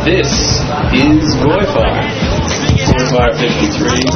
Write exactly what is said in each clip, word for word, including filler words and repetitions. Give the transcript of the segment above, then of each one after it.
This is Goifire, Goifire fifty-three.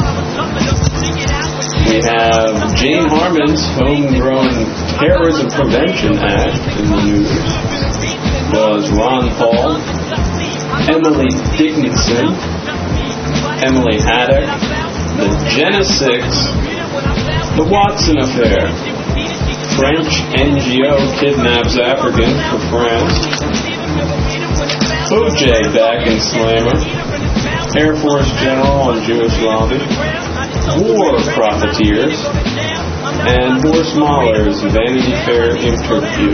We have Jane Harman's Homegrown Terrorism Prevention Act in the news, as well as Ron Paul, Emily Dickinson, Emily Haddock, the Genesix, the Watson Affair, French N G O kidnaps African for France, O J back in Slammer, Air Force General on Jewish lobby, war profiteers, and Horst Mahler's Vanity Fair interview.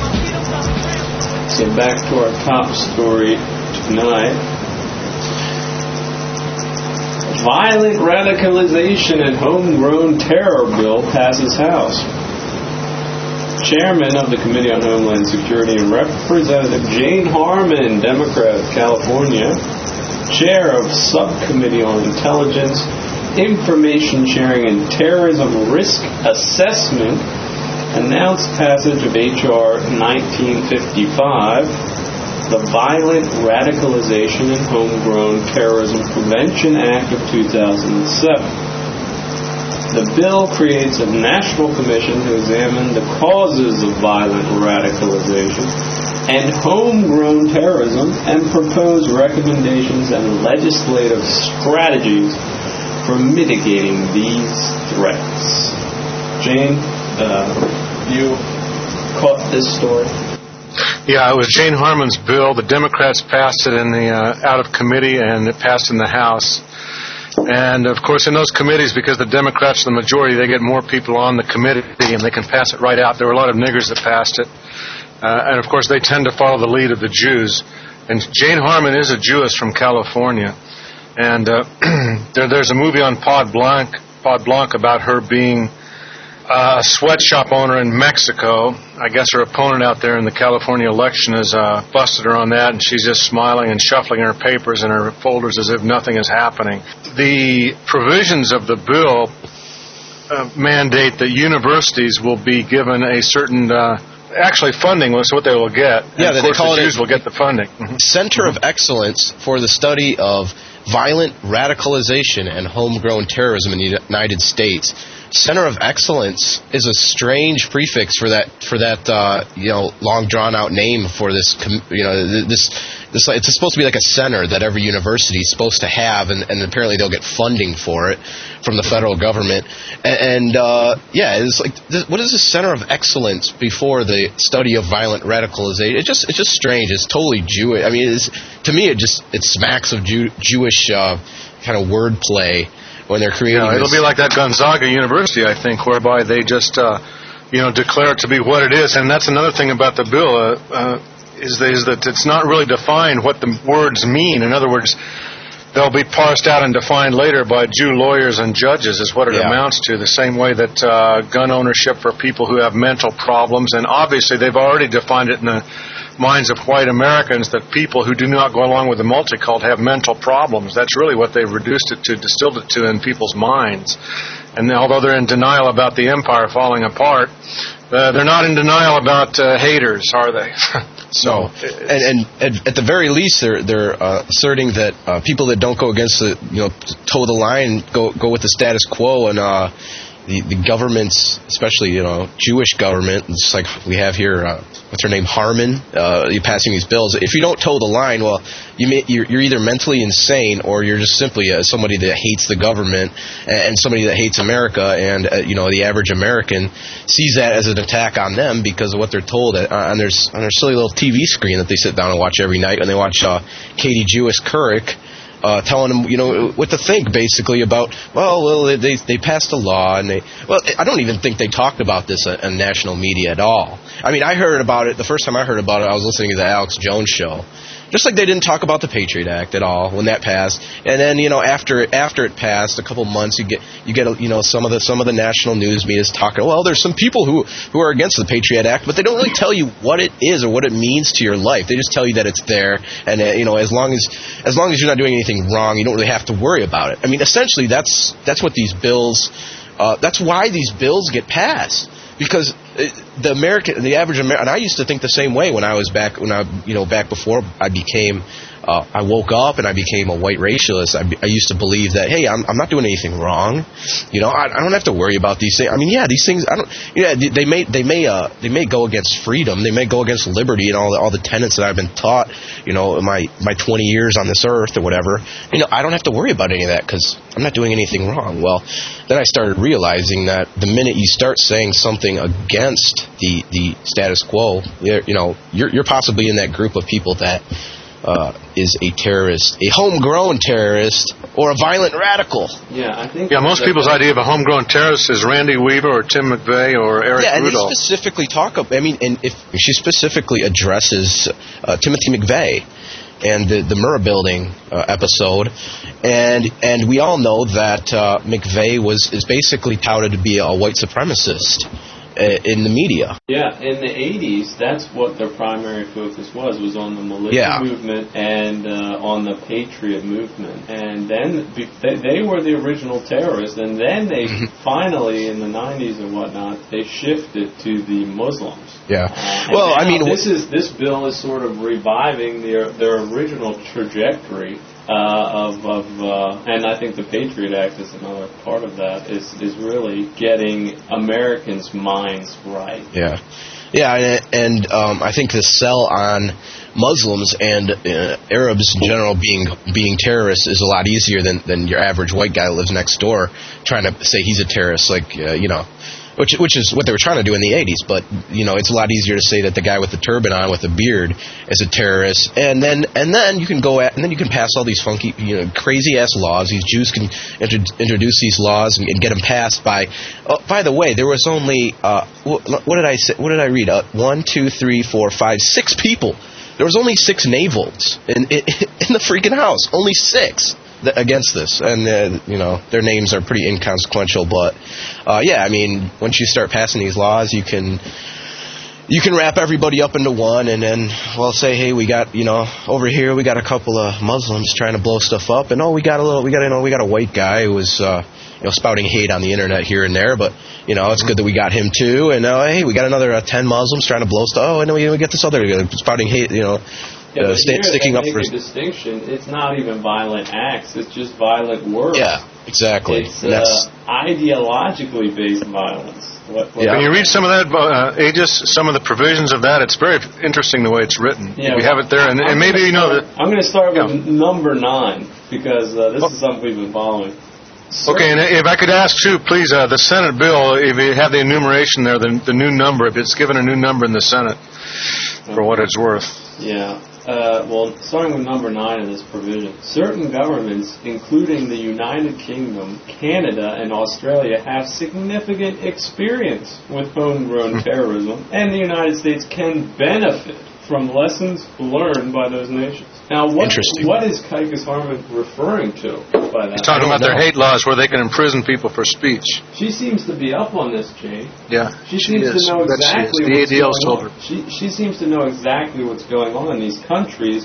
So back to our top story tonight. Violent radicalization and homegrown terror bill passes House. Chairman of the Committee on Homeland Security and Representative Jane Harman, Democrat of California, Chair of Subcommittee on Intelligence, Information Sharing and Terrorism Risk Assessment, announced passage of H R nineteen fifty-five, the Violent Radicalization and Homegrown Terrorism Prevention Act of two thousand seven. The bill creates a national commission to examine the causes of violent radicalization and homegrown terrorism and propose recommendations and legislative strategies for mitigating these threats. Jane, uh, you caught this story? Yeah, it was Jane Harman's bill. The Democrats passed it in the uh, out of committee, and it passed in the House. And, of course, in those committees, because the Democrats are the majority, they get more people on the committee, and they can pass it right out. There were a lot of niggers that passed it. Uh, and, of course, they tend to follow the lead of the Jews. And Jane Harman is a Jewess from California. And uh, there, there's a movie on Pod Blanc, Pod Blanc about her being a sweatshop owner in Mexico. I guess her opponent out there in the California election has uh, busted her on that, and she's just smiling and shuffling her papers and her folders as if nothing is happening. The provisions of the bill uh, mandate that universities will be given a certain, uh, actually funding was what they will get. Yeah, and of they course call the it Jews will get the funding. Mm-hmm. Center of Excellence for the Study of Violent Radicalization and Homegrown Terrorism in the United States. Center of Excellence is a strange prefix for that for that uh, you know long drawn out name for this you know this this it's supposed to be like a center that every university is supposed to have, and, and apparently they'll get funding for it from the federal government. And, and uh, yeah, it's like this, what is the Center of Excellence before the study of violent radicalization? It just it's just strange. It's totally Jewish. I mean, it's, to me, it just it smacks of Jew, Jewish uh, kind of wordplay. When they're creating, yeah, it'll this. be like that Gonzaga University, I think, whereby they just, uh, you know, declare it to be what it is. And that's another thing about the bill uh, uh, is, that, is that it's not really defined what the words mean. In other words, they'll be parsed out and defined later by Jew lawyers and judges, is what it yeah. amounts to. The same way that uh, gun ownership for people who have mental problems, and obviously they've already defined it in the minds of white Americans that people who do not go along with the multicult have mental problems. That's really what they've reduced it to, distilled it to in people's minds. And although they're in denial about the empire falling apart, uh, they're not in denial about uh, haters, are they? So, and, and, and at the very least, they're they're uh, asserting that uh, people that don't go against the you know toe the line, go go with the status quo, and uh, the the governments, especially you know Jewish government, just like we have here. Uh, what's her name, Harman? Uh, you're passing these bills. If you don't toe the line, well, you may, you're, you're either mentally insane or you're just simply uh, somebody that hates the government and, and somebody that hates America. And uh, you know the average American sees that as an attack on them because of what they're told uh, on their on their silly little T V screen that they sit down and watch every night when they watch uh, Katie Jewess Couric. Uh, telling them, you know, what to think, basically, about, well, well, they they passed a law, and they, well, I don't even think they talked about this on national media at all. I mean, I heard about it, the first time I heard about it, I was listening to the Alex Jones show. Just like they didn't talk about the Patriot Act at all when that passed, and then you know after after it passed, a couple months, you get you get you know some of the some of the national news media is talking. Well, there's some people who who are against the Patriot Act, but they don't really tell you what it is or what it means to your life. They just tell you that it's there, and uh, you know as long as as long as you're not doing anything wrong, you don't really have to worry about it. I mean, essentially, that's that's what these bills. Uh, that's why these bills get passed. Because the American, the average American, and I used to think the same way when I was back, when I, you know, back before I became uh, I woke up and I became a white racialist, I, I used to believe that, hey, I'm, I'm not doing anything wrong. You know, I, I don't have to worry about these things. I mean, yeah, these things, I don't, yeah, they may, they may, uh, they may go against freedom. They may go against liberty and all the, all the tenets that I've been taught, you know, in my, my twenty years on this earth or whatever. You know, I don't have to worry about any of that because I'm not doing anything wrong. Well, then I started realizing that the minute you start saying something against the, the status quo, you're, you know, you're, you're possibly in that group of people that uh, is a terrorist, a homegrown terrorist, or a violent radical. Yeah, I think. Yeah, most people's idea of a homegrown terrorist is Randy Weaver or Tim McVeigh or Eric yeah, and Rudolph. they specifically talk about, I mean, and if she specifically addresses uh, Timothy McVeigh and the, the Murrah Building uh, episode, and and we all know that uh, McVeigh was is basically touted to be a white supremacist uh, in the media. Yeah, in the eighties, that's what their primary focus was, was on the militia yeah. movement and uh, on the patriot movement. And then they, they were the original terrorists, and then they finally, in the nineties and whatnot, they shifted to the Muslims. Yeah. Uh, well, I mean, this is this bill is sort of reviving their their original trajectory uh, of of, uh, and I think the Patriot Act is another part of that. Is is really getting Americans' minds right. Yeah, yeah, and, and um, I think the sell on Muslims and uh, Arabs in general being being terrorists is a lot easier than than your average white guy that lives next door trying to say he's a terrorist, like uh, you know. Which, which is what they were trying to do in the eighties, but you know it's a lot easier to say that the guy with the turban on with the beard is a terrorist, and then and then you can go at and then you can pass all these funky, you know, crazy ass laws. These Jews can inter- introduce these laws and, and get them passed by. Oh, by the way, there was only uh, what, what did I say? What did I read? Uh, one, two, three, four, five, six people. There was only six navals in in, in the freaking house. Only six. Against this, and uh, you know their names are pretty inconsequential, but uh, yeah, I mean, once you start passing these laws, you can you can wrap everybody up into one, and then well say, hey, we got you know over here we got a couple of Muslims trying to blow stuff up, and oh, we got a little we got you know we got a white guy who was uh, you know spouting hate on the internet here and there, but you know it's good that we got him too, and uh, hey, we got another uh, ten Muslims trying to blow stuff. Oh, and then we, we get this other uh, spouting hate, you know. Yeah, Uh, st- sticking up for a distinction. It's not even violent acts. It's just violent words. Yeah, exactly. It's uh, ideologically based violence. What, what yeah. When you read some of that, uh, Aegis, some of the provisions of that, it's very interesting the way it's written. Yeah, we have it there, and, and maybe you know start, that. I'm going to start with yeah. number nine because uh, this oh. is something we've been following. Sir, Okay, and if I could ask too, please, uh, the Senate bill, if you have the enumeration there, the, the new number, if it's given a new number in the Senate, for what it's worth. Yeah. Uh, well, starting with number nine of this provision, certain governments, including the United Kingdom, Canada, and Australia, have significant experience with homegrown terrorism, and the United States can benefit from lessons learned by those nations. Now, what, what is Kaikus Harman referring to by that? He's talking about their hate laws where they can imprison people for speech. She seems to be up on this, Jane. Yeah, she, she seems is. to know exactly the what's A D L's going told on. her. She, she seems to know exactly what's going on in these countries.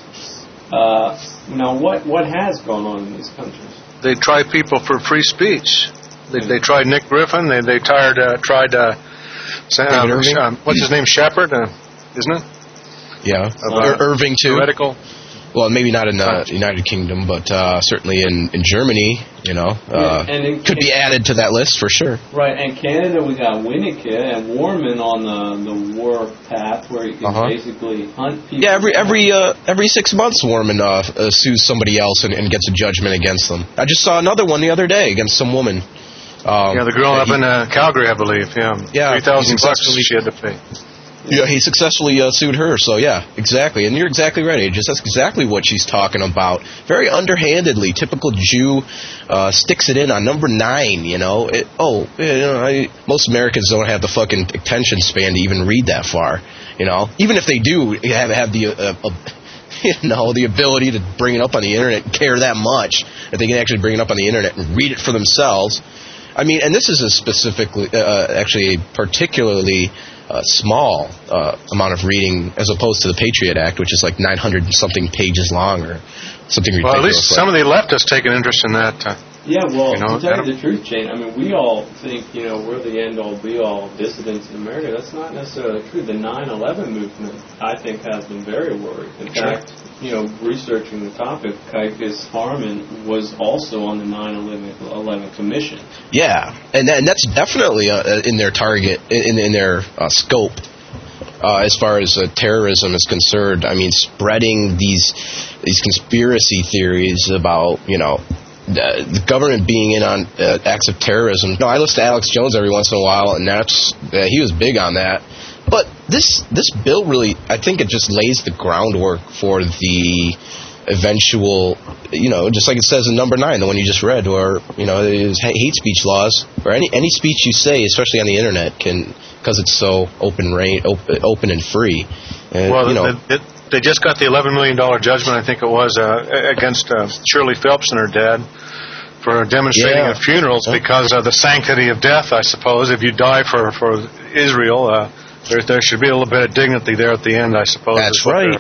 Uh, now, what, what has gone on in these countries? They try people for free speech. They, they tried Nick Griffin. They they tired, uh, tried, uh, Sam, uh, what's his name, Shepard, uh, isn't it? Yeah, uh, Ir- Irving too. Heretical. Well, maybe not in the United Kingdom, but uh, certainly in, in Germany, you know, uh, yeah, and in, could be added to that list for sure. Right, and Canada, we got Winnicott and Warman on the the war path, where you can uh-huh. basically hunt people. Yeah, every every uh, every six months, Warman uh, uh, sues somebody else and, and gets a judgment against them. I just saw another one the other day against some woman. Um, yeah, the girl up he, in uh, Calgary, I believe. Yeah, yeah three thousand bucks she had to pay. Yeah, he successfully uh, sued her, so yeah, exactly. And you're exactly right, Aegis. That's exactly what she's talking about. Very underhandedly, typical Jew uh, sticks it in on number nine, you know. It, oh, you know, I, most Americans don't have the fucking attention span to even read that far, you know. Even if they do have, have the, uh, uh, you know, the ability to bring it up on the internet and care that much, that they can actually bring it up on the internet and read it for themselves. I mean, and this is a specifically, uh, actually a particularly... Uh, small uh, amount of reading as opposed to the Patriot Act, which is like nine hundred something pages long or something ridiculous. Well, at least like. some of the leftists take an interest in that. Uh, Yeah, well, you know, to tell you the truth, Jane, I mean, we all think, you know, we're the end-all, be-all of dissidents in America. That's not necessarily true. The nine eleven movement, I think, has been very worried. In sure. fact, you know, researching the topic, Kaikus Harman was also on the nine eleven Commission. Yeah, and, that, and that's definitely uh, in their target, in, in their uh, scope. Uh, as far as uh, terrorism is concerned, I mean, spreading these these conspiracy theories about, you know, the, the government being in on uh, acts of terrorism. No, I listen to Alex Jones every once in a while, and that's uh, he was big on that. But this this bill really, I think it just lays the groundwork for the eventual, you know, just like it says in number nine, the one you just read, or, you know, is hate speech laws, or any any speech you say, especially on the internet, can, because it's so open range, open, open and free. And, well, you know, the, the, they just got the eleven million dollars judgment, I think it was, uh, against uh, Shirley Phelps and her dad for demonstrating yeah. at funerals yeah. because of the sanctity of death, I suppose. If you die for, for Israel, uh, there, there should be a little bit of dignity there at the end, I suppose. That's right.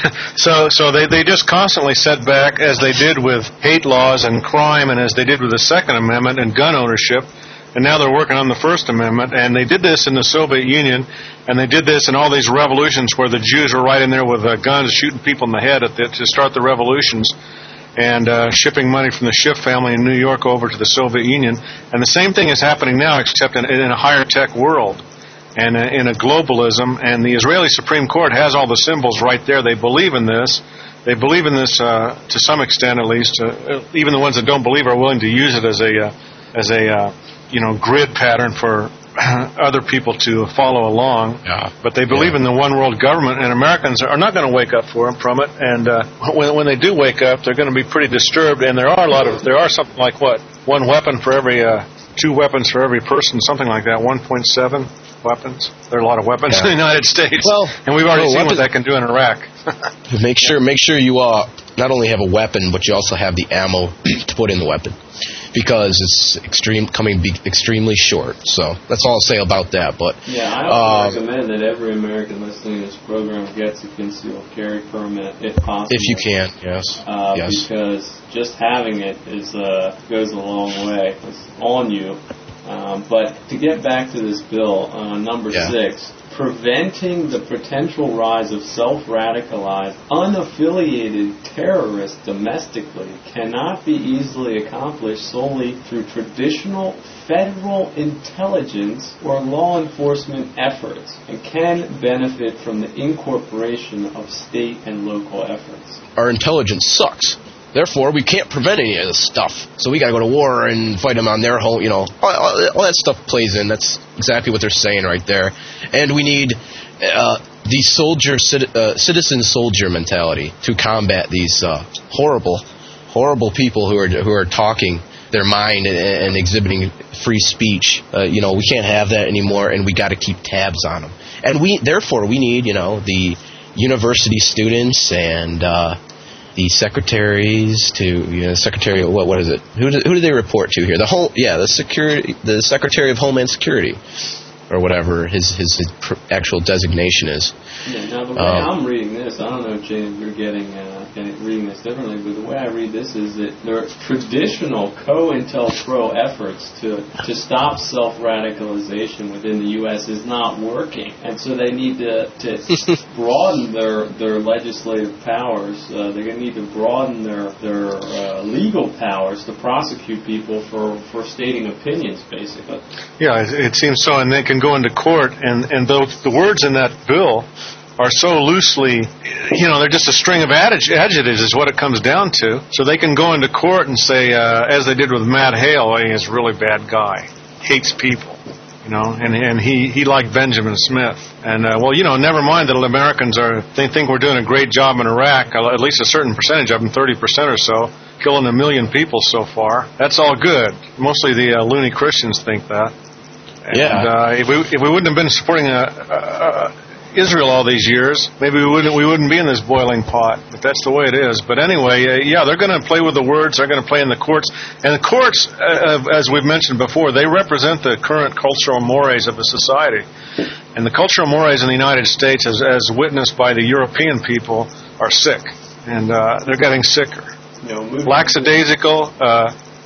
so so they, they just constantly set back, as they did with hate laws and crime, and as they did with the Second Amendment and gun ownership. And now they're working on the First Amendment, and they did this in the Soviet Union, and they did this in all these revolutions where the Jews were right in there with uh, guns shooting people in the head at the, to start the revolutions, and uh, shipping money from the Schiff family in New York over to the Soviet Union. And the same thing is happening now, except in, in a higher tech world and uh, in a globalism. And the Israeli Supreme Court has all the symbols right there. They believe in this. They believe in this uh, to some extent, at least. Uh, even the ones that don't believe are willing to use it as a uh, as a uh, you know, grid pattern for other people to follow along. Yeah. But they believe yeah. in the one world government, and Americans are not going to wake up for them from it. And uh, when when they do wake up, they're going to be pretty disturbed. And there are a lot of there are something like what one weapon for every uh, two weapons for every person, something like that. one point seven weapons. There are a lot of weapons yeah. in the United States. Well, and we've already well, seen weapons, what that can do in Iraq. make sure make sure you uh, not only have a weapon, but you also have the ammo to put in the weapon, because it's extreme coming be extremely short. So that's all I'll say about that. But yeah, I also uh, recommend that every American listening to this program gets a concealed carry permit if possible. If you can, yes. Uh, yes. Because just having it is uh, goes a long way. It's on you. Um, but to get back to this bill, uh, number yeah. six, preventing the potential rise of self-radicalized, unaffiliated terrorists domestically cannot be easily accomplished solely through traditional federal intelligence or law enforcement efforts, and can benefit from the incorporation of state and local efforts. Our intelligence sucks. Therefore, we can't prevent any of this stuff. So we got to go to war and fight them on their home. You know, all, all that stuff plays in. That's exactly what they're saying right there. And we need uh, the soldier, uh, citizen soldier mentality to combat these uh, horrible, horrible people who are who are talking their mind and, and exhibiting free speech. Uh, you know, we can't have that anymore, and we got to keep tabs on them. And we, therefore, we need, you know, the university students and uh, the secretaries to, you know, secretary. What what is it? Who do, who do they report to here? The whole yeah, the security, the Secretary of Homeland Security, or whatever his his, his pr- actual designation is. Yeah, now the way um, I'm reading this, I don't know if James you're getting, uh, getting reading this differently, but the way I read this is that there are traditional COINTELPRO efforts to to stop self-radicalization within the U S is not working, and so they need to, to broaden their their legislative powers. Uh, they're going to need to broaden their their uh, legal powers to prosecute people for, for stating opinions, basically. Yeah, it, it seems so, and they can go into court, and and the, the words in that bill are so loosely, you know, they're just a string of adjectives is what it comes down to. So they can go into court and say, uh, as they did with Matt Hale, he's a really bad guy, hates people, you know, and and he, he liked Benjamin Smith. And, uh, well, you know, never mind that Americans are, they think we're doing a great job in Iraq, at least a certain percentage of them, thirty percent or so, killing a million people so far. That's all good. Mostly the uh, loony Christians think that. And, yeah. Uh, if we if we wouldn't have been supporting a, a, a Israel all these years, maybe we wouldn't we wouldn't be in this boiling pot. But that's the way it is. But anyway, uh, yeah, they're going to play with the words. They're going to play in the courts, and the courts, uh, as we've mentioned before, they represent the current cultural mores of a society. And the cultural mores in the United States, as, as witnessed by the European people, are sick, and uh, they're getting sicker. You know, lackadaisical, uh,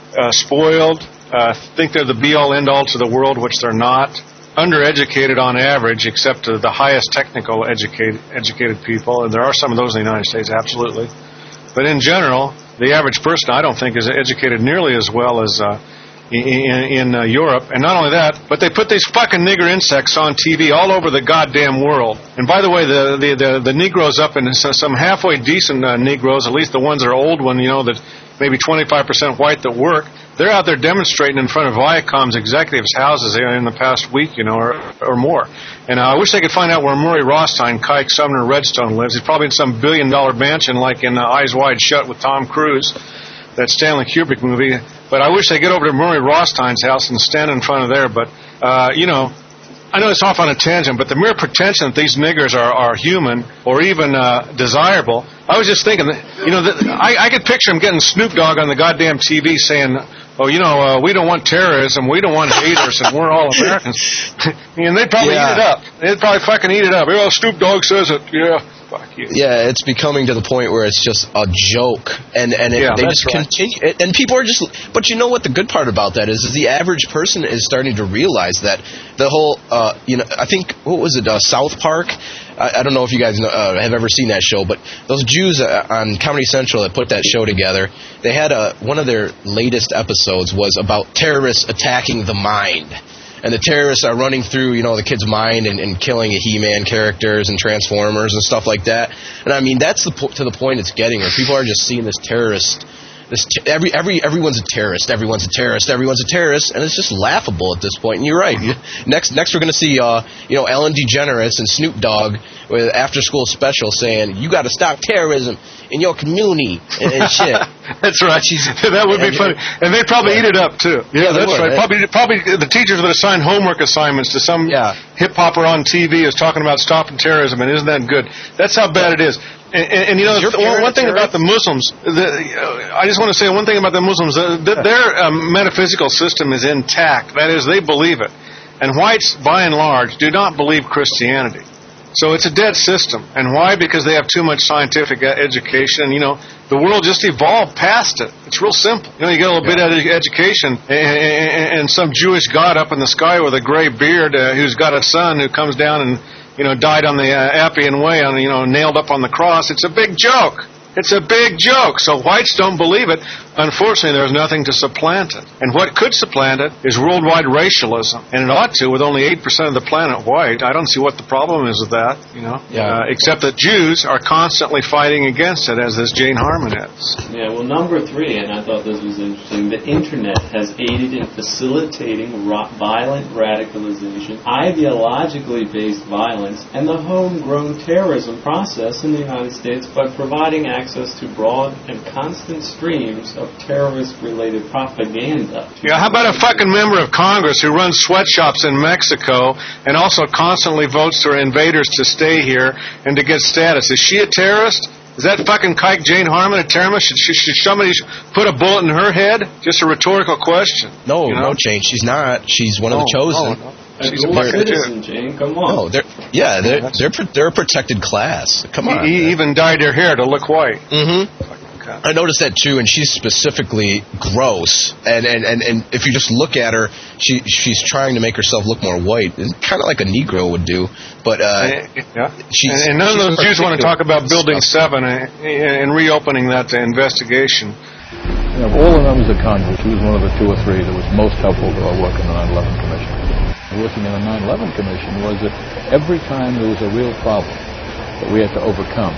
uh, spoiled, uh, think they're the be-all, end-all to the world, which they're not, undereducated on average, except to the highest technical educated, educated people, and there are some of those in the United States, absolutely. But in general, the average person, I don't think, is educated nearly as well as uh, in, in uh, Europe. And not only that, but they put these fucking nigger insects on T V all over the goddamn world. And by the way, the the, the, the Negroes up in some halfway decent uh, Negroes, at least the ones that are old one, you know, that maybe twenty-five percent white that work, they're out there demonstrating in front of Viacom's executives' houses in the past week, you know, or, or more. And uh, I wish they could find out where Murray Rothstein, Kike Sumner, Redstone lives. He's probably in some billion-dollar mansion like in uh, Eyes Wide Shut with Tom Cruise, that Stanley Kubrick movie. But I wish they'd get over to Murray Rothstein's house and stand in front of there. But, uh, you know, I know it's off on a tangent, but the mere pretension that these niggers are, are human or even uh, desirable, I was just thinking, that, you know, that I, I could picture him getting Snoop Dogg on the goddamn T V saying, oh, you know, uh, we don't want terrorism, we don't want haters, and we're all Americans. And they'd probably yeah. eat it up. They'd probably fucking eat it up. Oh, Snoop Dogg says it. Yeah. Fuck you. Yeah, it's becoming to the point where it's just a joke, and and it, yeah, they that's just right. continue. And people are just. But you know what? The good part about that is, is the average person is starting to realize that the whole. Uh, you know, I think what was it? Uh, South Park. I, I don't know if you guys know, uh, have ever seen that show, but those Jews uh, on Comedy Central that put that show together, they had a one of their latest episodes was about terrorists attacking the mind. And the terrorists are running through, you know, the kid's mind and, and killing He-Man characters and Transformers and stuff like that. And I mean, that's the po- to the point it's getting, where people are just seeing this terrorist. This t- every every everyone's a terrorist. Everyone's a terrorist. Everyone's a terrorist, and it's just laughable at this point. And you're right. Next next we're going to see, uh, you know, Ellen DeGeneres and Snoop Dogg with after school special saying you got to stop terrorism in your community and, and shit. That's right. That would be funny, and they'd probably yeah. eat it up too. Yeah, yeah that's would, right. Right. Probably probably the teachers would assign homework assignments to some yeah. hip hopper on T V who's talking about stopping terrorism, and isn't that good? That's how bad it is. And, and, and you know, one, one thing about the Muslims, the, uh, I just want to say one thing about the Muslims, uh, th- their um, metaphysical system is intact. That is, they believe it. And whites, by and large, do not believe Christianity. So it's a dead system. And why? Because they have too much scientific education. And, you know, the world just evolved past it. It's real simple. You know, you get a little yeah. bit of education, and, and, and some Jewish god up in the sky with a gray beard uh, who's got a son who comes down and, you know, died on the uh, Appian Way, on, you know, nailed up on the cross. It's a big joke. It's a big joke. So whites don't believe it. Unfortunately, there's nothing to supplant it. And what could supplant it is worldwide racialism. And it ought to, with only eight percent of the planet white. I don't see what the problem is with that, you know, yeah. uh, except that Jews are constantly fighting against it, as this Jane Harman is. Yeah, well, number three, and I thought this was interesting, the Internet has aided in facilitating ro- violent radicalization, ideologically based violence, and the homegrown terrorism process in the United States by providing access to broad and constant streams of terrorist-related propaganda. Yeah, how about a fucking member of Congress who runs sweatshops in Mexico and also constantly votes for invaders to stay here and to get status? Is she a terrorist? Is that fucking Kike Jane Harman a terrorist? Should, should, should somebody put a bullet in her head? Just a rhetorical question. No, you know? no change. She's not. She's one of the chosen. No, no. She's a citizen, Jane. Come on. No, they're yeah, they're they're they're a protected class. Come on. He, he even dyed her hair to look white. Mm-hmm. I noticed that too, and she's specifically gross. And, and, and, and if you just look at her, she she's trying to make herself look more white, kind of like a Negro would do. But uh, yeah, she's, and none of those Jews want to talk about Building Seven and, and reopening that investigation. You know, all the members of Congress, she was one of the two or three that was most helpful to our work in the nine eleven Commission. Working in the nine eleven Commission was that every time there was a real problem that we had to overcome,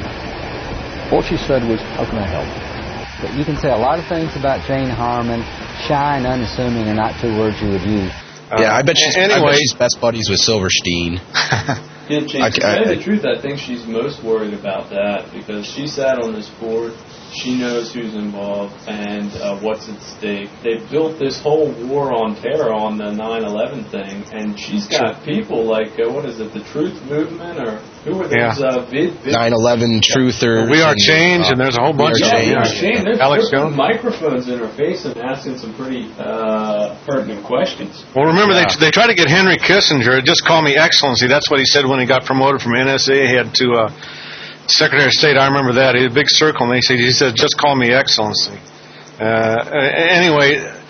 all she said was, how can I help? But you can say a lot of things about Jane Harman. Shy and unassuming are not two words you would use. Uh, yeah, I bet she's, anyway. I bet she's best buddies with Silverstein. Yeah, Jane, I, to tell I, you the truth, I think she's most worried about that because she sat on this board. She knows who's involved and uh, what's at stake. They built this whole war on terror on the nine eleven thing, and she's got people like, uh, what is it, the Truth Movement, or who are those? Yeah. Uh, vid, vid, nine eleven Truthers. We Are and, Change, uh, and there's a whole bunch of them. Yeah, Change. There's Alex putting Jones. microphones in her face and asking some pretty uh, pertinent questions. Well, remember, yeah. they they tried to get Henry Kissinger to just call me Excellency. That's what he said when he got promoted from N S A head to... Uh, Secretary of State, I remember that. He had a big circle, and he said, he said, just call me Excellency. Uh, anyway,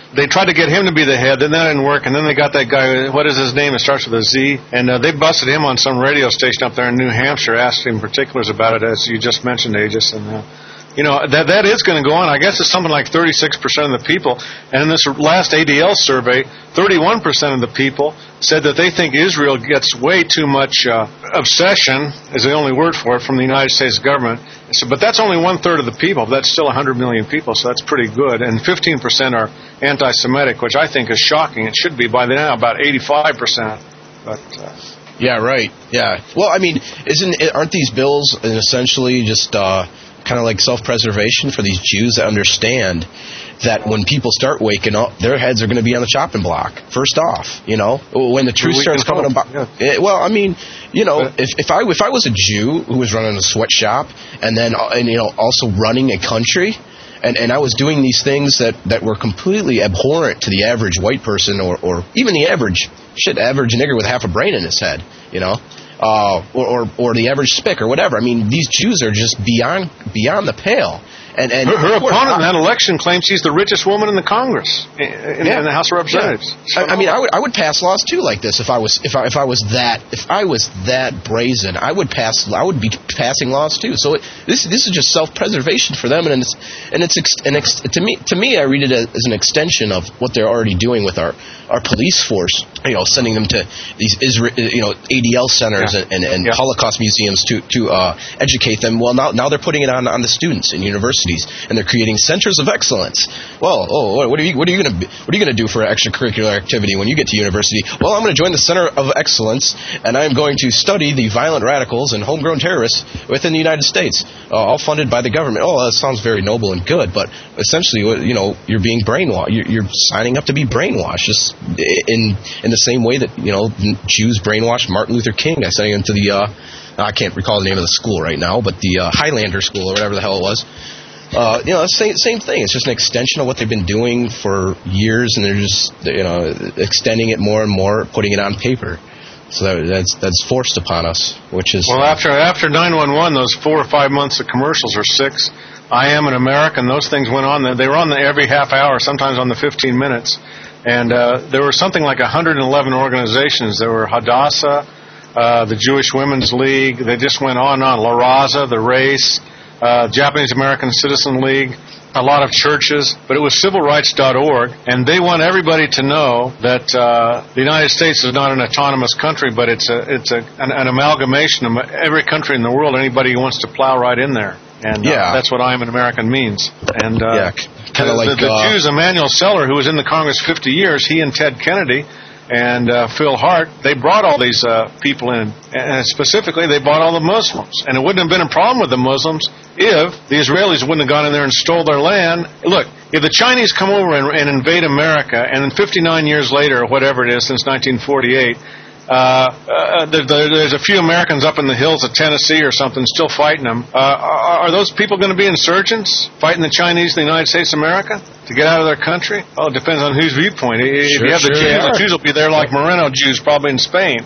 they tried to get him to be the head, then that didn't work, and then they got that guy, what is his name? It starts with a Z, and uh, they busted him on some radio station up there in New Hampshire, asked him particulars about it, as you just mentioned, Aegis, and uh, you know, that that is going to go on. I guess it's something like thirty-six percent of the people. And in this last A D L survey, thirty-one percent of the people said that they think Israel gets way too much uh, obsession, is the only word for it, from the United States government. So, but that's only one-third of the people. That's still one hundred million people, so that's pretty good. And fifteen percent are anti-Semitic, which I think is shocking. It should be by now about eighty-five percent. But... Uh, yeah, right. Yeah. Well, I mean, isn't aren't these bills essentially just... Uh, kind of like self-preservation for these Jews that understand that when people start waking up, their heads are going to be on the chopping block, first off, you know, when the truth starts coming about. Yeah. It, well, I mean, you know, if, if I if I was a Jew who was running a sweatshop and then, and you know, also running a country, and, and I was doing these things that, that were completely abhorrent to the average white person or, or even the average, shit, average nigger with half a brain in his head, you know, Uh, or, or or the average spick or whatever. I mean, these Jews are just beyond beyond the pale. And, and her, her opponent in that election claims she's the richest woman in the Congress, in, yeah. in the House of Representatives. Yeah. I, I mean, I would I would pass laws too like this if I was if I if I was that if I was that brazen. I would pass I would be passing laws too. So it, this this is just self-preservation for them, and it's and it's ex, an ex, to me to me I read it as an extension of what they're already doing with our, our police force. You know, sending them to these Israel, you know, A D L centers yeah. and, and, and yeah. Holocaust museums to to uh, educate them. Well, now now they're putting it on on the students in universities. And they're creating centers of excellence. Well, oh, what are you what are you going to what are you going to do for extracurricular activity when you get to university? Well, I'm going to join the Center of Excellence, and I'm going to study the violent radicals and homegrown terrorists within the United States, uh, all funded by the government. Oh, that sounds very noble and good, but essentially, you know, you're being brainwashed. You're, you're signing up to be brainwashed, just in in the same way that you know Jews brainwashed Martin Luther King. I sent him to the uh, I can't recall the name of the school right now, but the uh, Highlander School or whatever the hell it was. Uh, you know, same same thing. It's just an extension of what they've been doing for years, and they're just you know extending it more and more, putting it on paper. So that, that's that's forced upon us, which is well after after nine one one, those four or five months of commercials or six. I Am an American. Those things went on. They were on the every half hour, sometimes on the fifteen minutes, and uh, there were something like one hundred eleven organizations. There were Hadassah, uh, the Jewish Women's League. They just went on and on. La Raza, the Race. Uh, Japanese American Citizen League, a lot of churches, but it was civil rights dot org, and they want everybody to know that uh, the United States is not an autonomous country, but it's a it's a an, an amalgamation of every country in the world. Anybody who wants to plow right in there, and uh, yeah. that's what I Am an American means. And uh, yeah, kind of like the, the uh, Jews, Emanuel Seller, who was in the Congress fifty years, he and Ted Kennedy. And uh, Phil Hart, they brought all these uh, people in, and specifically they brought all the Muslims. And it wouldn't have been a problem with the Muslims if the Israelis wouldn't have gone in there and stole their land. Look, if the Chinese come over and, and invade America, and then fifty-nine years later, or whatever it is, since nineteen forty-eight, uh, uh, there, there's a few Americans up in the hills of Tennessee or something still fighting them. Uh, are, are those people going to be insurgents, fighting the Chinese in the United States of America? To get out of their country? Oh, it depends on whose viewpoint. If sure, you have the sure Jews, the Jews will be there like Moreno Jews, probably in Spain,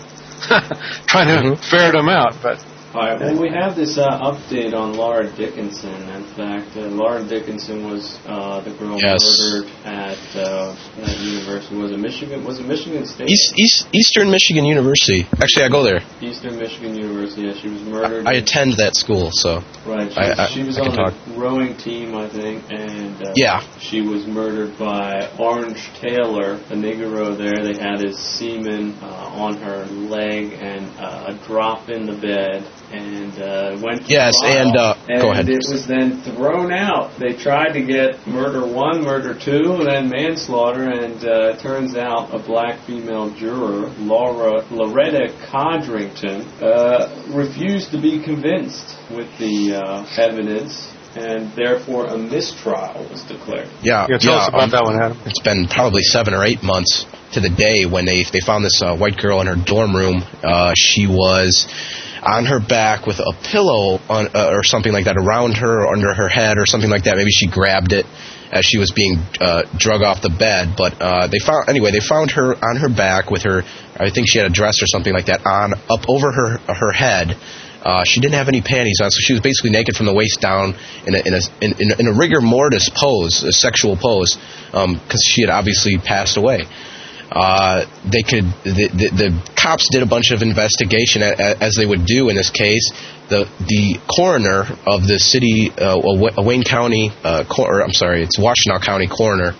trying to mm-hmm. ferret them out. But all right, well, we have this uh, update on Laura Dickinson. In fact, uh, Laura Dickinson was uh, the girl yes. murdered at uh, that university. Was it Michigan? Was it Michigan State? East, East, Eastern Michigan University. Actually, I go there. Eastern Michigan University. Yeah, she was murdered. I, I attend that school, so right. She, I, I, she was I on talk. the rowing team, I think, and uh, yeah, she was murdered by Orange Taylor, the Negro there. They had his semen uh, on her leg and uh, a drop in the bed. And uh, went to yes, trial, and, uh, and go ahead. it was then thrown out. They tried to get murder one, murder two, and then manslaughter, and uh, it turns out a black female juror, Laura Loretta Codrington, uh, refused to be convinced with the uh, evidence, and therefore a mistrial was declared. Yeah, yeah. Tell yeah, us about um, that one, Adam. It's been probably seven or eight months to the day when they they found this uh, white girl in her dorm room. Uh, she was on her back with a pillow on, uh, or something like that around her or under her head or something like that. Maybe she grabbed it as she was being uh, drug off the bed. But uh, they found anyway. They found her on her back with her. I think she had a dress or something like that on up over her her head. Uh, she didn't have any panties on, so she was basically naked from the waist down in a in a in, in, in a rigor mortis pose, a sexual pose, because um, she had obviously passed away. Uh, they could the, the, the cops did a bunch of investigation a, a, as they would do in this case. The the coroner of the city, uh, Wayne County, uh, cor- or, I'm sorry, it's Washtenaw County coroner,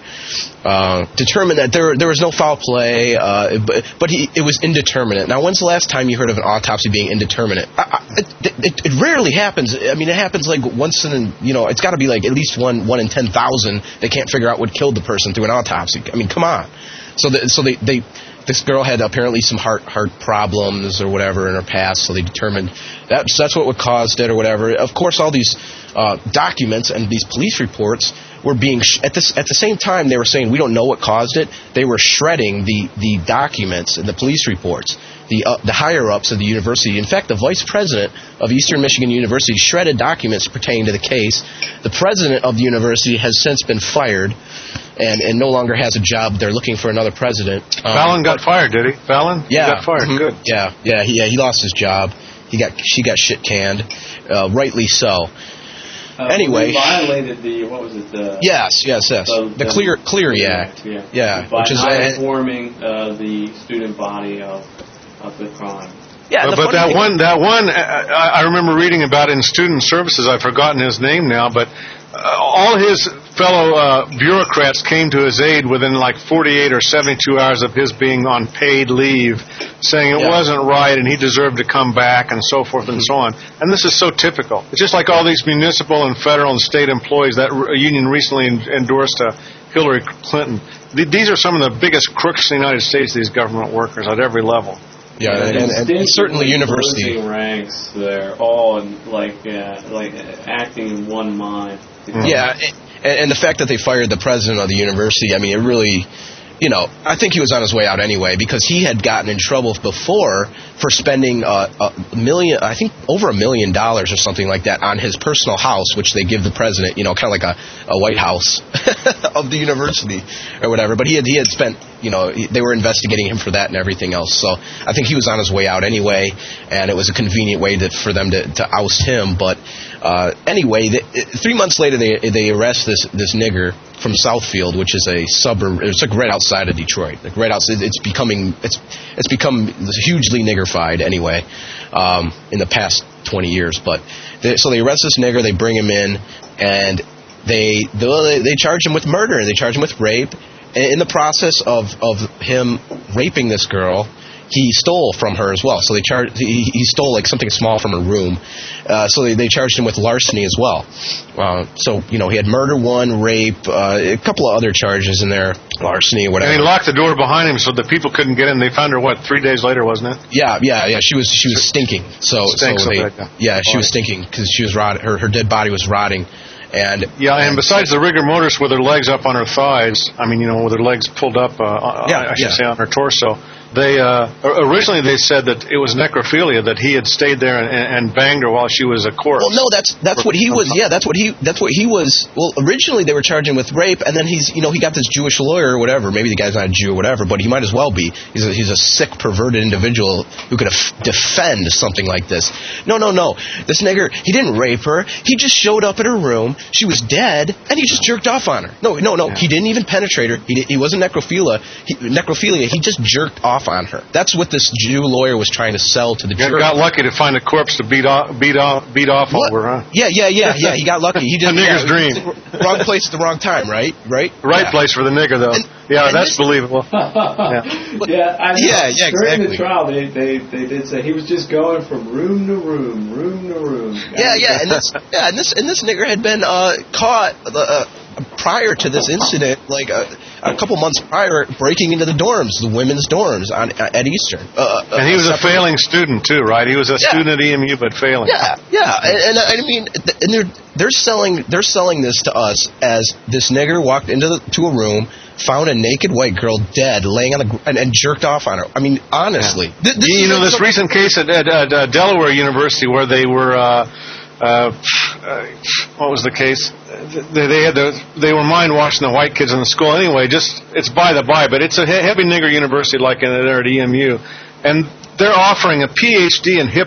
uh, determined that there there was no foul play, uh, but, but he, it was indeterminate. Now, when's the last time you heard of an autopsy being indeterminate? I, I, it, it, it rarely happens. I mean, it happens like once in, you know, it's got to be like at least one one in ten thousand. They can't figure out what killed the person through an autopsy. I mean, come on. So the, so they they. This girl had apparently some heart heart problems or whatever in her past, so they determined that's that's what caused it or whatever. Of course, all these uh, documents and these police reports were being sh- at this at the same time they were saying we don't know what caused it. They were shredding the, the documents and the police reports. The uh, the higher ups of the university, in fact, the vice president of Eastern Michigan University shredded documents pertaining to the case. The president of the university has since been fired. And, and no longer has a job. They're looking for another president. Um, Fallon got fired, did he? Fallon? Yeah. He got fired. Mm-hmm. Good. Yeah, yeah, he, yeah. He lost his job. He got she got shit canned, uh, rightly so. Uh, anyway, we violated the what was it? The yes, yes, yes. the, the Clear Cleary Act. Yeah, yeah by which is informing uh, the student body of of the crime. Yeah, but, but that thing, one, that one, I, I remember reading about it in Student Services. I've forgotten his name now, but uh, all his fellow uh, bureaucrats came to his aid within like forty-eight or seventy-two hours of his being on paid leave, saying it yeah. wasn't right and he deserved to come back and so forth and so on. And this is so typical. It's just like all these municipal and federal and state employees. That r- union recently en- endorsed uh, Hillary Clinton. Th- these are some of the biggest crooks in the United States, these government workers at every level. Yeah, and, and, and certainly university ranks. They're all in, like uh, like acting in one mind. Mm-hmm. Yeah, and, and the fact that they fired the president of the university, I mean, it really, you know, I think he was on his way out anyway because he had gotten in trouble before for spending uh, a million, I think over a million dollars or something like that on his personal house, which they give the president, you know, kind of like a, a White House of the university or whatever. But he had he had spent, you know, they were investigating him for that and everything else. So I think he was on his way out anyway, and it was a convenient way to, for them to, to oust him. But uh, anyway, the, three months later, they they arrest this this nigger from Southfield, which is a suburb. It's like right outside of Detroit. Like right outside, it's becoming it's it's become hugely niggerfied anyway um, in the past twenty years. But they, so they arrest this nigger, they bring him in, and they they, they charge him with murder. They charge him with rape. In the process of, of him raping this girl, he stole from her as well. So they charged. He, he stole like something small from her room. Uh, so they, they charged him with larceny as well. Uh, so you know he had murder one, rape, uh, a couple of other charges in there, larceny or whatever. And he locked the door behind him so the people couldn't get in. They found her what three days later, wasn't it? Yeah, yeah, yeah. She was she was stinking. So Stinks so they, like that. yeah, she was stinking because she was rot. Her her dead body was rotting. And yeah, and besides the rigor mortis with her legs up on her thighs, I mean, you know, with her legs pulled up, uh, yeah, I should yeah. say, on her torso, they uh, originally they said that it was necrophilia, that he had stayed there and, and banged her while she was a corpse. Well, no, that's that's what he was. Yeah, that's what he that's what he was. Well, originally they were charging with rape, and then he's you know he got this Jewish lawyer or whatever. Maybe the guy's not a Jew or whatever, but he might as well be. He's a, he's a sick, perverted individual who could af- defend something like this. No, no, no. This nigger, he didn't rape her. He just showed up at her room. She was dead, and he just jerked off on her. No, no, no. Yeah. He didn't even penetrate her. He did, he wasn't necrophilia. He, necrophilia. He just jerked off on her. That's what this Jew lawyer was trying to sell to the jury. Got got lucky to find a corpse to beat off, beat off, beat off what? over, huh? Yeah, yeah, yeah, yeah. He got lucky. He did a nigger's yeah, dream. Wrong place at the wrong time, right? Right. Right yeah. place for the nigger, though. And, yeah, and that's this, believable. yeah, yeah, I know. yeah, yeah. During Exactly. the trial, they, they they did say he was just going from room to room, room to room. Yeah, yeah, and this yeah, and this and this nigger had been uh, caught uh, prior to this incident, like uh, a couple months prior, breaking into the dorms, the women's dorms on at Eastern. Uh, and he was a, a failing student too, right? He was a yeah. student at E M U, but failing. Yeah, yeah, and, and I mean, and they're they're selling they're selling this to us as this nigger walked into the, to a room, found a naked white girl dead, laying on the and, and jerked off on her. I mean, honestly, yeah. th- this you know this recent case at, at, at uh, Delaware University where they were. Uh, Uh, uh, what was the case? They, they had to, they were mind washing the white kids in the school anyway. Just it's by the by, but it's a heavy nigger university like in, there at E M U, and they're offering a P H D in hip hop.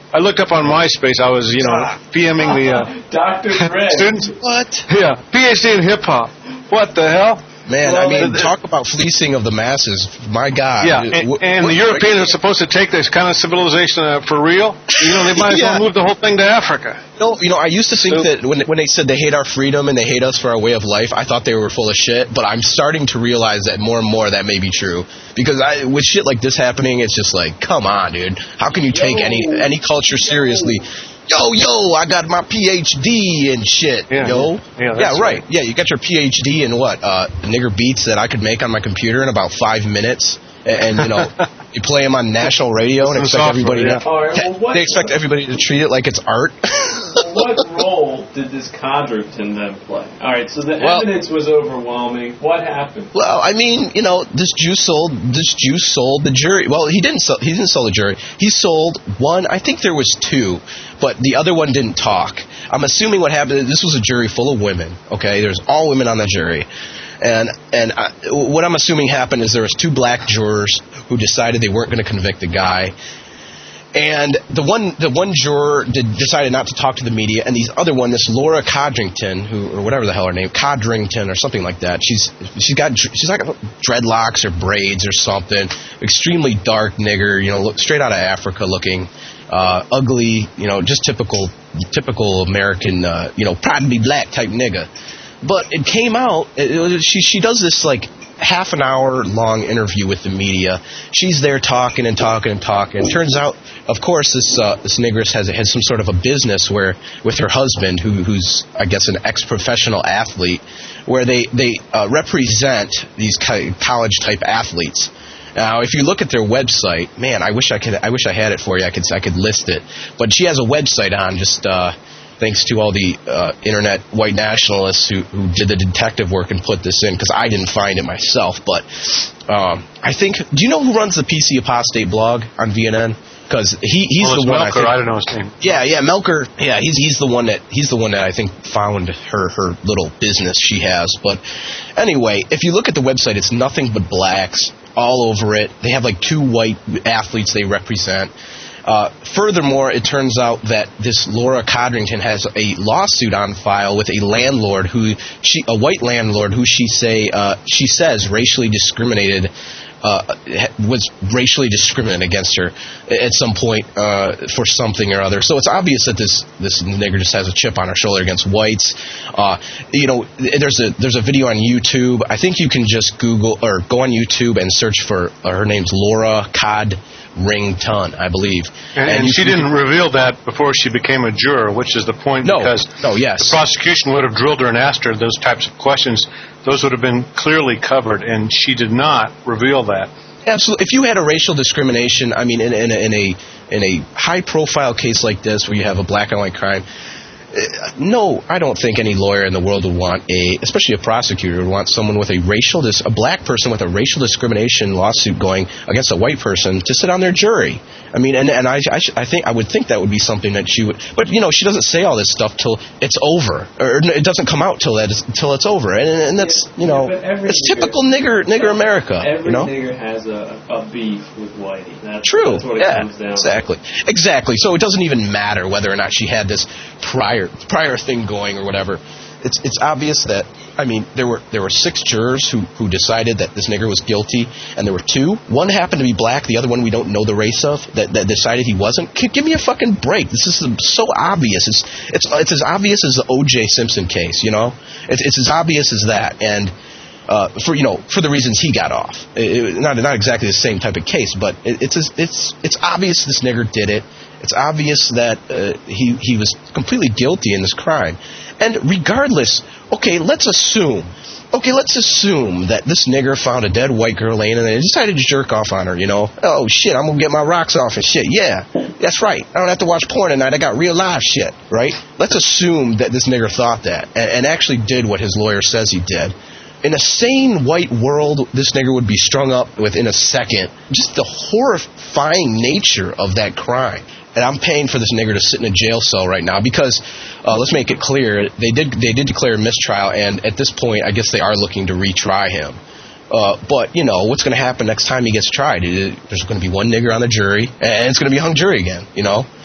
I looked up on MySpace. I was, you know, PMing the uh, Doctor Dre. students. What? Yeah, PhD in hip hop. What the hell? Man, Well, I mean, the- talk about fleecing of the masses. My God. Yeah, and, What- and what- the Europeans are supposed to take this kind of civilization uh, for real. You know, they might as Yeah. well move the whole thing to Africa. No, you know, I used to think So- that when when they said they hate our freedom and they hate us for our way of life, I thought they were full of shit. But I'm starting to realize that more and more that may be true. Because I, with shit like this happening, it's just like, come on, dude. How can you take Yo. any any culture seriously? Yo, yo, I got my P H D and shit, Yeah. yo. Yeah, that's right. right. Yeah, you got your P H D in what? Uh, nigger beats that I could make on my computer in about five minutes. And, and you know, you play them on national radio and Some expect software, everybody yeah. to, All right, well, what- they expect everybody to treat it like it's art. What role did this Codrington then play? All right, so the Well- evidence was overwhelming. What happened? Well, I mean, you know, this Jew sold this Jew sold the jury. Well, he didn't sell, he didn't sell the jury. He sold one. I think there was two, but the other one didn't talk. I'm assuming what happened. This was a jury full of women. Okay, there's all women on the jury, and and I, what I'm assuming happened is there was two black jurors who decided they weren't going to convict the guy. And the one the one juror did, decided not to talk to the media, and the other one, this Laura Codrington, who or whatever the hell her name, Codrington or something like that. She's she's got she's like dreadlocks or braids or something. Extremely dark nigger, you know, look, straight out of Africa looking, uh, ugly, you know, just typical typical American, uh, you know, proud to be black type nigga. But it came out. It, it, she she does this like half an hour long interview with the media. She's there talking and talking and talking. It turns out, of course, this uh, this negress has has some sort of a business where with her husband, who who's I guess an ex professional athlete, where they they uh, represent these college type athletes. Now, if you look at their website, man, I wish I could I wish I had it for you. I could I could list it, but she has a website on just. Uh, Thanks to all the uh, internet white nationalists who, who did the detective work and put this in, because I didn't find it myself. But um, I think, do you know who runs the P C Apostate blog on V N N? Because he, he's well, the one. Melker, I, think, I don't know his name. Yeah, yeah, Melker. Yeah, he's he's the one that he's the one that I think found her her little business she has. But anyway, if you look at the website, it's nothing but blacks all over it. They have like two white athletes they represent. Uh, furthermore, it turns out that this Laura Codrington has a lawsuit on file with a landlord who she, a white landlord who she say uh, she says racially discriminated, uh, was racially discriminated against her at some point uh, for something or other. So it's obvious that this this nigger just has a chip on her shoulder against whites. Uh, you know, there's a there's a video on YouTube. I think you can just Google or go on YouTube and search for uh, her name's Laura Cod. Rington, I believe. And, and, and she didn't reveal that before she became a juror, which is the point, no, because no, yes. the prosecution would have drilled her and asked her those types of questions. Those would have been clearly covered, and she did not reveal that. Absolutely. If you had a racial discrimination, I mean, in, in, a, in a in a high-profile case like this where you have a black and white crime, no, I don't think any lawyer in the world would want a, especially a prosecutor, would want someone with a racial, dis, a black person with a racial discrimination lawsuit going against a white person to sit on their jury. I mean, and and I I, sh- I think I would think that would be something that she would, but you know, she doesn't say all this stuff till it's over, or it doesn't come out till that is, till it's over, and and that's you know, yeah, it's typical nigger nigger America. Every you know? nigger has a, a beef with whitey. That's, True. That's what it yeah, comes down exactly. to. Exactly. So it doesn't even matter whether or not she had this prior prior thing going or whatever. It's it's obvious that, I mean, there were there were six jurors who, who decided that this nigger was guilty, and there were two. One happened to be black. The other one we don't know the race of. That, that decided he wasn't. Give me a fucking break. This is so obvious. It's it's it's as obvious as the O J Simpson case. You know, it's it's as obvious as that. And uh, for you know for the reasons he got off, it, not not exactly the same type of case, but it, it's it's it's obvious this nigger did it. It's obvious that uh, he he was completely guilty in this crime. And regardless, okay, let's assume, okay, let's assume that this nigger found a dead white girl laying in there and decided to jerk off on her, you know. Oh, shit, I'm going to get my rocks off and shit. Yeah, that's right. I don't have to watch porn tonight. I got real live shit, right? Let's assume that this nigger thought that and, and actually did what his lawyer says he did. In a sane white world, this nigger would be strung up within a second. Just the horrifying nature of that crime. And I'm paying for this nigger to sit in a jail cell right now because, uh, let's make it clear, they did they did declare a mistrial, and at this point, I guess they are looking to retry him. Uh, but, you know, what's going to happen next time he gets tried? There's going to be one nigger on the jury, and it's going to be a hung jury again, you know?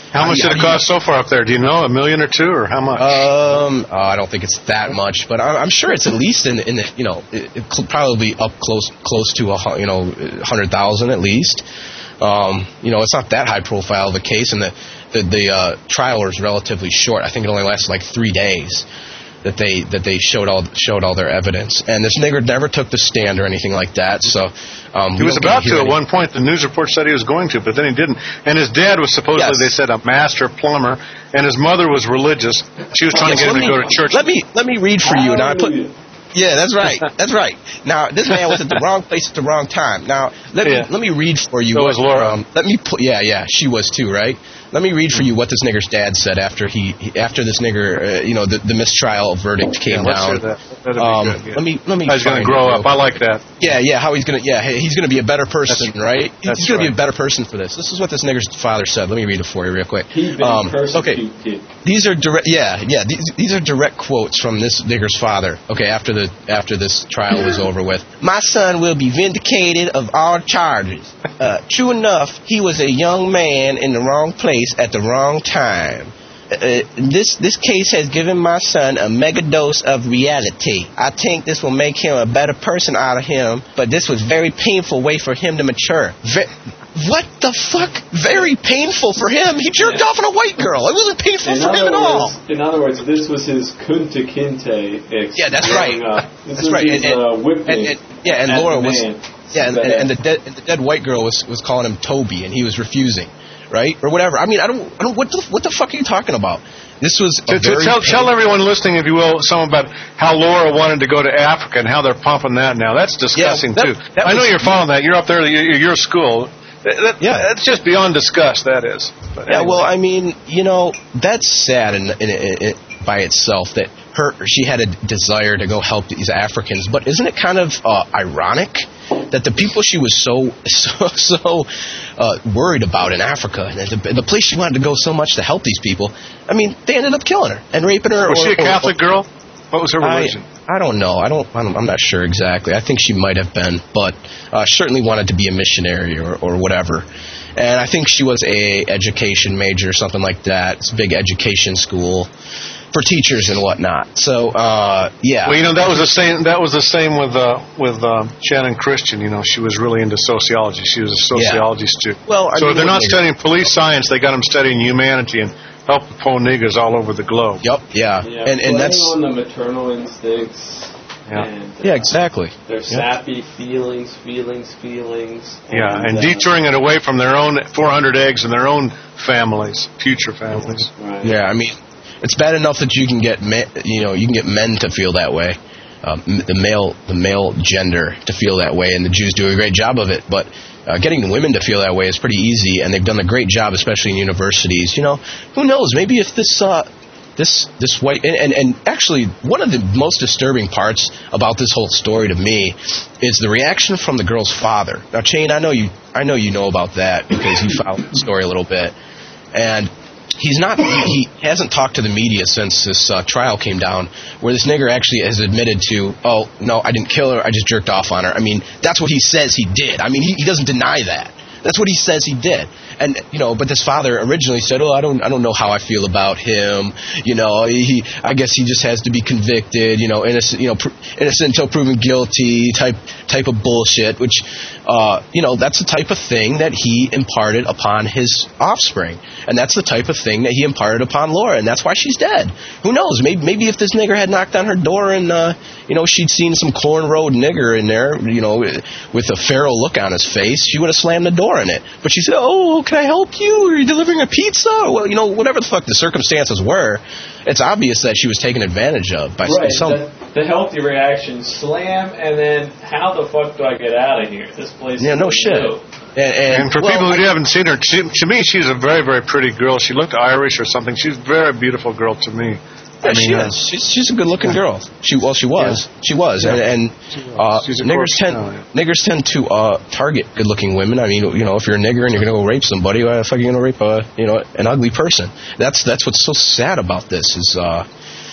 How much did it cost so far up there? Do you know, a million or two, or how much? Um, oh, I don't think it's that much, but I'm, I'm sure it's at least in, in the, you know, it, it cl- probably up close close to a hu- you know hundred thousand at least. Um, you know, it's not that high profile of a case, and the the, the uh, trial was relatively short. I think it only lasted like three days. That they that they showed all showed all their evidence, and this nigger never took the stand or anything like that. So um, he was about to at one point. The news report said he was going to, but then he didn't. And his dad was supposedly, yes. they said, a master plumber, and his mother was religious. She was trying yes, to get him me, to go to church. Let me let me read for you. Now I put. Yeah, that's right. That's right. Now this man was at the wrong place at the wrong time. Now let me yeah. let me read for you. So what, was Laura. Um, let me put. Yeah, yeah, she was too, right? Let me read for you what this nigger's dad said after he, he after this nigger, uh, you know, the, the mistrial verdict came yeah, down. That. Um, good, yeah. Let me let me. How he's going to grow up. I like that. Yeah, yeah. How he's going to yeah he's going to be a better person, that's, right? That's he's going right. to be a better person for this. This is what this nigger's father said. Let me read it for you real quick. He's been um, persecuted. Okay, these are direct. Yeah, yeah. These these are direct quotes from this nigger's father. Okay, after the after this trial was over with, my son will be vindicated of all charges. Uh, true enough, he was a young man in the wrong place at the wrong time. Uh, this this case has given my son a mega dose of reality. I think this will make him a better person out of him, but this was very painful way for him to mature. Ve- what the fuck? Very painful for him? He jerked off on a white girl. It wasn't painful in for him at words, all. In other words, this was his Kunta Kinte. Yeah, that's right. This that's right. His, and, uh, and, and, yeah, and Laura was... Man. Yeah, and, and, and the dead and the dead white girl was, was calling him Toby, and he was refusing, right, or whatever. I mean, I don't, I don't. What the, what the fuck are you talking about? This was to, to tell, tell everyone listening, if you will, some about how Laura wanted to go to Africa and how they're pumping that now. That's disgusting yeah, that, too. That I know was, you're following that. You're up there. You're, you're school. That, yeah, that's just beyond disgust. That is. But yeah. anyway. Well, I mean, you know, that's sad in, in, in, in, by itself that her she had a desire to go help these Africans. But isn't it kind of uh, ironic that the people she was so so so uh, worried about in Africa, and the, the place she wanted to go so much to help these people, I mean, they ended up killing her and raping her. Was or, she a Catholic or, or, girl? What was her religion? I, I don't know. I don't, I don't. I'm not sure exactly. I think she might have been, but uh, certainly wanted to be a missionary or, or whatever. And I think she was a education major or something like that. It's a big education school for teachers and whatnot. So, uh, yeah. Well, you know, that was the same. That was the same with uh, with uh, Shannon Christian. You know, she was really into sociology. She was a sociology yeah. student. Well, I so mean, if they're not they, studying police science, they got them studying humanity and help the poor niggers all over the globe. Yep. Yeah. yeah and and that's on the maternal instincts. Yeah. And, uh, yeah. Exactly. Their sappy yeah. feelings, feelings, feelings. Yeah, and, and uh, detouring it away from their own four hundred eggs and their own families, future families. Right. Yeah. I mean, it's bad enough that you can get men, you know, you can get men to feel that way, um, the male, the male gender to feel that way, and the Jews do a great job of it. But uh, getting women to feel that way is pretty easy, and they've done a great job, especially in universities. You know, who knows? Maybe if this, uh, this, this white, and, and, and actually, one of the most disturbing parts about this whole story to me is the reaction from the girl's father. Now, Shane, I know you, I know you know about that because you followed the story a little bit, and he's not. He hasn't talked to the media since this uh, trial came down, where this nigger actually has admitted to, oh no, I didn't kill her, I just jerked off on her. I mean, that's what he says he did. I mean, he, he doesn't deny that. That's what he says he did. And, you know, but this father originally said, oh, I don't I don't know how I feel about him. You know, he I guess he just has to be convicted, you know, innocent, you know, pr- innocent until proven guilty type type of bullshit, which, uh, you know, that's the type of thing that he imparted upon his offspring. And that's the type of thing that he imparted upon Laura. And that's why she's dead. Who knows? Maybe maybe if this nigger had knocked on her door and, uh, you know, she'd seen some cornrowed nigger in there, you know, with a feral look on his face, she would have slammed the door in it. But she said, oh, can I help you? Are you delivering a pizza? Well, you know, whatever the fuck the circumstances were, it's obvious that she was taken advantage of by right, some... The, the healthy reaction, slam, and then how the fuck do I get out of here? This place yeah, is no shit. new. And, and, and for well, people who haven't seen her, she, to me, she's a very, very pretty girl. She looked Irish or something. She's a very beautiful girl to me. Yeah, I mean, she uh, is. She's, she's a good-looking girl. She well, she was. Yeah. She was, yeah. and, and uh, niggers tend now, yeah. niggers tend to uh, target good-looking women. I mean, you know, if you're a nigger and you're going to go rape somebody, why the fuck are you going to rape a you know an ugly person? That's that's what's so sad about this is. Uh,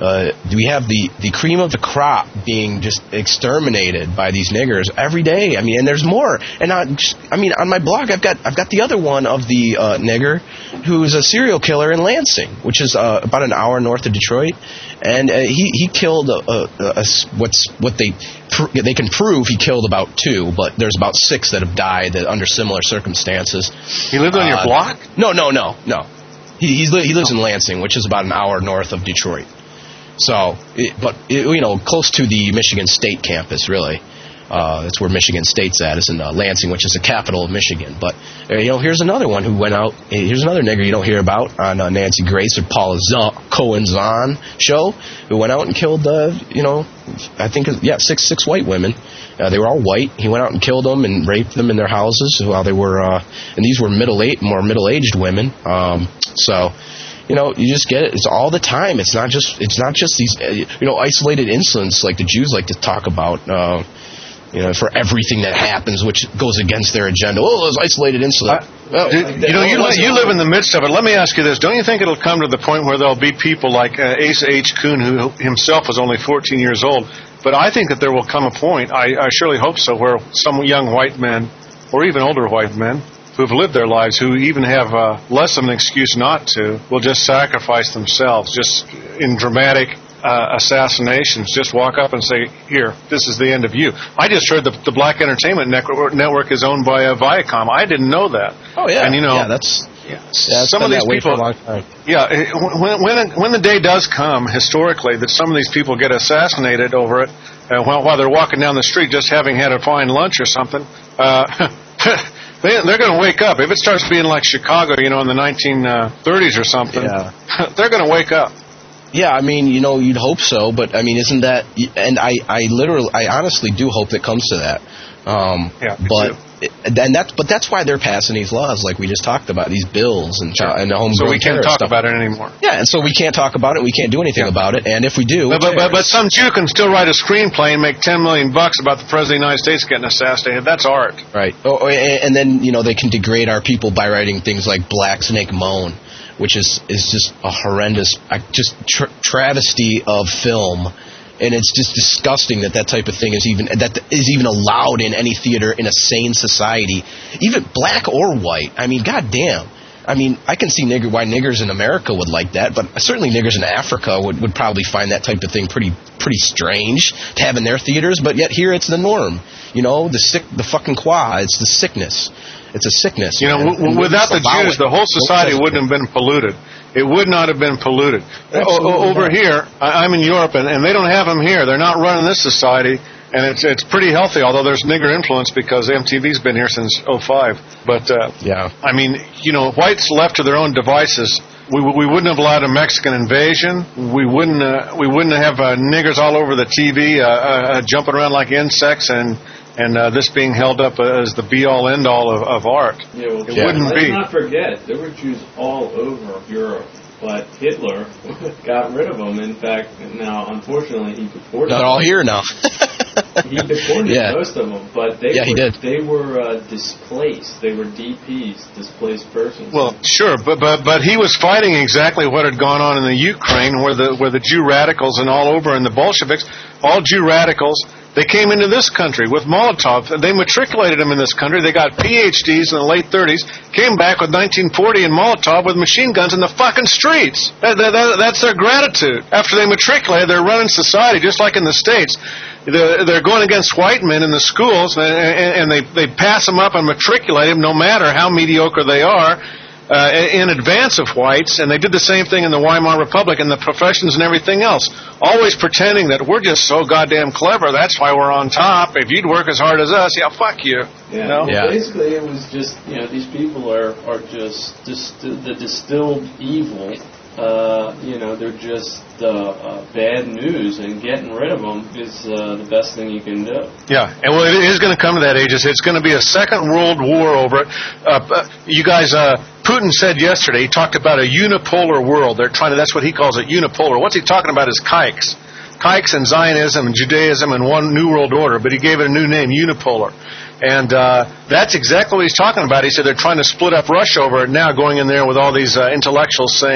uh, we have the, the cream of the crop being just exterminated by these niggers every day. I mean, and there's more. And I, I mean, on my blog, I've got I've got the other one of the uh, nigger who is a serial killer in Lansing, which is uh, about an hour north of Detroit, and uh, he he killed a, a, a, what's what they pr- they can prove he killed about two, but there's about six that have died that under similar circumstances. He lived on uh, your block? No, no, no, no. He he's li- he lives in Lansing, which is about an hour north of Detroit. So, it, but it, you know, close to the Michigan State campus, really. Uh, that's where Michigan State's at, is in uh, Lansing, which is the capital of Michigan. But uh, you know, here's another one who went out. Here's another nigger you don't hear about on uh, Nancy Grace or Paula Z- Cohen-Zahn show, who went out and killed, uh, you know, I think yeah, six six white women. Uh, they were all white. He went out and killed them and raped them in their houses while they were, uh, and these were middle eight, more middle aged women. Um, so. You know, you just get it. It's all the time. It's not just. It's not just these. Uh, you know, isolated incidents like the Jews like to talk about. Uh, you know, for everything that happens, which goes against their agenda. Oh, there's isolated incident. Well, you know, you, you live in the midst of it. Let me ask you this: don't you think it'll come to the point where there'll be people like uh, Asa H. Kuhn, who himself was only fourteen years old? But I think that there will come a point. I, I surely hope so, where some young white men, or even older white men, who've lived their lives, who even have uh, less of an excuse not to, will just sacrifice themselves, just in dramatic uh, assassinations, just walk up and say, here, this is the end of you. I just heard the, the Black Entertainment Network, network is owned by uh, Viacom. I didn't know that. Oh, yeah. And, you know, yeah, that's... Yeah, some of these people, yeah, when, when when the day does come, historically, that some of these people get assassinated over it, uh, while, while they're walking down the street just having had a fine lunch or something, uh, They, they're going to wake up. If it starts being like Chicago, you know, in the nineteen thirties or something, yeah. They're going to wake up. Yeah, I mean, you know, you'd hope so, but I mean, isn't that? And I, I literally, I honestly do hope it comes to that. Um, yeah, but and that's but that's why they're passing these laws, like we just talked about, these bills and yeah. and the homegrown So we can't talk stuff. about it anymore. Yeah, and so we can't talk about it. We can't do anything yeah. about it. And if we do, but but, but but some Jew can still write a screenplay and make ten million bucks about the president of the United States getting assassinated. That's art, right? Oh, and then you know they can degrade our people by writing things like Black Snake Moan, which is is just a horrendous, just tra- travesty of film. And it's just disgusting that that type of thing is even that is even allowed in any theater in a sane society, even black or white. I mean, goddamn. I mean, I can see nigger, why niggers in America would like that, but certainly niggers in Africa would, would probably find that type of thing pretty pretty strange to have in their theaters. But yet here it's the norm. You know, the sick, the fucking qua. It's the sickness. It's a sickness. You know, and, w- and without the Jews, the whole society wouldn't have been polluted. It would not have been polluted. O- over here, I- I'm in Europe, and, and they don't have them here. They're not running this society, and it's it's pretty healthy, although there's nigger influence because M T V's been here since oh five. But, uh, yeah. I mean, you know, whites left to their own devices, we we wouldn't have allowed a Mexican invasion. We wouldn't uh, we wouldn't have uh, niggers all over the T V uh, uh, jumping around like insects, and and uh, this being held up as the be-all, end-all of, of art. Yeah, well, it yeah. wouldn't Let's be. not forget, there were Jews all over Europe, but Hitler got rid of them. In fact, now, unfortunately, he deported They're all here now. He deported yeah. most of them, but they yeah, were, he did. they were uh, displaced. They were D Ps, displaced persons. Well, sure, but but but he was fighting exactly what had gone on in the Ukraine, where the where the Jew radicals and all over, and the Bolsheviks, all Jew radicals, they came into this country with Molotov. They matriculated them in this country. They got P H Ds in the late thirties, came back with nineteen forty and Molotov with machine guns in the fucking streets. That, that, that, that's their gratitude. After they matriculated, they're running society just like in the States. They're, they're going against white men in the schools, and, and, and they, they pass them up and matriculate them no matter how mediocre they are. Uh, in advance of whites, and they did the same thing in the Weimar Republic and the professions and everything else, always pretending that we're just so goddamn clever, that's why we're on top. If you'd work as hard as us, yeah, fuck you. Yeah, you know? yeah. Basically it was just, you know, these people are, are just dist- the distilled evil. Uh, you know, they're just uh, uh, bad news, and getting rid of them is uh, the best thing you can do. Yeah, and well, it is going to come to that, Aegis. It's going to be a second world war over it. Uh, you guys, uh, Putin said yesterday, he talked about a unipolar world. They're trying to, that's what he calls it, unipolar. What's he talking about is kikes. Kikes and Zionism and Judaism and one new world order, but he gave it a new name, unipolar. And uh, that's exactly what he's talking about. He said they're trying to split up Russia over it now, going in there with all these uh, intellectuals saying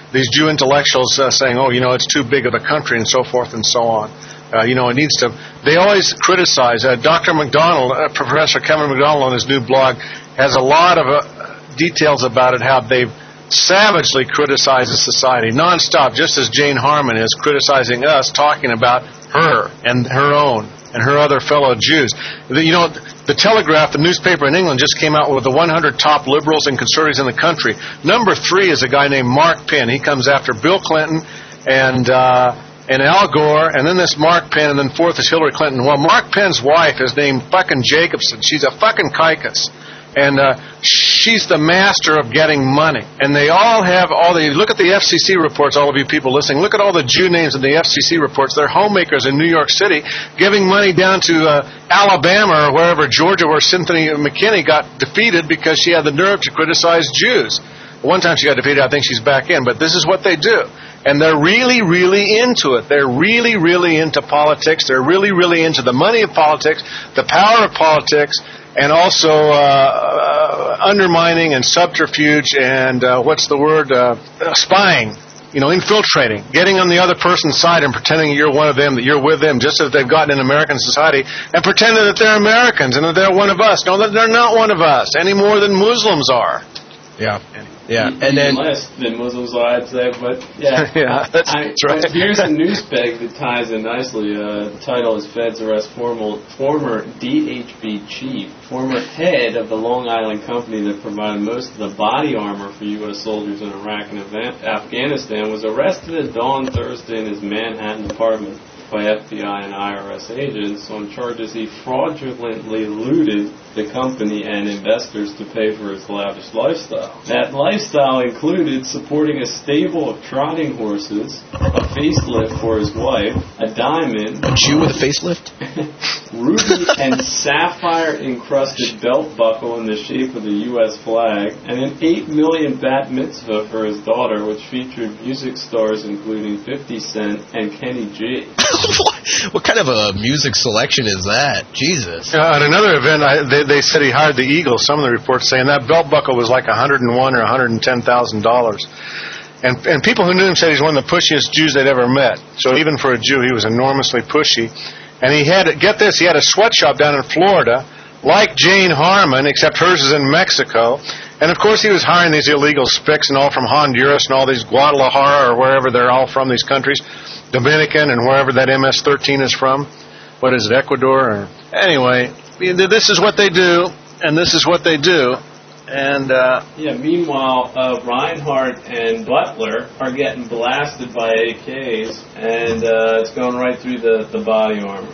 these Jew intellectuals uh, saying, oh, you know, it's too big of a country and so forth and so on. Uh, you know, it needs to. They always criticize. Uh, Doctor McDonald, uh, Professor Kevin McDonald, on his new blog has a lot of uh, details about it. How they've savagely criticized the society nonstop, just as Jane Harman is criticizing us, talking about her and her own and her other fellow Jews. The, you know, the Telegraph, the newspaper in England, just came out with the one hundred top liberals and conservatives in the country. Number three is a guy named Mark Penn. He comes after Bill Clinton and. Uh, And Al Gore, and then this Mark Penn, and then fourth is Hillary Clinton. Well, Mark Penn's wife is named fucking Jacobson. She's a fucking kaikas. And uh, she's the master of getting money. And they all have all the... Look at the F C C reports, all of you people listening. Look at all the Jew names in the F C C reports. They're homemakers in New York City, giving money down to uh, Alabama or wherever, Georgia, where Cynthia McKinney got defeated because she had the nerve to criticize Jews. One time she got defeated, I think she's back in. But this is what they do. And they're really, really into it. They're really, really into politics. They're really, really into the money of politics, the power of politics, and also uh, uh, undermining and subterfuge and, uh, what's the word, uh, spying, you know, infiltrating, getting on the other person's side and pretending you're one of them, that you're with them, just as they've gotten in American society, and pretending that they're Americans and that they're one of us. No, that they're not one of us, any more than Muslims are. Yeah. Yeah, and and then less than Muslims, I'd say, but yeah, yeah, that's, I, that's right. Here's a news peg that ties in nicely. Uh, the title is "Feds Arrest Formal, Former D H B Chief, Former Head of the Long Island Company that provided most of the body armor for U S soldiers in Iraq and Afghanistan, was arrested at dawn Thursday in his Manhattan apartment by F B I and I R S agents on charges he fraudulently looted the company and investors to pay for his lavish lifestyle. That lifestyle included supporting a stable of trotting horses, a facelift for his wife, a diamond, a Jew with a facelift, ruby and sapphire encrusted belt buckle in the shape of the U S flag, and an eight million bat mitzvah for his daughter, which featured music stars including fifty Cent and Kenny G. What kind of a music selection is that? Jesus. Uh, at another event, I, they, they said he hired the Eagles. Some of the reports saying that belt buckle was like one hundred one or one hundred ten thousand dollars. And and people who knew him said he's one of the pushiest Jews they'd ever met. So even for a Jew, he was enormously pushy. And he had, get this, he had a sweatshop down in Florida, like Jane Harman, except hers is in Mexico. And of course he was hiring these illegal spics and all from Honduras and all these Guadalajara or wherever they're all from, these countries, Dominican and wherever that M S thirteen is from. What is it, Ecuador? Or, anyway, this is what they do, and this is what they do. And uh, yeah. Meanwhile, uh, Reinhardt and Butler are getting blasted by A Ks, and uh, it's going right through the, the body armor.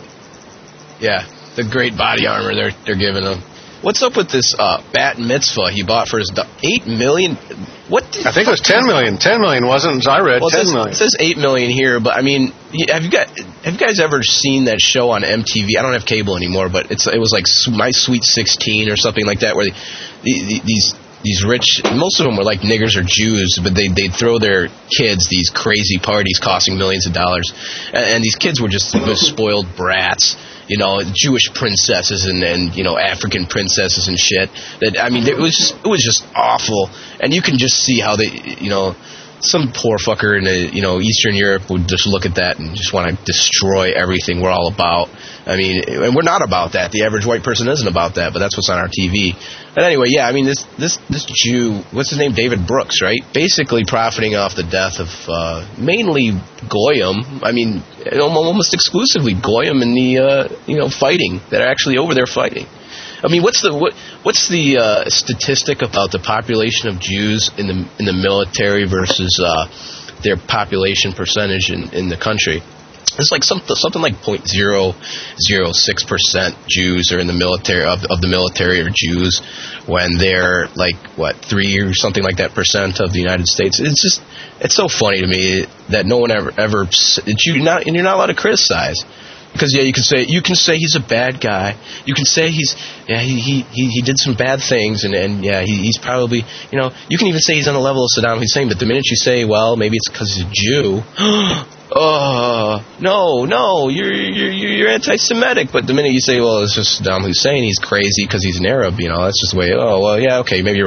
Yeah, the great body armor they're they're giving him. What's up with this uh, bat mitzvah he bought for his do- eight million? What? Did I think it was ten million. Ten million wasn't, as I read. Well, ten it says, million. It says eight million here, but I mean, have you got have you guys ever seen that show on M T V? I don't have cable anymore, but it's it was like My Sweet sixteen or something like that, where they, the, these these rich, most of them were like niggers or Jews, but they they'd throw their kids these crazy parties costing millions of dollars, and, and these kids were just spoiled brats. You know, Jewish princesses and, and you know African princesses and shit. That I mean, it was just it was just awful, and you can just see how they, you know, some poor fucker in a, you know Eastern Europe would just look at that and just want to destroy everything we're all about. I mean, and we're not about that. The average white person isn't about that, but that's what's on our T V. But anyway, yeah, I mean, this this this Jew, what's his name, David Brooks, right? Basically profiting off the death of uh, mainly Goyim. I mean, almost exclusively Goyim in the uh, you know fighting that are actually over there fighting. I mean, what's the what what's the uh, statistic about the population of Jews in the in the military versus uh, their population percentage in, in the country? It's like some, something like zero point zero zero six percent Jews are in the military of, of the military are Jews, when they're like what three or something like that percent of the United States. It's just it's so funny to me that no one ever ever it's you not and you're not allowed to criticize. Because yeah, you can say you can say he's a bad guy. You can say he's yeah he he, he, he did some bad things and, and yeah he, he's probably you know you can even say he's on the level of Saddam Hussein. But the minute you say well maybe it's because he's a Jew, oh no no you're you're you're anti-Semitic. But the minute you say well it's just Saddam Hussein, he's crazy because he's an Arab. You know that's just the way. Oh well yeah okay maybe you're right.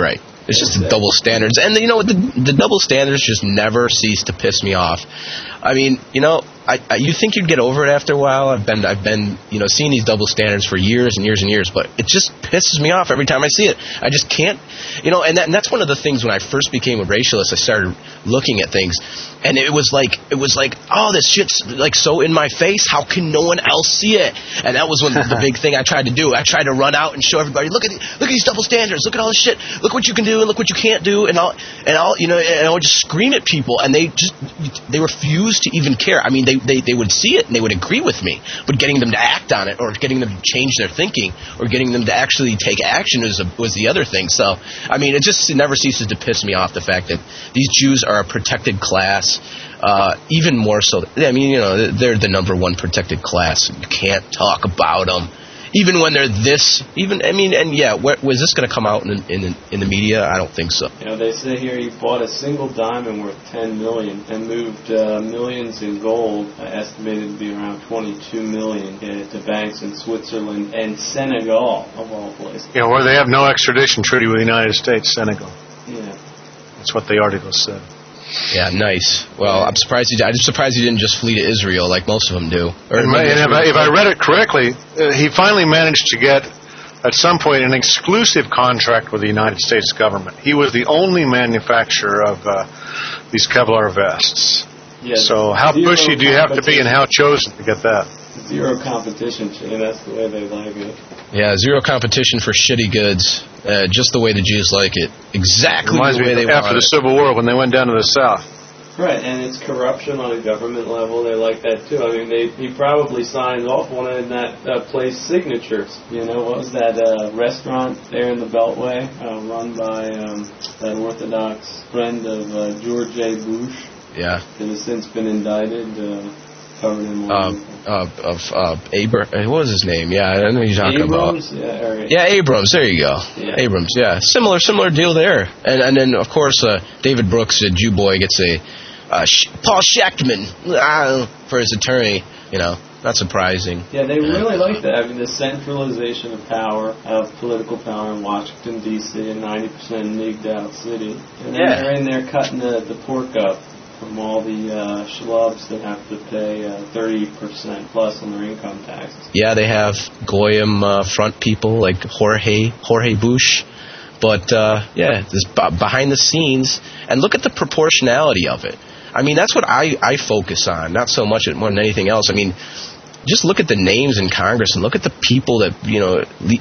It's just the double standards. And, you know, the, the double standards just never cease to piss me off. I mean, you know, I, I, you think you'd get over it after a while. I've been, I've been, you know, seeing these double standards for years and years and years, but it just pisses me off every time I see it. I just can't, you know, and, that, and that's one of the things when I first became a racialist, I started looking at things, and it was like, it was like, oh, this shit's like so in my face. How can no one else see it? And that was one the big thing I tried to do. I tried to run out and show everybody, look at look at these double standards. Look at all this shit. Look what you can do and look what you can't do. And I'll and I'll you know and I would just scream at people, and they just they refused to even care. I mean, they, they, they would see it and they would agree with me, but getting them to act on it or getting them to change their thinking or getting them to actually take action was, a, was the other thing. So, I mean, it just it never ceases to piss me off, the fact that these Jews are a protected class, uh, even more so. I mean, you know, they're the number one protected class. You can't talk about them. Even when they're this, even I mean, and yeah, where, was this going to come out in, in in the media? I don't think so. You know, they say here he bought a single diamond worth ten million and moved uh, millions in gold, uh, estimated to be around twenty-two million, uh, to banks in Switzerland and Senegal, of all places. Yeah, where they have no extradition treaty with the United States, Senegal. Yeah, that's what the article said. Yeah, nice. Well, I'm surprised he. I'm surprised he didn't just flee to Israel like most of them do. Or and, and if, I, if I read it correctly, uh, he finally managed to get, at some point, an exclusive contract with the United States government. He was the only manufacturer of uh, these Kevlar vests. Yeah, so how pushy do you have to be, and how chosen to get that? Zero competition, and that's the way they like it. Yeah, zero competition for shitty goods, uh, just the way the Jews like it. Exactly the way they want it. After the Civil War, when they went down to the South. Right, and it's corruption on a government level. They like that, too. I mean, they, he probably signed off on it in that uh, place signatures. You know, what was that uh, restaurant there in the Beltway, uh, run by um, that Orthodox friend of uh, George A. Bush? Yeah. That has since been indicted. Uh, Covered in uh, uh, of uh, Abrams. What was his name? Yeah, I know who you're talking Abrams? about. Yeah, right. yeah, Abrams. There you go. Yeah. Abrams. Yeah, similar, similar deal there. And and then of course uh, David Brooks, a Jew boy, gets a uh, Sh- Paul Schechtman uh, for his attorney. You know, not surprising. Yeah, they really like that. I mean, the centralization of power, of political power in Washington D C, a ninety percent nigged out city, and then yeah. they're in there cutting the, the pork up from all the uh, schlubs that have to pay uh, thirty percent plus on their income taxes. Yeah, they have Goyim uh, front people like Jorge Jorge Bush. But, uh, yeah, this b- behind the scenes. And look at the proportionality of it. I mean, that's what I, I focus on, not so much more than anything else. I mean, just look at the names in Congress and look at the people that, you know,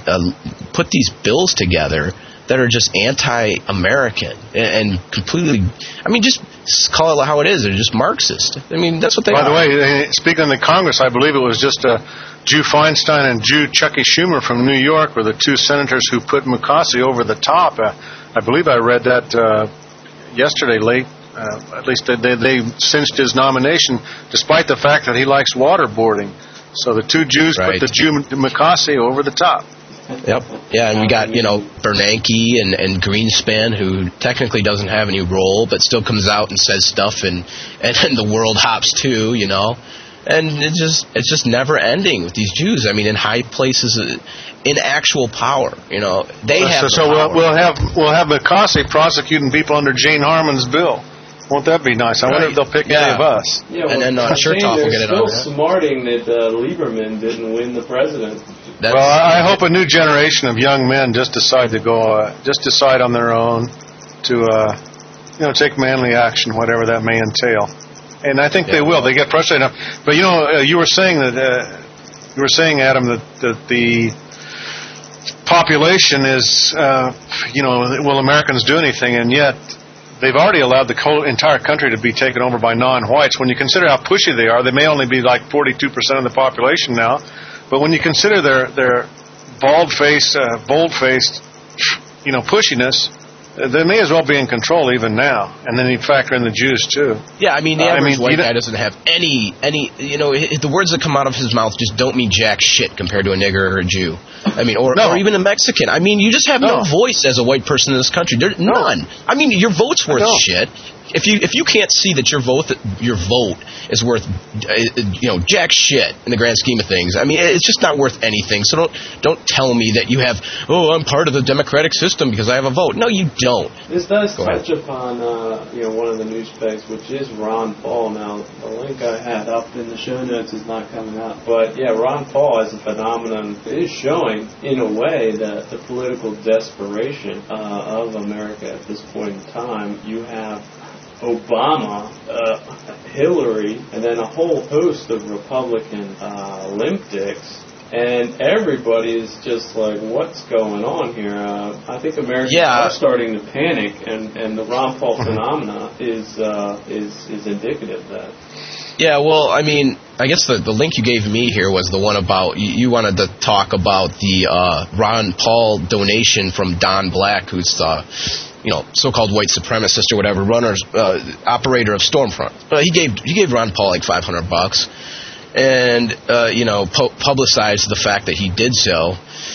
uh, put these bills together that are just anti-American and completely, I mean, just call it how it is. They're just Marxist. I mean, that's what they By are. the way, speaking of the Congress, I believe it was just uh, Jew Feinstein and Jew Chucky Schumer from New York were the two senators who put Mukasey over the top. Uh, I believe I read that uh, yesterday late. Uh, at least they, they cinched his nomination, despite the fact that he likes waterboarding. So the two Jews right. put the Jew Mukasey over the top. Yep. Yeah, and we got, you know, Bernanke and, and Greenspan, who technically doesn't have any role, but still comes out and says stuff, and, and, and the world hops too, you know. And it's just it's just never ending with these Jews. I mean, in high places, in actual power, you know, they uh, have. So, so we'll, we'll have we'll have Mukasey prosecuting people under Jane Harmon's bill. Won't that be nice? I right. wonder if they'll pick yeah. any of us. Yeah, well, and then uh, Chertoff will get it on. They're still smarting that uh, Lieberman didn't win the presidency. That's, well, I hope a new generation of young men just decide to go, uh, just decide on their own to, uh, you know, take manly action, whatever that may entail. And I think yeah, they will. Well, they get frustrated enough. But you know, uh, you were saying that uh, you were saying, Adam, that, that the population is, uh, you know, will Americans do anything? And yet, they've already allowed the whole entire country to be taken over by non-whites. When you consider how pushy they are, they may only be like forty-two percent of the population now. But when you consider their their bald-faced, uh, bold-faced, you know, pushiness, they may as well be in control even now. And then you factor in the Jews too. Yeah, I mean, the uh, average I mean, white guy doesn't have any any. You know, the words that come out of his mouth just don't mean jack shit compared to a nigger or a Jew. I mean, or, no. or even a Mexican. I mean, you just have no, no voice as a white person in this country. There's none. I mean, your vote's worth no. shit. if you if you can't see that your vote your vote is worth you know jack shit in the grand scheme of things, I mean it's just not worth anything. So don't don't tell me that you have oh I'm part of the democratic system because I have a vote. No, you don't. This does Go touch ahead. upon uh, you know one of the news pegs, which is Ron Paul. Now the link I had up in the show notes is not coming out, but yeah, Ron Paul as a phenomenon is showing in a way that the political desperation uh, of America at this point in time. You have Obama, uh, Hillary, and then a whole host of Republican uh, limp dicks. And everybody is just like, what's going on here? Uh, I think Americans yeah. are starting to panic, and, and the Ron Paul phenomena is uh, is is indicative of that. Yeah, well, I mean, I guess the, the link you gave me here was the one about, you, you wanted to talk about the uh, Ron Paul donation from Don Black, who's the, you know, so-called white supremacist or whatever, runner, uh, operator of Stormfront. But he gave he gave Ron Paul like five hundred bucks. And, uh, you know, pu- publicized the fact that he did so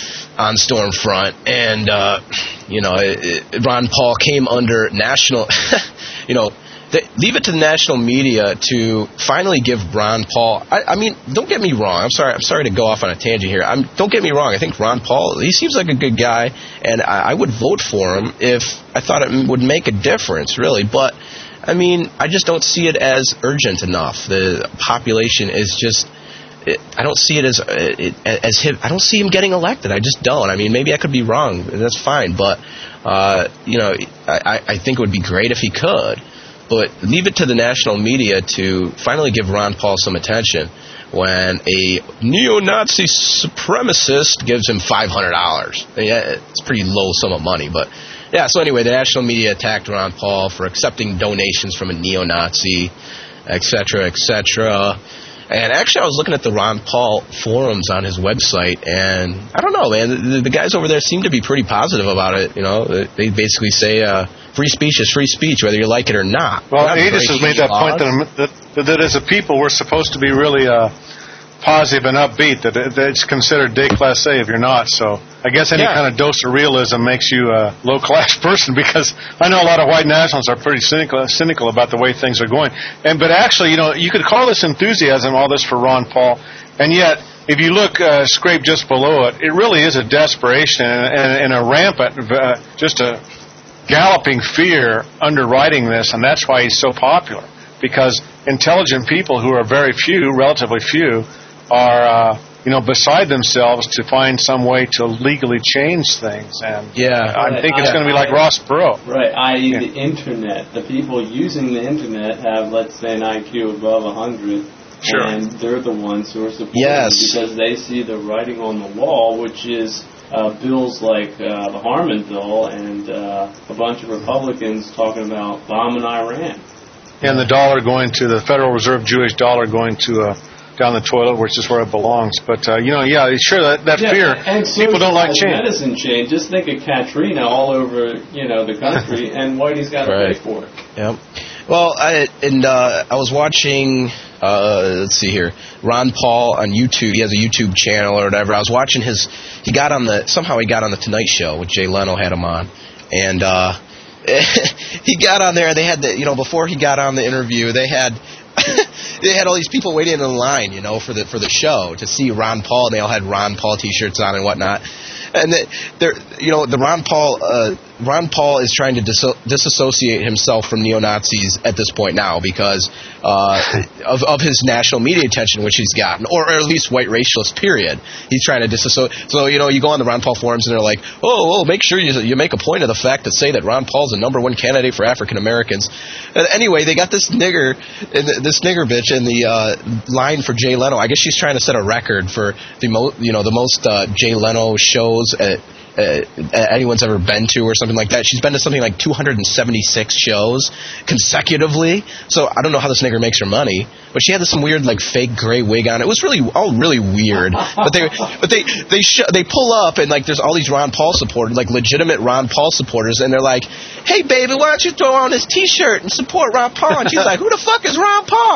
on Stormfront. And, uh, you know, it, it, Ron Paul came under national, you know, they, leave it to the national media to finally give Ron Paul, I, I mean, don't get me wrong. I'm sorry I'm sorry to go off on a tangent here. I'm, don't get me wrong. I think Ron Paul, he seems like a good guy, and I, I would vote for him if I thought it would make a difference, really. But I mean, I just don't see it as urgent enough. The population is just, it, I don't see it as it, as him. I don't see him getting elected. I just don't. I mean, maybe I could be wrong. That's fine. But, uh, you know, I, I think it would be great if he could. But leave it to the national media to finally give Ron Paul some attention when a neo-Nazi supremacist gives him five hundred dollars. Yeah, it's a pretty low sum of money, but... Yeah, so anyway, the national media attacked Ron Paul for accepting donations from a neo-Nazi, et cetera, et cetera. And actually, I was looking at the Ron Paul forums on his website, and I don't know, man, the, the guys over there seem to be pretty positive about it. You know, they basically say uh, free speech is free speech, whether you like it or not. Well, not Aegis has made that point that, that, that as a people, we're supposed to be really... Uh, positive and upbeat, that it's considered déclassé if you're not. So I guess any yeah. kind of dose of realism makes you a low-class person, because I know a lot of white nationalists are pretty cynical, cynical about the way things are going. And But actually, you know, you could call this enthusiasm, all this for Ron Paul, and yet if you look, uh, scrape just below it, it really is a desperation and, and, and a rampant, uh, just a galloping fear underwriting this, and that's why he's so popular, because intelligent people who are very few, relatively few, are, uh, you know, beside themselves to find some way to legally change things. And yeah, I right. think it's I, going to be like I, Ross Perot. Right, that is yeah. the Internet. The people using the Internet have, let's say, an I Q above one hundred. Sure. And they're the ones who are supporting yes. because they see the writing on the wall, which is uh, bills like uh, the Harmon bill and uh, a bunch of Republicans talking about bombing Iran. And the dollar going to the Federal Reserve Jewish dollar going to... Uh, down the toilet, which is where it belongs. But, uh, you know, yeah, sure, that, that yeah, fear, and people don't like change. Medicine change. Just think of Katrina all over, you know, the country, and Whitey's got to right. pay for it. Yep. Well, I, and uh, I was watching, uh, let's see here, Ron Paul on YouTube. He has a YouTube channel or whatever. I was watching his, he got on the, somehow he got on the Tonight Show, with Jay Leno had him on. And uh, he got on there, they had the, you know, before he got on the interview, they had, they had all these people waiting in line, you know, for the for the show to see Ron Paul, and they all had Ron Paul T-shirts on and whatnot. And they're, you know, the Ron Paul, uh, Ron Paul is trying to dis- disassociate himself from neo-Nazis at this point now because uh, of of his national media attention, which he's gotten, or, or at least white racialist. Period. He's trying to disassociate. So you know, you go on the Ron Paul forums and they're like, oh, well, make sure you you make a point of the fact to say that Ron Paul's the number one candidate for African Americans. And anyway, they got this nigger, this nigger bitch in the uh, line for Jay Leno. I guess she's trying to set a record for the mo- you know, the most uh, Jay Leno shows At, uh, anyone's ever been to or something like that. She's been to something like two hundred seventy-six shows consecutively. So I don't know how this nigger makes her money, but she had this some weird like fake gray wig on. It was really all really weird. But they but they they sh- they pull up and like there's all these Ron Paul supporters, like legitimate Ron Paul supporters, and they're like, "Hey baby, why don't you throw on this T-shirt and support Ron Paul?" And she's like, "Who the fuck is Ron Paul?"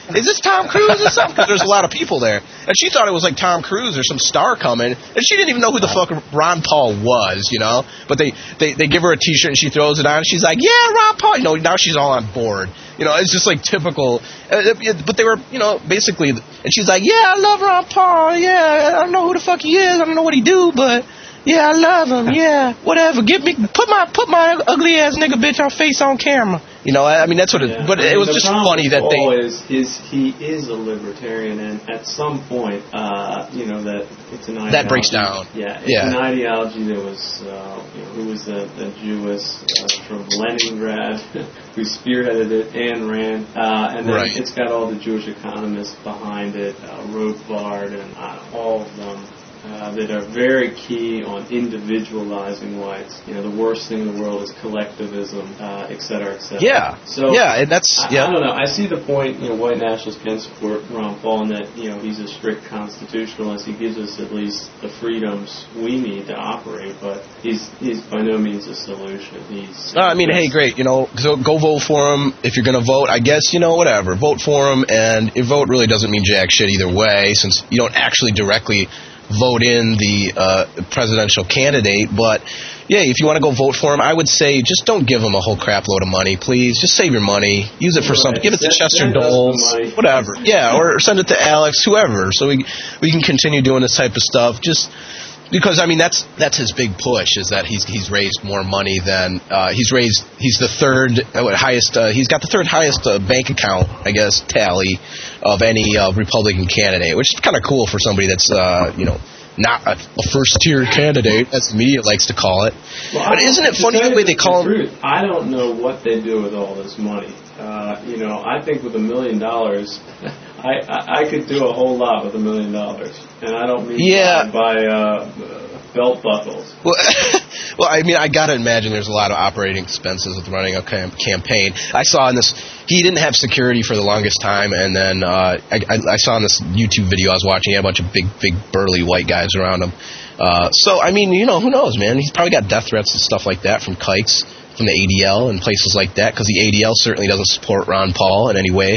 is this Tom Cruise or something? Because there's a lot of people there. And she thought it was like Tom Cruise or some star coming. And she didn't even know who the fuck Ron Paul was, you know? But they, they, they give her a T-shirt and she throws it on. And she's like, yeah, Ron Paul. You know, now she's all on board. You know, it's just like typical. Uh, but they were, you know, basically, and she's like, yeah, I love Ron Paul. Yeah, I don't know who the fuck he is. I don't know what he do, but yeah, I love him. Yeah, whatever. Give me, put my, put my ugly ass nigga bitch on face on camera. You know, I mean, that's what it, yeah. but I mean, it was the just problem funny that Paul they. Is, is he is a libertarian, and at some point, uh, you know, that it's an ideology. That breaks down. Yeah, it's yeah. an ideology that was, uh, you know, who was the, the Jewess uh, from Leningrad who spearheaded it, Ayn Rand, uh, and then right. it's got all the Jewish economists behind it, uh, Rothbard, and uh, all of them. Uh, that are very key on individualizing whites. You know, the worst thing in the world is collectivism, uh, et cetera, et cetera. Yeah. So yeah, and that's yeah. I, I don't know. I see the point. You know, white nationalists can support Ron Paul, and that you know he's a strict constitutionalist. He gives us at least the freedoms we need to operate, but he's he's by no means a solution. He's. No, I mean, hey, great. You know, so go vote for him if you're going to vote. I guess you know, whatever. Vote for him, and your vote really doesn't mean jack shit either way, since you don't actually directly vote in the uh, presidential candidate. But yeah, if you want to go vote for him, I would say just don't give him a whole crap load of money, please. Just save your money, use it for right. something. Give it to Send, Chester send Doles, whatever. Yeah, or send it to Alex, whoever, so we we can continue doing this type of stuff. Just because I mean that's that's his big push, is that he's he's raised more money than uh, he's raised. He's the third uh, highest. Uh, he's got the third highest uh, bank account, I guess, tally of any uh, Republican candidate, which is kind of cool for somebody that's uh, you know. not a, a first-tier candidate, as the media likes to call it. Well, but isn't it funny the way they call him? I don't know what they do with all this money. Uh, you know, I think with a million dollars, I, I I could do a whole lot with a million dollars, and I don't mean yeah. by, by uh, belt buckles. Well, well, I mean, I gotta imagine there's a lot of operating expenses with running a cam- campaign. I saw in this, he didn't have security for the longest time, and then uh, I, I, I saw in this YouTube video I was watching, he had a bunch of big, big, burly white guys around him. Uh, so, I mean, you know, who knows, man? He's probably got death threats and stuff like that from Kikes, from the A D L and places like that, because the A D L certainly doesn't support Ron Paul in any way.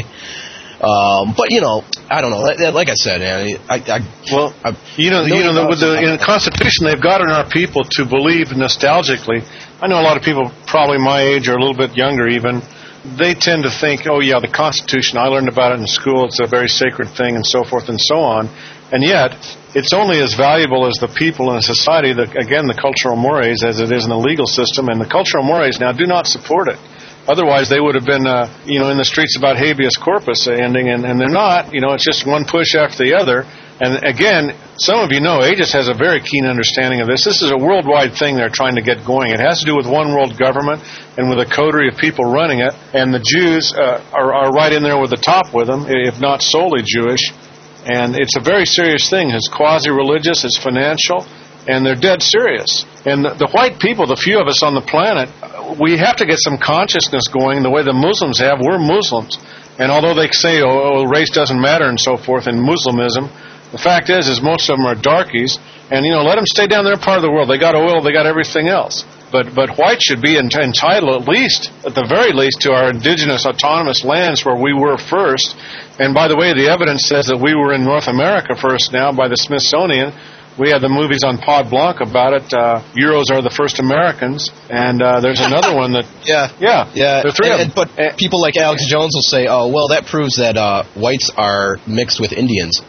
Um, but you know, I don't know. Like, like I said, man, I, I well, I, you know, you know, the, with the in the Constitution, they've gotten our people to believe nostalgically. I know a lot of people, probably my age or a little bit younger, even. They tend to think, oh yeah, the Constitution. I learned about it in school. It's a very sacred thing, and so forth and so on. And yet, it's only as valuable as the people in a society, the, again, the cultural mores, as it is in the legal system. And the cultural mores now do not support it. Otherwise, they would have been, uh, you know, in the streets about habeas corpus ending, and, and they're not. You know, it's just one push after the other. And again, some of you know, Aegis has a very keen understanding of this. This is a worldwide thing they're trying to get going. It has to do with one world government and with a coterie of people running it. And the Jews uh, are, are right in there with the top with them, if not solely Jewish. And it's a very serious thing. It's quasi-religious, it's financial, and they're dead serious. And the, the white people, the few of us on the planet, we have to get some consciousness going the way the Muslims have. We're Muslims. And although they say, oh, race doesn't matter and so forth in Muslimism, the fact is, is most of them are darkies. And, you know, let them stay down their part of the world. They got oil, they got everything else. But but white should be entitled, at least, at the very least, to our indigenous autonomous lands where we were first. And by the way, the evidence says that we were in North America first now by the Smithsonian. We had the movies on Pod Blanc about it. Uh, Euros are the first Americans. And uh, there's another one that... yeah. Yeah. Yeah. There are three and, of them. And, but people like Alex Jones will say, oh, well, that proves that uh, whites are mixed with Indians.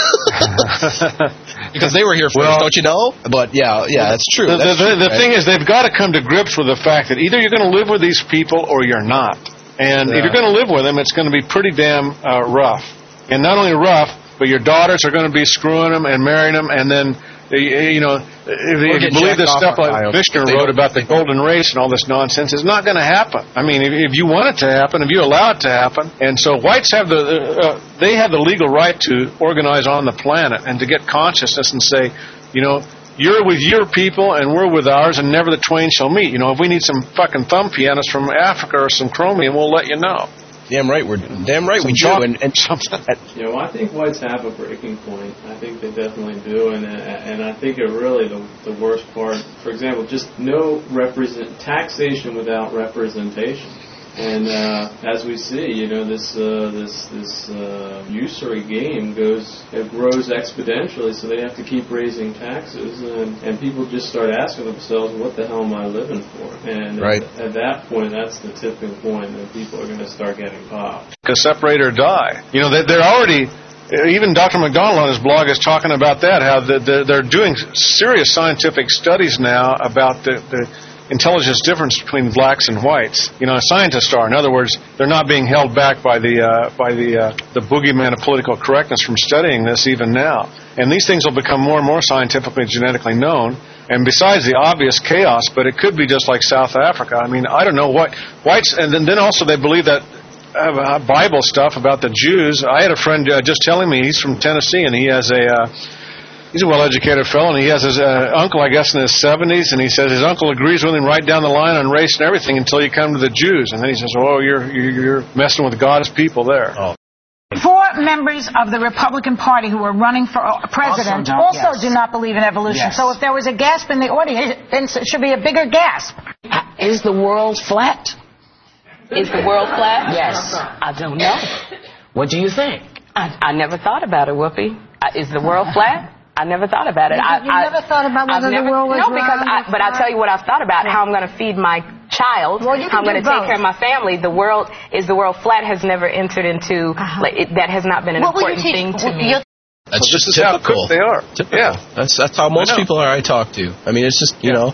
Because they were here first, well, don't you know? But, yeah, yeah, that's true. The, that's the, true, the right? thing is, they've got to come to grips with the fact that either you're going to live with these people or you're not. And yeah. if you're going to live with them, it's going to be pretty damn uh, rough. And not only rough, but your daughters are going to be screwing them and marrying them, and then... You know, if, if you believe this stuff like Vishnu wrote about the golden race and all this nonsense, it's not going to happen. I mean, if, if you want it to happen, if you allow it to happen, and so whites have the, uh, they have the legal right to organize on the planet and to get consciousness and say, you know, you're with your people and we're with ours, and never the twain shall meet. You know, if we need some fucking thumb pianists from Africa or some chromium, we'll let you know. Damn right, we're damn right Some we do. And, and you know, I think whites have a breaking point. I think they definitely do, and and I think it really the the worst part. For example, just no represent taxation without representation. And uh, as we see, you know, this uh, this this uh, usury game goes it grows exponentially. So they have to keep raising taxes, and, and people just start asking themselves, "What the hell am I living for?" And right. at, at that point, that's the tipping point that people are going to start getting popped. Because separate or die. You know, they're already. Even Doctor McDonald on his blog is talking about that. How the, the, they're doing serious scientific studies now about the. the intelligence difference between blacks and whites. You know, scientists are. In other words, they're not being held back by the uh, by the uh, the boogeyman of political correctness from studying this even now. And these things will become more and more scientifically and genetically known. And besides the obvious chaos, but it could be just like South Africa. I mean, I don't know what whites. And then, then also they believe that uh, Bible stuff about the Jews. I had a friend uh, just telling me he's from Tennessee and he has a. Uh, He's a well-educated fellow, and he has his uh, uncle, I guess, in his seventies, and he says his uncle agrees with him right down the line on race and everything until you come to the Jews. And then he says, oh, you're you're messing with God's people there. Oh. Four members of the Republican Party who are running for president also, also yes. do not believe in evolution. Yes. So if there was a gasp in the audience, it should be a bigger gasp. Is the world flat? Is the world flat? Yes. I don't know. What do you think? I, I never thought about it, Whoopi. Uh, is the world flat? I never thought about it. You, I, you I, never thought about whether never, the world was no, because I, but I'll tell you what I've thought about, how I'm going to feed my child, well, how I'm going to take care of my family. The world, is the world flat has never entered into, uh-huh. like, it, that has not been an what important thing to me. That's well, just this typical. Is how they are. Typical. Yeah. That's, that's how most people are I talk to. I mean, it's just, you yeah. know,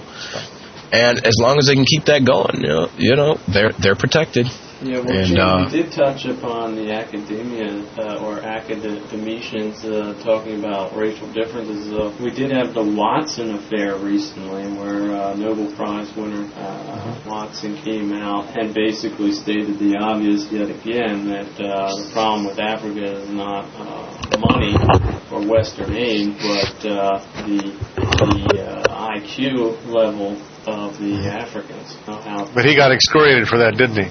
and as long as they can keep that going, you know, you know they're, they're protected. Yeah, well, and, Jim, uh, we did touch upon the academia uh, or academicians uh, talking about racial differences. Uh, we did have the Watson affair recently, where uh, Nobel Prize winner uh, mm-hmm. Watson came out and basically stated the obvious yet again, that uh, the problem with Africa is not uh, money or Western aid, but uh, the the uh, I Q level of the Africans. How but he got excoriated for that, didn't he?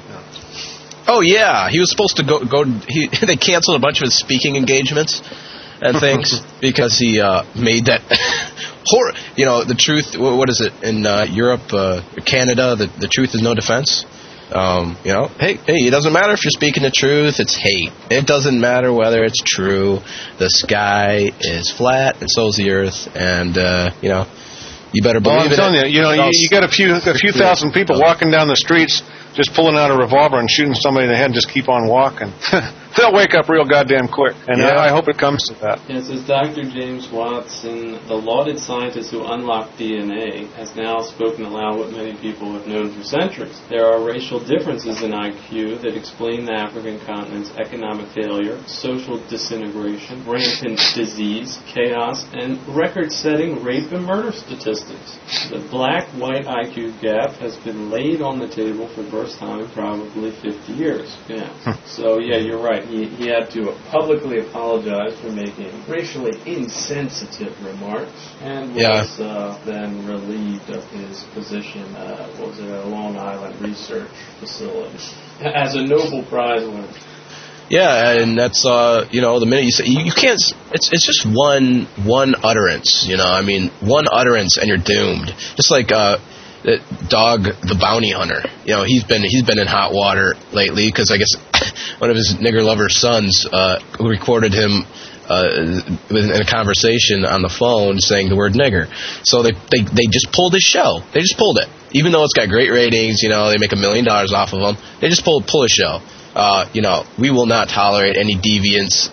Oh yeah, he was supposed to go. Go. He, they canceled a bunch of his speaking engagements and things because he uh, made that. Hor- you know, the truth. What is it in uh, Europe, uh, Canada? The the truth is no defense. Um, you know, hey, hey, it doesn't matter if you're speaking the truth. It's hate. It doesn't matter whether it's true. The sky is flat, and so is the earth, and uh, you know, you better believe well, I'm it. telling you, you know, you, you got a few a few thousand people walking down the streets, just pulling out a revolver and shooting somebody in the head and just keep on walking. They'll wake up real goddamn quick. And yeah. I, I hope it comes to that. Yes, as Doctor James Watson, the lauded scientist who unlocked D N A, has now spoken aloud what many people have known for centuries. There are racial differences in I Q that explain the African continent's economic failure, social disintegration, rampant disease, chaos, and record-setting rape and murder statistics. The black-white I Q gap has been laid on the table for the first time in probably fifty years. Yeah. So, yeah, you're right. He, he had to publicly apologize for making racially insensitive remarks and was yeah. uh, then relieved of his position uh, what was it, at a Long Island research facility as a Nobel Prize winner. Yeah, and that's uh, you know, the minute you say you, you can't. It's it's just one one utterance. You know, I mean, one utterance and you're doomed. Just like uh, Dog the Bounty Hunter. You know, he's been he's been in hot water lately because I guess one of his nigger lover sons uh, who recorded him uh, in a conversation on the phone saying the word nigger. So they, they they just pulled his show. They just pulled it, even though it's got great ratings. You know, they make a million dollars off of them. They just pull pull a show. Uh, you know, we will not tolerate any deviance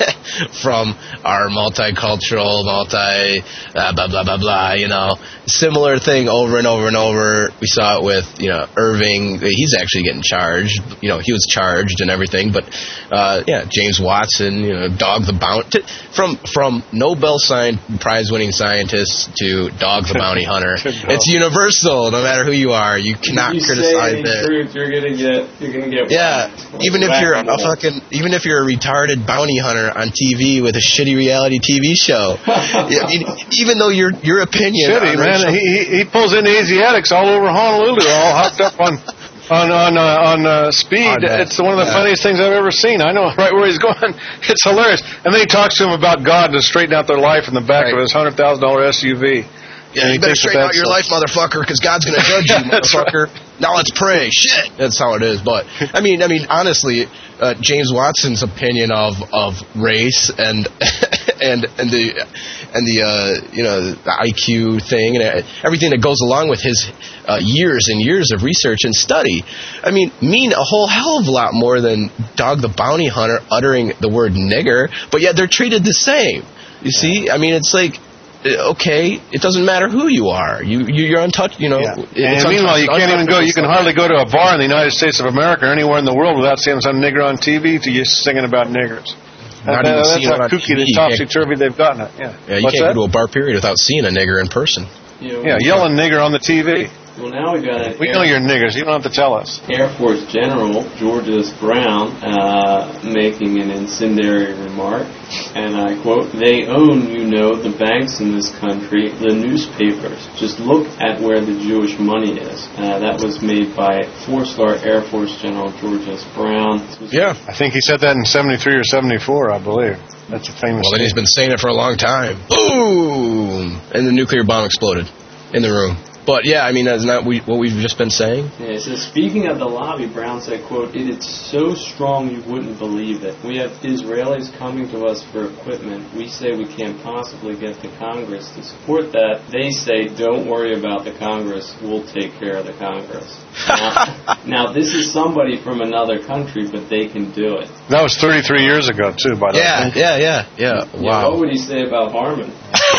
from our multicultural, multi, uh, blah, blah, blah, blah, you know. Similar thing over and over and over. We saw it with, you know, Irving. He's actually getting charged. You know, he was charged and everything. But, uh, yeah, James Watson, you know, Dog the Bounty. From from Nobel science, Prize-winning scientists to Dog the Bounty Hunter. It's universal, no matter who you are. You cannot you criticize say it. Truth, you're going to get, you're going to get yeah. Even if you're a fucking, even if you're a retarded bounty hunter on T V with a shitty reality T V show, I mean, even though your your opinion, shitty man, racial, he he pulls in the Asiatics all over Honolulu, all hopped up on on on uh, on uh, speed. It's one of the yeah. funniest things I've ever seen. I know right where he's going. It's hilarious. And then he talks to him about God to straighten out their life in the back right. of his hundred thousand dollar S U V. Yeah, you better straighten out your life, motherfucker, because God's going to judge you, motherfucker. Right. now let's pray. Shit, that's how it is. But I mean, I mean, honestly, uh, James Watson's opinion of, of race and and and the and the uh, you know the I Q thing and everything that goes along with his uh, years and years of research and study, I mean, mean a whole hell of a lot more than Dog the Bounty Hunter uttering the word nigger. But yet they're treated the same. You see, I mean, it's like. Okay, it doesn't matter who you are. You, you're untouched, you know. Yeah. And meanwhile, you can't even go, you can hardly go to a bar in the United States of America or anywhere in the world without seeing some nigger on T V to you singing about niggers. Not that, even that's seeing how it kooky, the topsy-turvy they've gotten it. Yeah, yeah you What's can't that? go to a bar period without seeing a nigger in person. You know, yeah, yelling nigger on the T V. Well, now we got an We Air, know you're niggers. You don't have to tell us. Air Force General Georges Brown uh, making an incendiary remark, and I quote, "They own, you know, the banks in this country, the newspapers. Just look at where the Jewish money is." Uh, that was made by four-star Air Force General Georges Brown. Yeah. I think he said that in seventy-three or seventy-four, I believe. That's a famous Well, then he's been saying it for a long time. Boom! And the nuclear bomb exploded in the room. But, yeah, I mean, that's not we, what we've just been saying. Yeah, it says, speaking of the lobby, Brown said, quote, "It is so strong you wouldn't believe it. We have Israelis coming to us for equipment. We say we can't possibly get the Congress to support that. They say, don't worry about the Congress. We'll take care of the Congress." Now, now, this is somebody from another country, but they can do it. That was thirty-three years ago, too, by the yeah, way. Yeah, yeah, yeah, yeah. Wow. Yeah, what would he say about Harmon?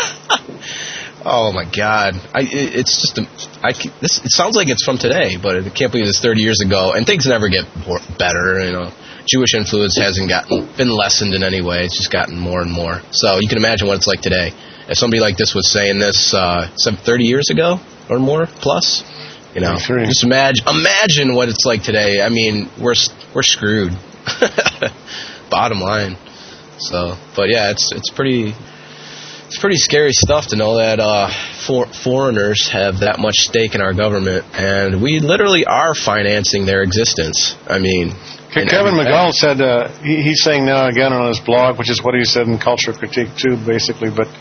Oh my God! I it, it's just a, I this it sounds like it's from today, but I can't believe it's thirty years ago, and things never get more, better. You know, Jewish influence hasn't gotten been lessened in any way; it's just gotten more and more. So you can imagine what it's like today. If somebody like this was saying this uh, some thirty years ago or more plus, you know, just imagine imagine what it's like today. I mean, we're we're screwed. Bottom line. So, but yeah, it's it's pretty. It's pretty scary stuff to know that uh, for, foreigners have that much stake in our government, and we literally are financing their existence. I mean, Kevin McDonald said uh, he, he's saying now again on his blog, which is what he said in Culture Critique too, basically. But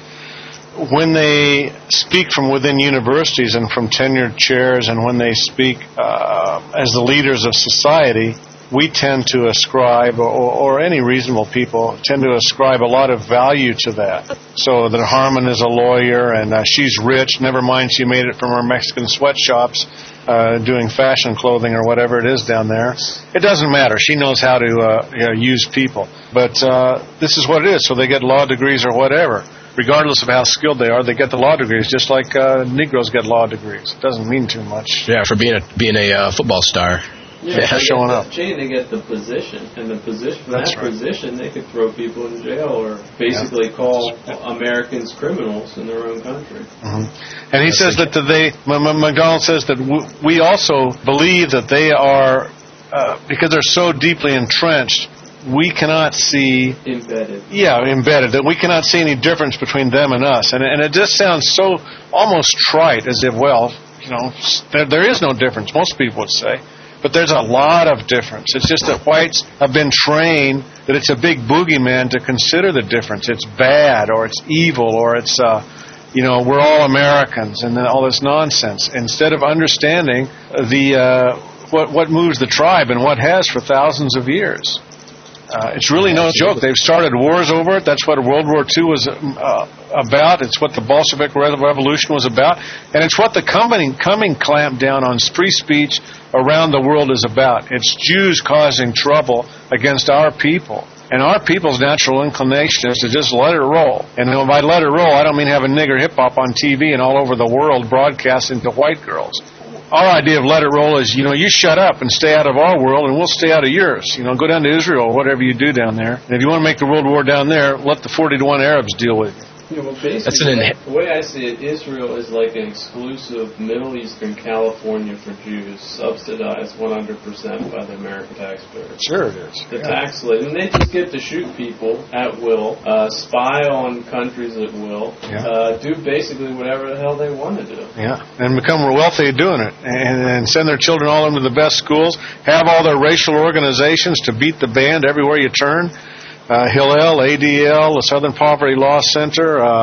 when they speak from within universities and from tenured chairs, and when they speak uh, as the leaders of society, we tend to ascribe, or, or any reasonable people tend to ascribe a lot of value to that. So that Harmon is a lawyer and uh, she's rich, never mind she made it from her Mexican sweatshops uh, doing fashion clothing or whatever it is down there. It doesn't matter. She knows how to uh, you know, use people. But uh, this is what it is. So they get law degrees or whatever. Regardless of how skilled they are, they get the law degrees, just like uh, Negroes get law degrees. It doesn't mean too much. Yeah, for being a, being a uh, football star. Yeah, yeah, showing up. Jay, they get the position, and the position, for That's that right. position, they could throw people in jail or basically yeah. call Americans criminals in their own country. Mm-hmm. And he That's says that the, they, McDonald says that we also believe that they are, uh, because they're so deeply entrenched, we cannot see embedded. Yeah, embedded. That we cannot see any difference between them and us, and and it just sounds so almost trite, as if well, you know, there, there is no difference. Most people would say. But there's a lot of difference. It's just that whites have been trained that it's a big boogeyman to consider the difference. It's bad, or it's evil, or it's, uh, you know, we're all Americans, and then all this nonsense. Instead of understanding the uh, what what moves the tribe and what has for thousands of years. Uh, it's really no joke. They've started wars over it. That's what World War Two was uh, about. It's what the Bolshevik Revolution was about. And it's what the coming, coming clamp down on free speech around the world is about. It's Jews causing trouble against our people. And our people's natural inclination is to just let it roll. And by let it roll, I don't mean having nigger hip-hop on T V and all over the world broadcasting to white girls. Our idea of let it roll is, you know, you shut up and stay out of our world and we'll stay out of yours. You know, go down to Israel or whatever you do down there. And if you want to make the world war down there, let the forty to one Arabs deal with you. Yeah, well, basically, That's an inha- the way I see it, Israel is like an exclusive Middle Eastern California for Jews, subsidized one hundred percent by the American taxpayer. Sure it is. The yeah. tax lid. And they just get to shoot people at will, uh, spy on countries at will, yeah. uh, do basically whatever the hell they want to do. Yeah, and become wealthy doing it. And, and send their children all into the best schools, have all their racial organizations to beat the band everywhere you turn. Uh, Hillel, A D L, the Southern Poverty Law Center, uh,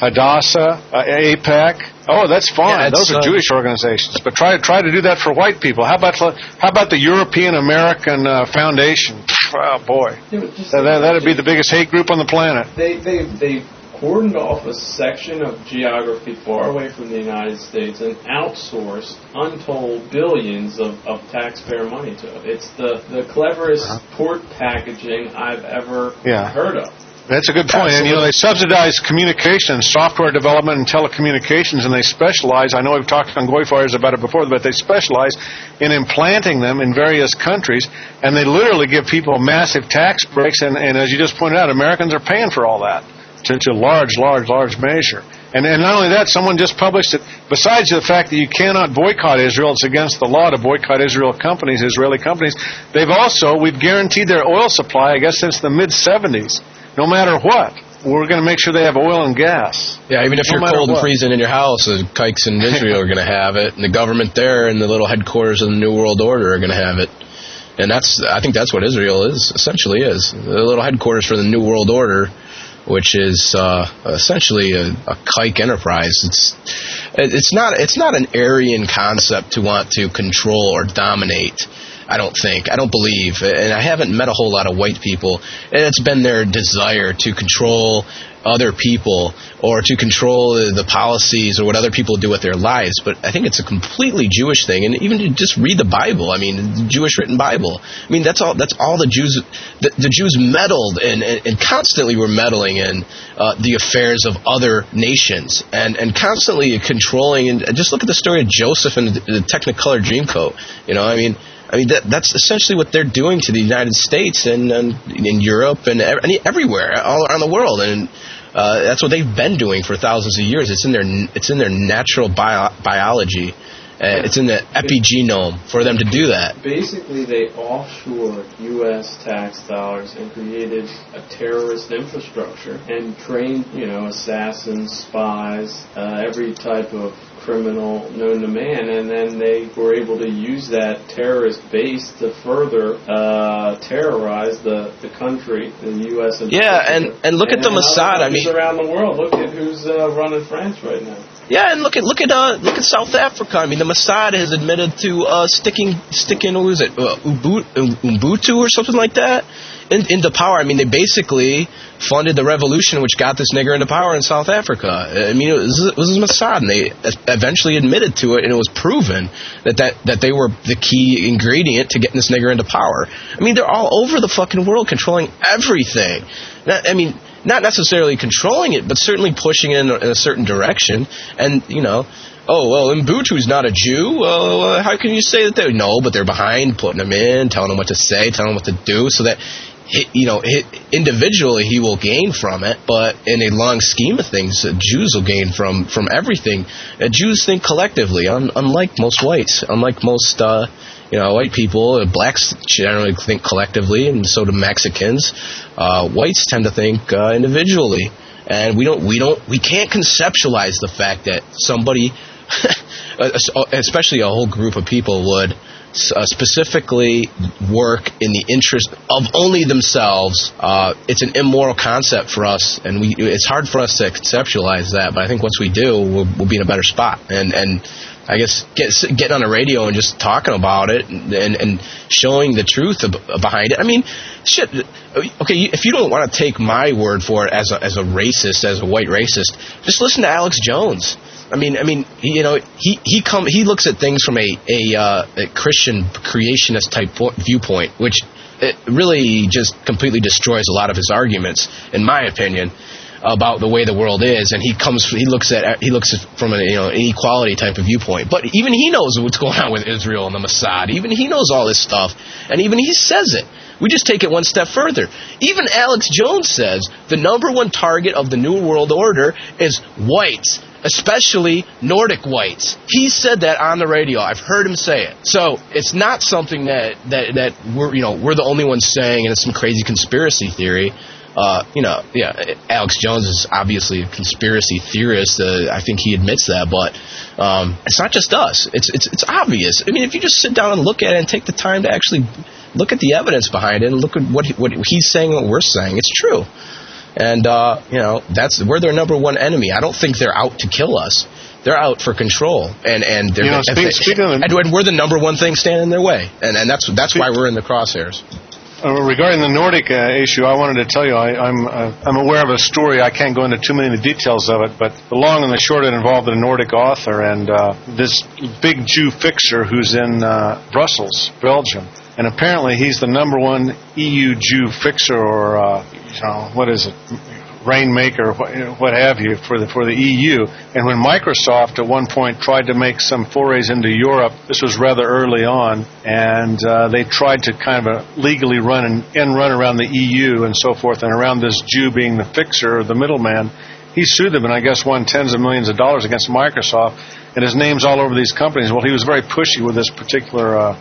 Hadassah, uh, AIPAC. Oh, that's fine. Yeah, Those are uh, Jewish organizations. But try try to do that for white people. How about how about the European American uh, Foundation? Oh boy, that, that'd be the biggest hate group on the planet. They they they cordoned off a section of geography far away from the United States and outsourced untold billions of, of taxpayer money to it. It's the the cleverest port packaging I've ever yeah. heard of. That's a good point. Absolutely. And, you know, they subsidize communication, software development, and telecommunications, and they specialize, I know we've talked on Goy Fires about it before, but they specialize in implanting them in various countries, and they literally give people massive tax breaks, and, and as you just pointed out, Americans are paying for all that to, to large, large, large measure. And, and not only that, someone just published it, besides the fact that you cannot boycott Israel, it's against the law to boycott Israel companies, Israeli companies, they've also, we've guaranteed their oil supply, I guess, since the mid-seventies. No matter what, we're going to make sure they have oil and gas. Yeah, even if no you're cold what. and freezing in your house, the kikes in Israel are going to have it, and the government there and the little headquarters of the New World Order are going to have it. And that's, I think that's what Israel is, essentially is. The little headquarters for the New World Order, which is uh, essentially a, a kike enterprise. It's it's not it's not an Aryan concept to want to control or dominate. I don't think. I don't believe. And I haven't met a whole lot of white people. And it's been their desire to control other people or to control the policies or what other people do with their lives. But I think it's a completely Jewish thing. And even to just read the Bible, I mean, the Jewish written Bible. I mean, that's all That's all the Jews, the, the Jews meddled and, and, and constantly were meddling in uh, the affairs of other nations and, and constantly controlling. And just look at the story of Joseph and the, the Technicolor Dreamcoat. You know, I mean, I mean, that, that's essentially what they're doing to the United States and, and in Europe and everywhere, all around the world. And uh, that's what they've been doing for thousands of years. It's in their it's in their natural bio- biology. Uh, it's in the epigenome for them to do that. Basically, they offshored U S tax dollars and created a terrorist infrastructure and trained, you know, assassins, spies, uh, every type of criminal known to man, and then they were able to use that terrorist base to further uh, terrorize the, the country, the U S And yeah, and, and look and at the Mossad. I mean, around the world. Look at who's uh, running France right now. Yeah, and look at look at uh, look at South Africa. I mean, the Mossad has admitted to uh, sticking sticking what was it, uh, Ubuntu or something like that, in, into power. I mean, they basically funded the revolution which got this nigger into power in South Africa. I mean, it was, it was the Mossad, and they eventually admitted to it, and it was proven that, that that they were the key ingredient to getting this nigger into power. I mean, they're all over the fucking world controlling everything. I mean, not necessarily controlling it, but certainly pushing it in a, in a certain direction. And, you know, oh, well, Mbutu's not a Jew. Well, how can you say that they're... No, but they're behind putting him in, telling him what to say, telling him what to do, so that, you know, individually he will gain from it, but in a long scheme of things, Jews will gain from, from everything. Uh, Jews think collectively, un, unlike most whites, unlike most... Uh, You know, white people, uh, blacks generally think collectively, and so do Mexicans. Uh, whites tend to think uh, individually, and we don't, we don't, we can't conceptualize the fact that somebody, especially a whole group of people, would uh, specifically work in the interest of only themselves. Uh, it's an immoral concept for us, and we, it's hard for us to conceptualize that. But I think once we do, we'll, we'll be in a better spot. And and. I guess get, getting on the radio and just talking about it and, and, and showing the truth of, behind it. I mean, shit. Okay, if you don't want to take my word for it as a, as a racist, as a white racist, just listen to Alex Jones. I mean, I mean, he, you know, he he come he looks at things from a a, uh, a Christian creationist type viewpoint, which it really just completely destroys a lot of his arguments, in my opinion, about the way the world is. And he comes, he looks at, he looks at from an, you know, inequality type of viewpoint. But even he knows what's going on with Israel and the Mossad. Even he knows all this stuff, and even he says it. We just take it one step further. Even Alex Jones says the number one target of the New World Order is whites, especially Nordic whites. He said that on the radio. I've heard him say it. So it's not something that that that we're, you know, we're the only ones saying, and it's some crazy conspiracy theory. Uh, you know, yeah, Alex Jones is obviously a conspiracy theorist. Uh, I think he admits that, but um, it's not just us. It's it's it's obvious. I mean, if you just sit down and look at it and take the time to actually look at the evidence behind it and look at what he, what he's saying and what we're saying, it's true. And, uh, you know, that's we're their number one enemy. I don't think they're out to kill us. They're out for control. And, and, they're, you know, and, speak, they, speaking of, and we're the number one thing standing in their way. And, and that's that's why we're in the crosshairs. Uh, regarding the Nordic uh, issue, I wanted to tell you I, I'm uh, I'm aware of a story. I can't go into too many of the details of it, but the long and the short, it involved a Nordic author and uh, this big Jew fixer who's in uh, Brussels, Belgium, and apparently he's the number one E U Jew fixer or uh, you know, what is it? Rainmaker, what, what have you, for the for the E U. And when Microsoft at one point tried to make some forays into Europe, this was rather early on, and uh, they tried to kind of uh, legally run and, and run around the E U and so forth, and around this Jew being the fixer or the middleman. He sued them and I guess won tens of millions of dollars against Microsoft, and his name's all over these companies. Well, he was very pushy with this particular uh,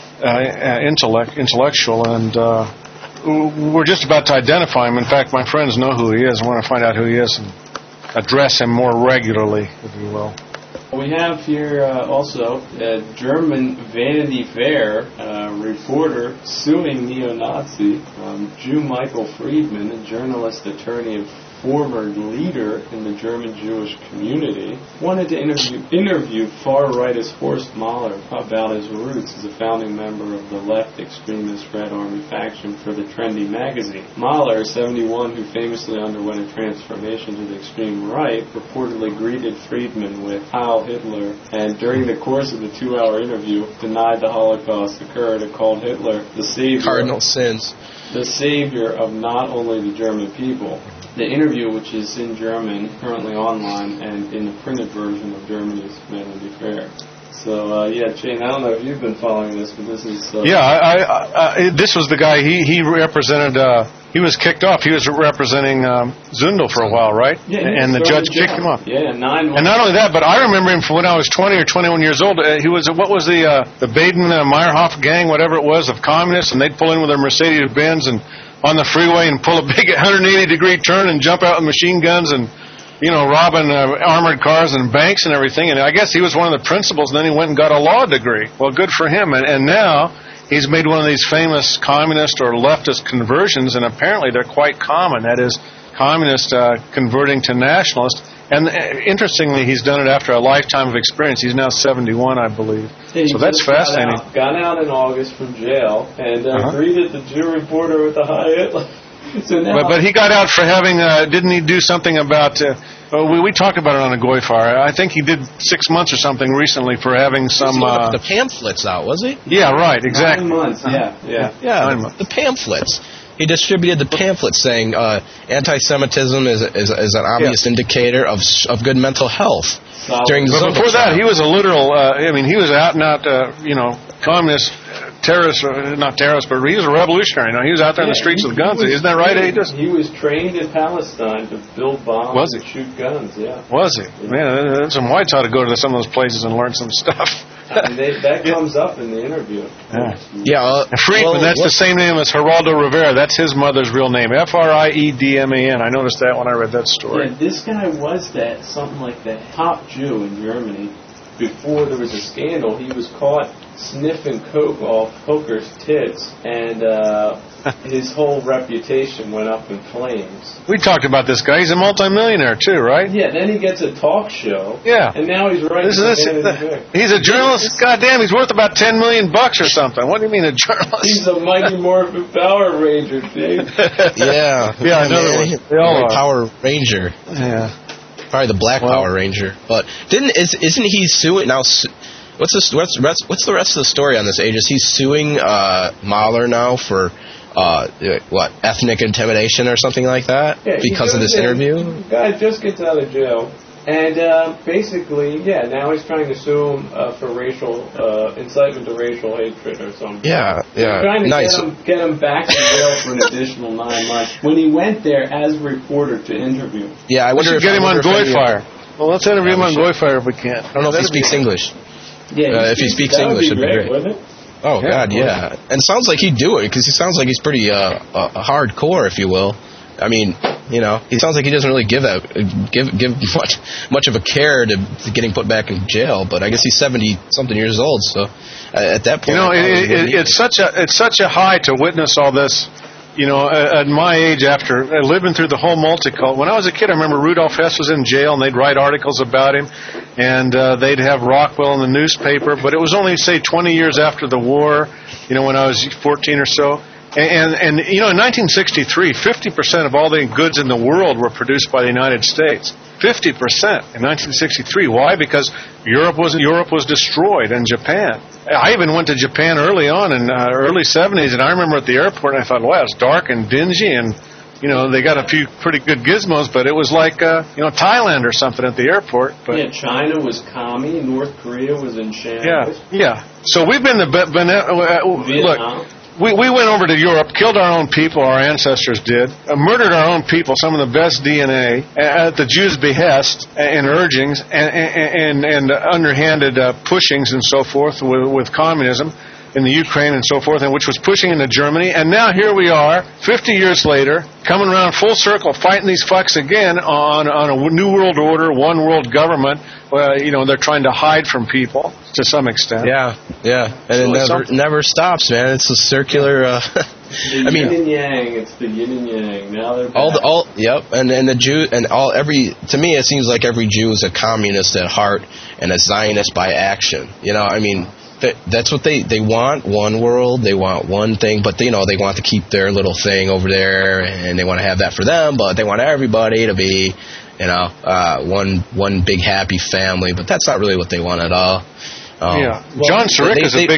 uh, intellect, intellectual, and uh, we're just about to identify him. In fact, my friends know who he is. I want to find out who he is and address him more regularly, if you will. We have here uh, also a German Vanity Fair uh, reporter suing neo-Nazi um, Jew Michael Friedman, a journalist, attorney, and former leader in the German Jewish community, wanted to interview, interview far-rightist Horst Mahler about his roots as a founding member of the left extremist Red Army faction for the Trendy magazine. Mahler, seventy-one, who famously underwent a transformation to the extreme right, reportedly greeted Friedman with Heil Hitler, and during the course of the two-hour interview, denied the Holocaust occurred and called Hitler the savior, cardinal sins, the savior of not only the German people. The interview, which is in German, currently online, and in the printed version of Germany's Vanity Fair. So, uh, yeah, Shane, I don't know if you've been following this, but this is... Uh, yeah, I, I, I, this was the guy, he, he represented, uh, he was kicked off. He was representing um, Zundel for a while, right? Yeah, and the judge kicked him off. Yeah, nine months. And not only that, but I remember him from when I was twenty or twenty-one years old. Uh, he was, what was the, uh, the Baden-Meyerhoff gang, whatever it was, of communists, and they'd pull in with their Mercedes-Benz and on the freeway and pull a big one hundred eighty degree turn and jump out with machine guns and, you know, robbing uh, armored cars and banks and everything. And I guess he was one of the principals, and then he went and got a law degree. Well, good for him. And, and now he's made one of these famous communist or leftist conversions, and apparently they're quite common. That is, communist uh, converting to nationalist. And uh, interestingly, he's done it after a lifetime of experience. He's now seventy-one, I believe. He so that's fascinating. Got out, got out in August from jail and uh, uh-huh. greeted the Jew reporter with the Heil Hitler. So now, but, but he got out for having, uh, didn't he do something about, uh, well, we, we talked about it on a Goy Fire. I think he did six months or something recently for having some... Uh, the pamphlets out, was he? Yeah, right, exactly. Nine months, yeah. Yeah, yeah the, the pamphlets. He distributed the pamphlets saying uh, anti-Semitism is, is, is an obvious yeah. indicator of of good mental health. So, during the but before trial. that, he was a literal, uh, I mean, he was out and out, uh, you know, communist, terrorist, uh, not terrorist, but he was a revolutionary. You know, he was out there yeah, in the streets he, with guns. Was, Isn't that right, he, Aegis? He was trained in Palestine to build bombs was and shoot guns, yeah. Was he? Yeah. Man, some whites ought to go to some of those places and learn some stuff. I mean, they, that comes up in the interview. Yeah. yeah uh, and Friedman, well, that's what? the same name as Geraldo Rivera. That's his mother's real name. F R I E D M A N. I noticed that when I read that story. Yeah, this guy was that, something like the top Jew in Germany. Before there was a scandal, he was caught sniffing coke off hookers' tits, and uh, his whole reputation went up in flames. We talked about this guy. He's a multimillionaire, too, right? Yeah, then he gets a talk show. Yeah. And now he's writing this is this, He's a journalist. Goddamn, he's worth about ten million bucks or something. What do you mean a journalist? He's a Mighty Morphin Power Ranger, Dave. yeah. Yeah, I know. They all are. Power Ranger. Yeah. Probably the Black well, Power Ranger, but didn't is isn't he suing now? What's this? What's what's the rest of the story on this? Aegis? He's suing uh, Mahler now for uh, what ethnic intimidation or something like that yeah, because of this interview. The guy just gets out of jail, and uh, basically, yeah, now he's trying to sue him uh, for racial uh, incitement to racial hatred or something. Yeah, yeah, he's trying to nice. get him get him back to jail for an additional nine months when he went there as a reporter to interview. Yeah, I wonder we if get him on Goy Fire. Well, let's interview yeah, him on Goy Fire if we can. I don't know if he speaks English. Yeah, uh, if he speaks English, it'd be great. Wouldn't it? Oh yeah, God, yeah. And it sounds like he'd do it because he sounds like he's pretty uh, uh, hardcore, if you will. I mean, you know, he sounds like he doesn't really give a give give much much of a care to, to getting put back in jail. But I guess he's seventy something years old, so uh, at that point, you know, it, it, it's such a it's such a high to witness all this you know, at my age, after living through the whole multicult, when I was a kid, I remember Rudolph Hess was in jail, and they'd write articles about him, and uh, they'd have Rockwell in the newspaper. But it was only, say, twenty years after the war, you know, when I was fourteen or so. And, and, and you know, in nineteen sixty-three, fifty percent of all the goods in the world were produced by the United States. fifty percent in nineteen sixty-three. Why? Because Europe was Europe was destroyed, and Japan. I even went to Japan early on in uh, early seventies, and I remember at the airport, and I thought, wow, it's dark and dingy, and you know they got a few pretty good gizmos, but it was like uh, you know Thailand or something at the airport. But yeah, China was commie, North Korea was in shambles. Yeah, yeah. So we've been the be- bene- uh, look. We we went over to Europe, killed our own people, our ancestors did, uh, murdered our own people, some of the best D N A, at the Jews' behest and urgings and and, and underhanded uh, pushings and so forth with, with communism in the Ukraine and so forth, and which was pushing into Germany. And now here we are, fifty years later, coming around full circle, fighting these fucks again on, on a new world order, one world government. Well, you know, they're trying to hide from people to some extent. Yeah, yeah. And so it never something. never stops, man. It's a circular... Uh, the I mean, yin and yang. It's the yin and yang. Now they're back. all the all yep, and and the Jew and all every to me it seems like every Jew is a communist at heart and a Zionist by action. You know, I mean, that, that's what they they want, one world. They want one thing, but they, you know they want to keep their little thing over there, and they want to have that for them, but they want everybody to be, you know, uh, one one big happy family. But that's not really what they want at all. Um, yeah, well, John Siric they, is they,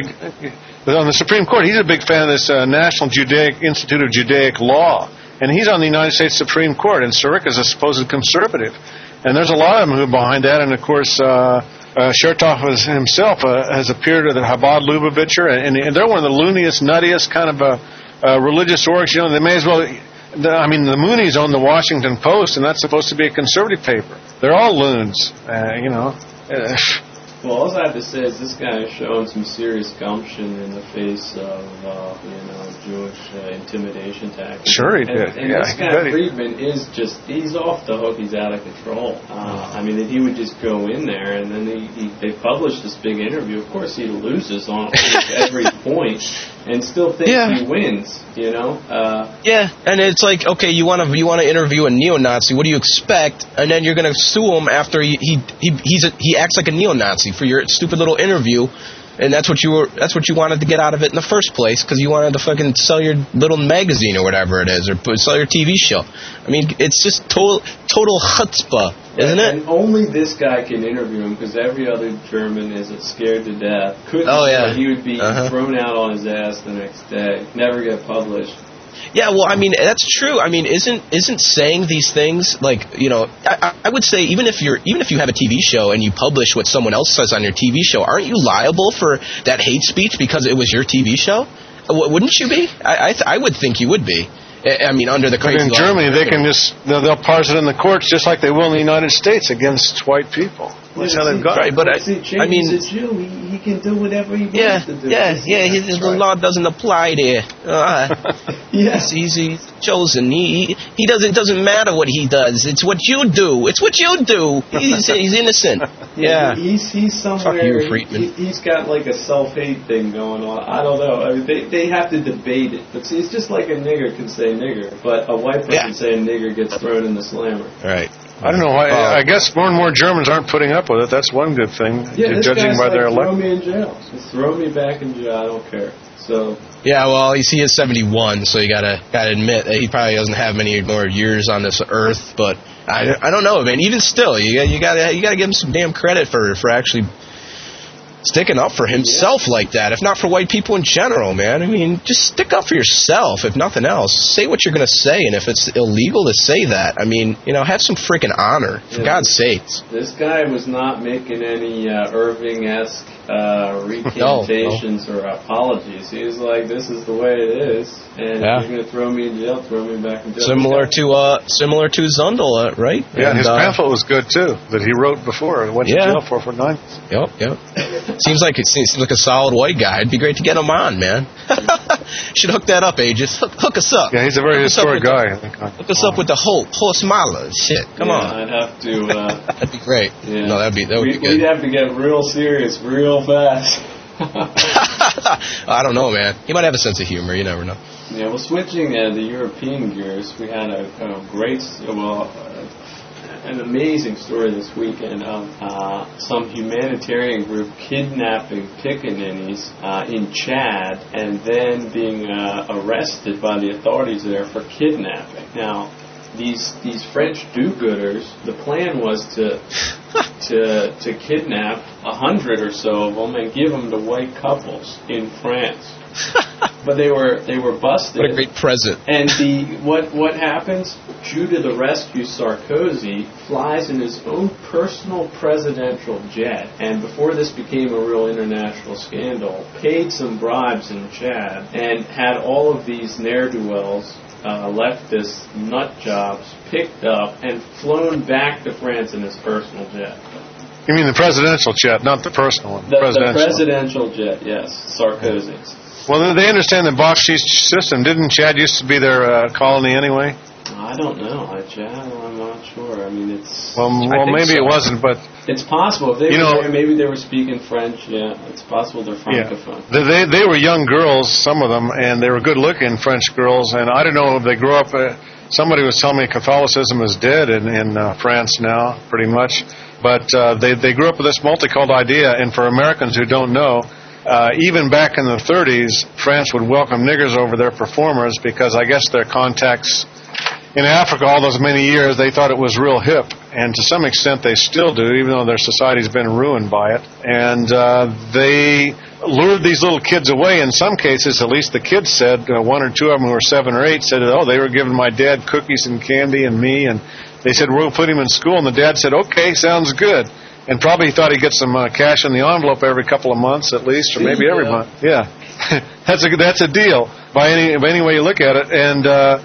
a big on the Supreme Court. He's a big fan of this uh, National Judaic Institute of Judaic Law, and he's on the United States Supreme Court. And Siric is a supposed conservative, and there's a lot of them who are behind that. And of course, uh, uh, Chertoff himself uh, has appeared at the Chabad Lubavitcher, and, and they're one of the looniest, nuttiest kind of uh, uh, religious orgs. You know, they may as well. The, I mean, the Moonies own the Washington Post, and that's supposed to be a conservative paper. They're all loons, uh, you know. Uh, Well, all I have to say is this guy is showing some serious gumption in the face of, uh, you know, Jewish uh, intimidation tactics. Sure he and, did. And yeah, this guy, Friedman, is just, he's off the hook. He's out of control. Uh, I mean, if he would just go in there and then he, he, they published this big interview, of course he loses on every point and still thinks yeah. he wins, you know? Uh, yeah, and it's like, okay, you want to you want to interview a neo-Nazi, what do you expect? And then you're going to sue him after he he he, he's a, he acts like a neo-Nazi for your stupid little interview, and that's what you were that's what you wanted to get out of it in the first place, because you wanted to fucking sell your little magazine or whatever it is, or sell your T V show. I mean, it's just total total chutzpah, isn't it? And only this guy can interview him, because every other German is scared to death. Couldn't oh yeah, he would be uh-huh. thrown out on his ass the next day, never get published. Yeah, well, I mean, that's true. I mean, isn't isn't saying these things like, you know, I, I would say even if you're even if you have a T V show and you publish what someone else says on your T V show, aren't you liable for that hate speech because it was your T V show? Wouldn't you be? I I, th- I would think you would be. I mean, under the crazy but in law. Germany, they can just they'll, they'll parse it in the courts just like they will in the United States against white people. That's yeah, how they've got right, it. but I, see, I mean, he's a Jew. He, he can do whatever he wants yeah, to do. yeah, yeah. His, his right. law doesn't apply there. Uh, yeah. he's, he's, he's chosen. He he doesn't. It doesn't matter what he does. It's what you do. It's what you do. He's he's innocent. Yeah. He, he's he's somewhere. Fuck you, Friedman. He, he's got like a self-hate thing going on. I don't know. I mean, they they have to debate it. But see, it's just like a nigger can say nigger, but a white person Yeah. saying nigger gets thrown in the slammer. Right. I don't know why. Uh, I guess more and more Germans aren't putting up with it. That's one good thing. Yeah, this judging guy's by like, their throw elect. me in jail. Just throw me back in jail. I don't care. So. Yeah, well, you see, he's seventy-one, so you gotta gotta admit that he probably doesn't have many more years on this earth. But I I don't know, man. Even still, you you gotta you gotta give him some damn credit for for actually sticking up for himself yeah. like that, if not for white people in general, man. I mean, just stick up for yourself, if nothing else. Say what you're going to say, and if it's illegal to say that, I mean, you know, have some freaking honor, for yeah, God's sakes. This guy was not making any uh, Irving-esque uh, recantations no, no. or apologies. He was like, this is the way it is, and yeah. if you're going to throw me in jail, throw me back in jail. Similar to uh, similar to Zundel, uh, right? Yeah, and, his uh, pamphlet was good, too, that he wrote before and went yeah. to jail for for nine. Yep, yep. Seems like it seems like a solid white guy. It'd be great to get him on, man. Should hook that up, Aegis. Hook, hook us up. Yeah, he's a very hook historic guy. The, hook us up with the whole horse mala shit. Come yeah, on. I'd have to. Uh, that'd be great. Yeah. No, that'd be that would we, be good. We'd have to get real serious, real fast. I don't know, man. He might have a sense of humor. You never know. Yeah, well, switching uh, the European gears, we had a, a great, well, uh, an amazing story this weekend of uh, some humanitarian group kidnapping pickaninnies uh, in Chad and then being uh, arrested by the authorities there for kidnapping. Now, these these French do-gooders, the plan was to to to kidnap a hundred or so of them and give them to white couples in France. But they were they were busted. What a great present. And the what what happens? Due to the rescue, Sarkozy flies in his own personal presidential jet, and before this became a real international scandal, paid some bribes in Chad and had all of these ne'er-do-wells, uh, leftist nut jobs, picked up and flown back to France in his personal jet. You mean the presidential jet, not the personal one? The presidential. the presidential jet, yes, Sarkozy's. Well, they understand the bakshish system. Didn't Chad used to be their uh, colony anyway? I don't know. I, Chad, I'm not sure. I mean, it's... Well, well maybe so. It wasn't, but... It's possible. If they you were know, there, maybe they were speaking French. Yeah, it's possible they're francophone. Yeah. They, they were young girls, some of them, and they were good-looking French girls, and I don't know if they grew up... Uh, somebody was telling me Catholicism is dead in, in uh, France now, pretty much, but uh, they, they grew up with this multicult idea, and for Americans who don't know... Uh, even back in the thirties, France would welcome niggers over their performers because I guess their contacts in Africa all those many years, they thought it was real hip. And to some extent they still do, even though their society's been ruined by it. And uh, they lured these little kids away. In some cases, at least the kids said, uh, one or two of them who were seven or eight said, oh, they were giving my dad cookies and candy and me. And they said, we'll put him in school. And the dad said, okay, sounds good. And probably he thought he'd get some uh, cash in the envelope every couple of months at least, or maybe every month. Yeah, that's a that's a deal by any by any way you look at it. And uh,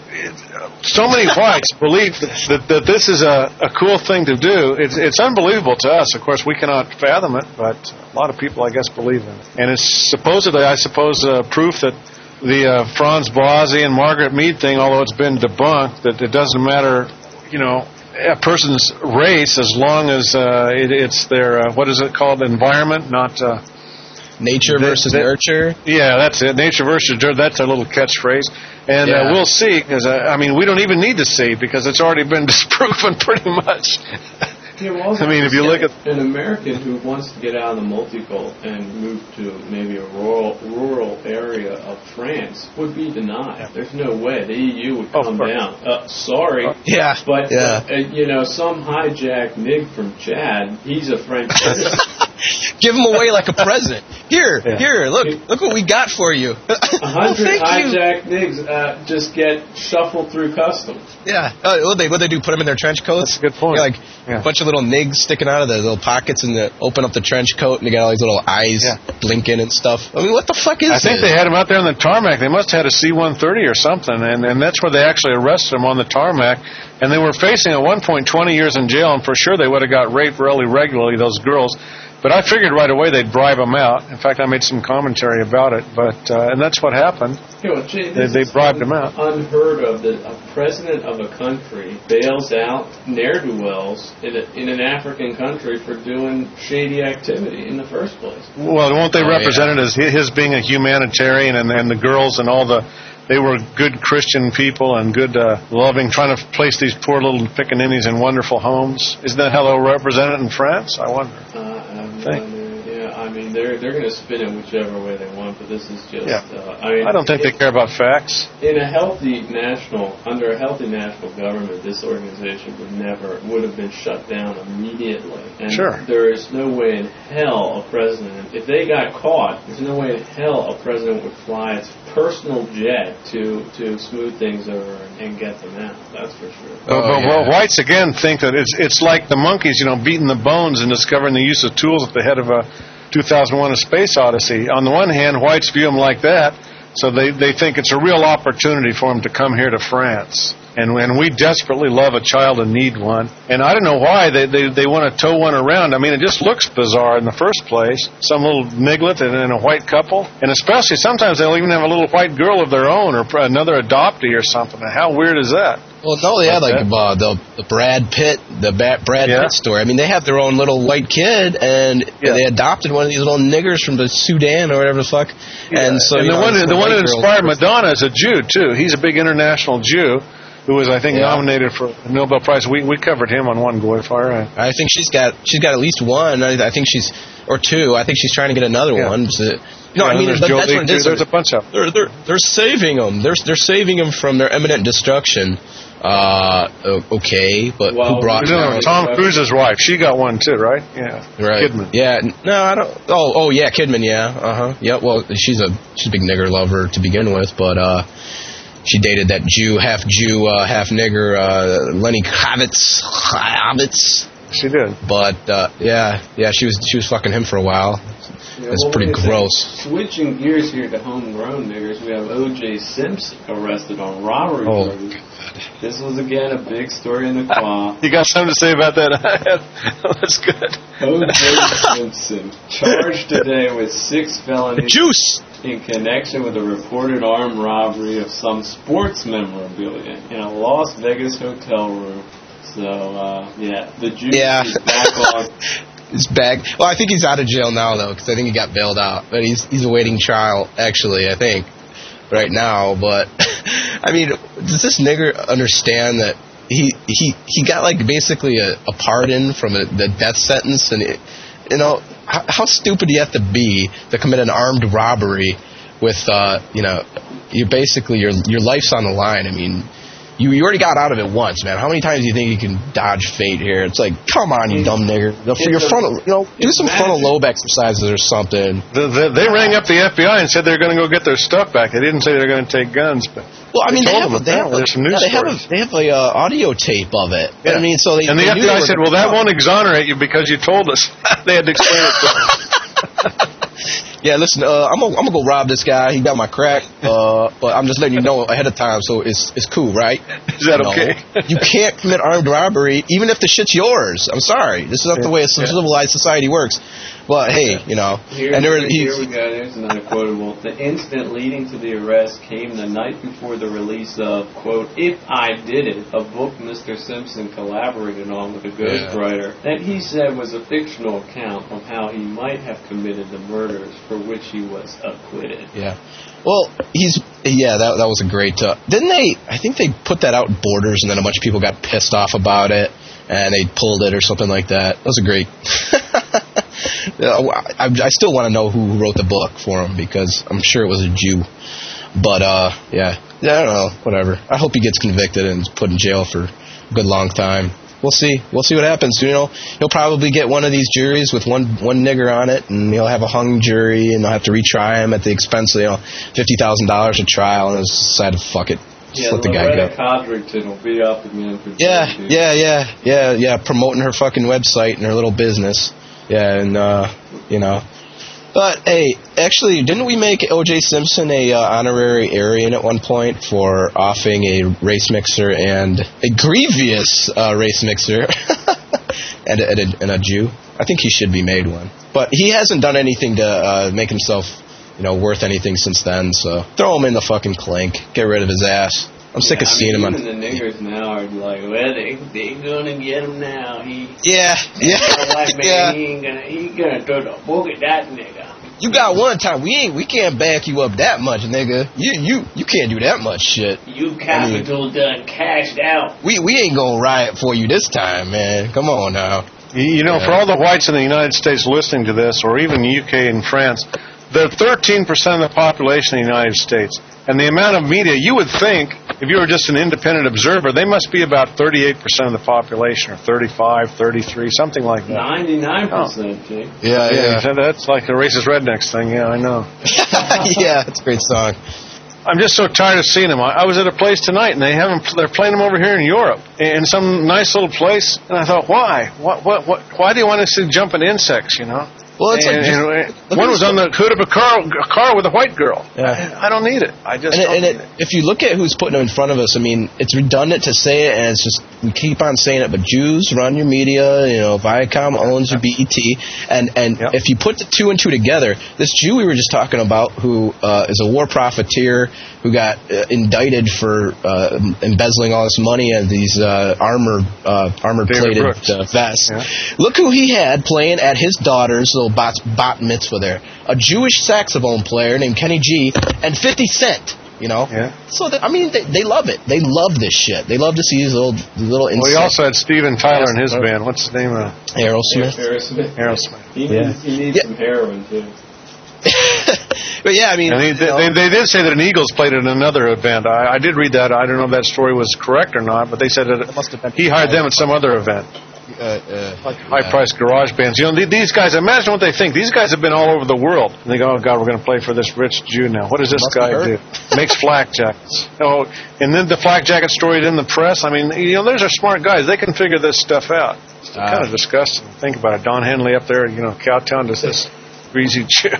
so many whites believe that, that this is a, a cool thing to do. It's it's unbelievable to us. Of course, we cannot fathom it, but a lot of people, I guess, believe in it. And it's supposedly, I suppose, uh, proof that the uh, Franz Blasi and Margaret Mead thing, although it's been debunked, that it doesn't matter, you know, a person's race as long as uh, it, it's their, uh, what is it called, environment, not... Uh, Nature the, versus the, nurture? Yeah, that's it. Nature versus nurture, that's a little catchphrase. And yeah. uh, we'll see, because, uh, I mean, we don't even need to see, because it's already been disproven pretty much. Yeah, well, I mean, if you look at... An American who wants to get out of the multicult and move to maybe a rural rural area of France would be denied. There's no way. The E U would come oh, down. Uh, sorry. Yeah. But, yeah. Uh, you know, some hijacked nig from Chad, he's a French citizen. Give him away like a present. Here, yeah. here, look, look what we got for you. A hundred oh, hijacked nigs uh, just get shuffled through customs. Yeah. Uh, what they what they do? Put them in their trench coats. That's a good point. You know, like yeah. a bunch of little nigs sticking out of their little pockets, and they open up the trench coat, and they got all these little eyes yeah. blinking and stuff. I mean, what the fuck is I this? think they had them out there on the tarmac. They must have had a C one thirty or something, and and that's where they actually arrested them on the tarmac. And they were facing at one point twenty years in jail, and for sure they would have got raped really regularly. Those girls. But I figured right away they'd bribe them out. In fact, I made some commentary about it. But uh, and that's what happened. You know, Jay, they, they bribed them out. Unheard of that a president of a country bails out ne'er-do-wells in, a, in an African country for doing shady activity in the first place. Well, won't they oh, represent yeah. it as his being a humanitarian and, and the girls and all the... They were good Christian people and good, uh, loving, trying to place these poor little pickaninnies in wonderful homes. Isn't that how they'll represent it in France? I wonder. Uh, um, I mean, yeah, I mean, they're they're going to spin it whichever way they want, but this is just. Yeah. Uh, I mean, I don't think it, they care about facts. In a healthy national, under a healthy national government, this organization would never would have been shut down immediately. And sure. There is no way in hell a president, if they got caught, there's no way in hell a president would fly its personal jet to to smooth things over and get them out. That's for sure. Oh, but yeah. Well, whites again think that it's it's like the monkeys, you know, beating the bones and discovering the use of tools at the head of a two thousand one: A Space Odyssey. On the one hand, whites view them like that, so they they think it's a real opportunity for them to come here to France. And and we desperately love a child and need one. And I don't know why they, they, they want to tow one around. I mean, it just looks bizarre in the first place. Some little niglet and, and a white couple. And especially sometimes they'll even have a little white girl of their own or another adoptee or something. How weird is that? Well, no, they had like uh, the, the Brad Pitt, the ba- Brad yeah. Pitt story. I mean, they have their own little white kid, and yeah. they adopted one of these little niggers from the Sudan or whatever the fuck. Yeah. And so, and the know, one, the one that inspired girl. Madonna is a Jew too. He's a big international Jew who was, I think, yeah. nominated for a Nobel Prize. We we covered him on one Goyfire. I think she's got she's got at least one. I, I think she's or two. I think she's trying to get another yeah. one. So, no, yeah, I mean, there's, but that's what it is. There's a bunch of them. They're, they're, they're saving them. They're, they're saving them from their imminent destruction. Uh, okay, but well, who brought no, Tom Cruise's wife? She got one too, right? Yeah, right. Kidman. Yeah, no, I don't. Oh, oh, yeah, Kidman. Yeah, uh huh. Yeah, well, she's a she's a big nigger lover to begin with, but uh, she dated that Jew, half Jew, uh, half nigger, uh, Lenny Kravitz. Kravitz. She did. But uh, yeah, yeah, she was she was fucking him for a while. Yeah, It's well, pretty gross. Switching gears here to homegrown niggers, we have O J Simpson arrested on robbery oh, charges. This was again a big story in the Qua. You got something to say about that? That's good. O J Simpson charged today with six felonies Juice. in connection with a reported armed robbery of some sports memorabilia in a Las Vegas hotel room. So uh, yeah, the juice yeah. is back on. He's back. Well, I think he's out of jail now, though, because I think he got bailed out. But he's he's awaiting trial, actually, I think, right now. But, I mean, does this nigger understand that he he, he got, like, basically a, a pardon from a, the death sentence? And, it, you know, how, how stupid do you have to be to commit an armed robbery with, uh, you know, you're basically, your your life's on the line. I mean... You, you already got out of it once, man. How many times do you think you can dodge fate here? It's like, come on, you dumb nigger. For your frontal, you know, do some frontal lobe exercises or something. The, the, they rang up the F B I and said they were going to go get their stuff back. They didn't say they were going to take guns, but well, I mean, they, they have, they have, there's some news yeah, they have a, stories. they have a uh, audio tape of it. Yeah. I mean, so they and the they F B I said, well, that won't exonerate you because you told us. They had to explain it to them. Yeah, listen, uh, I'm gonna I'm gonna go rob this guy. He got my crack, uh, but I'm just letting you know ahead of time, so it's it's cool, right? Is that no, okay? You can't commit armed robbery, even if the shit's yours. I'm sorry, this is not yeah, the way a yeah. civilized society works. But hey, you know, here, and there, here we go. There's another quotable. The incident leading to the arrest came the night before the release of, quote, "If I Did It," a book Mister Simpson collaborated on with a ghostwriter yeah. that he said was a fictional account of how he might have committed the murders for which he was acquitted. Yeah. Well, he's yeah. That that was a great. Uh, didn't they? I think they put that out in Borders, and then a bunch of people got pissed off about it, and they pulled it or something like that. That was a great. I, I still want to know who wrote the book for him because I'm sure it was a Jew. But uh, yeah, yeah, I don't know. Whatever. I hope he gets convicted and put in jail for a good long time. We'll see. We'll see what happens. You know, he'll probably get one of these juries with one one nigger on it, and he'll have a hung jury, and they'll have to retry him at the expense of, you know, fifty thousand dollars a trial, and they'll decide to fuck it. Just yeah, let the guy Loretta go. Codrington will be up again. For yeah, yeah, yeah, yeah, yeah, promoting her fucking website and her little business. Yeah, and, uh, you know. But, hey, actually, didn't we make O J Simpson a uh, honorary Aryan at one point for offing a race mixer and a grievous uh, race mixer and, a, and, a, and a Jew? I think he should be made one. But he hasn't done anything to uh, make himself, you know, worth anything since then, so throw him in the fucking clink. Get rid of his ass. I'm yeah, sick of I seeing mean, him on... Even the niggers now are like, well, they they gonna get him now. He yeah, yeah, white man, yeah. He ain't gonna he gonna throw the book at that nigga. You got one time. We ain't. We can't back you up that much, nigga. You you you can't do that much shit. You capital I mean, done cashed out. We we ain't gonna riot for you this time, man. Come on now. You know, yeah. For all the whites in the United States listening to this, or even the U K and France, they're thirteen percent of the population in the United States. And the amount of media, you would think, if you were just an independent observer, they must be about thirty-eight percent of the population, or thirty-five, thirty-three, something like that. ninety-nine percent, oh. Jake. Yeah, yeah. yeah. That's like a racist rednecks thing, yeah, I know. Yeah, it's a great song. I'm just so tired of seeing them. I, I was at a place tonight, and they haven't. They're playing them over here in Europe, in some nice little place. And I thought, why? What? What? What? Why do you want to see jumping insects? You know? Well, it's and, like just, and one was on the hood of a car, a car with a white girl. Yeah. I, I don't need it. I just and, don't and need it, it. If you look at who's putting them in front of us, I mean, it's redundant to say it, and it's just we keep on saying it. But Jews run your media. You know, Viacom owns your B E T, and and Yep. if you put the two and two together, this Jew we were just talking about, who uh, is a war profiteer, who got uh, indicted for uh, embezzling all this money and these uh, armor uh, armor plated uh, vests. Yeah. Look who he had playing at his daughter's little bat, bat mitzvah there. A Jewish saxophone player named Kenny G and fifty Cent, you know? Yeah. So, that, I mean, they, they love it. They love this shit. They love to see these little these little Well, he insect- also had Steven Tyler in his band. What's his name? Uh, Aerosmith. Aerosmith. Aerosmith. He Yeah. needs, he needs Yeah. some heroin, too. But yeah, I mean, And he, you know, they, they did say that an Eagles played at another event. I, I did read that. I don't know if that story was correct or not, but they said that must have been- he hired them at some other event. uh, uh, High-priced garage bands. You know, th- these guys, imagine what they think. These guys have been all over the world. And they go, oh, God, we're going to play for this rich Jew now. What does this Must be guy hurt. do? Makes flak jackets. Oh, and then the flak jacket story in the press. I mean, you know, those are smart guys. They can figure this stuff out. It's Uh, kind of disgusting. Think about it. Don Henley up there, you know, Cowtown does this greasy Jew.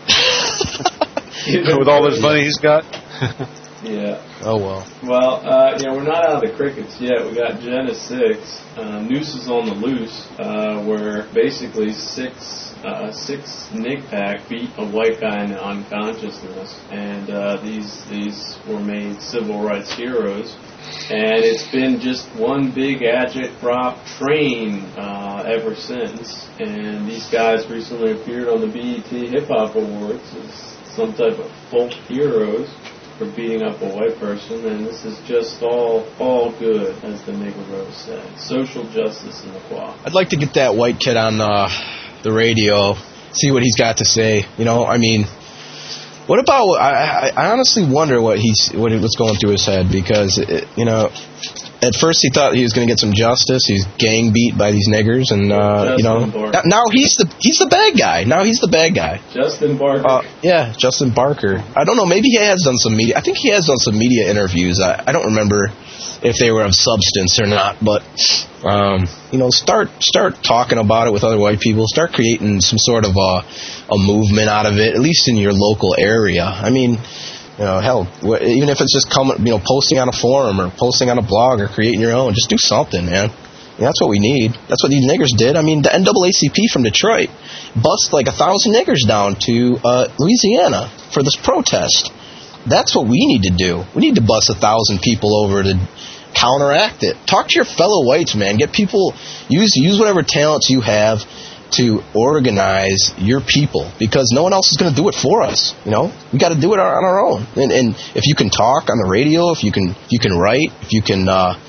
With all this money he's got. Yeah. Oh, well. Well, uh, you know, we're not out of the crickets yet. We got Gen is six. Uh, Noose is on the loose, uh, where basically six uh, six Nick Pack beat a white guy into unconsciousness, and uh, these these were made civil rights heroes. And it's been just one big agitprop train uh, ever since. And these guys recently appeared on the B E T Hip Hop Awards as some type of folk heroes for beating up a white person, and this is just all all good, as the nigger Rose said. Social justice and equality. I'd like to get that white kid on uh, the radio, see what he's got to say. You know, I mean, what about? I, I, I honestly wonder what he's what what's going through his head, because it, you know, at first he thought he was going to get some justice. He's gang beat by these niggers, and uh, you know, Barker. now he's the he's the bad guy. Now he's the bad guy. Justin Barker. Uh, yeah, Justin Barker. I don't know. Maybe he has done some media. I think he has done some media interviews. I, I don't remember if they were of substance or not, but um, you know, start start talking about it with other white people. Start creating some sort of a a movement out of it, at least in your local area. I mean, you know, hell, wh- even if it's just coming, you know, posting on a forum or posting on a blog or creating your own, just do something, man. You know, that's what we need. That's what these niggers did. I mean, the N double A C P from Detroit bust like a thousand niggers down to uh, Louisiana for this protest. That's what we need to do. We need to bust a thousand people over to counteract it. Talk to your fellow whites, man. Get people, use use whatever talents you have to organize your people, because no one else is going to do it for us. You know, we got to do it on our own. And, and if you can talk on the radio, if you can, if you can write, if you can uh,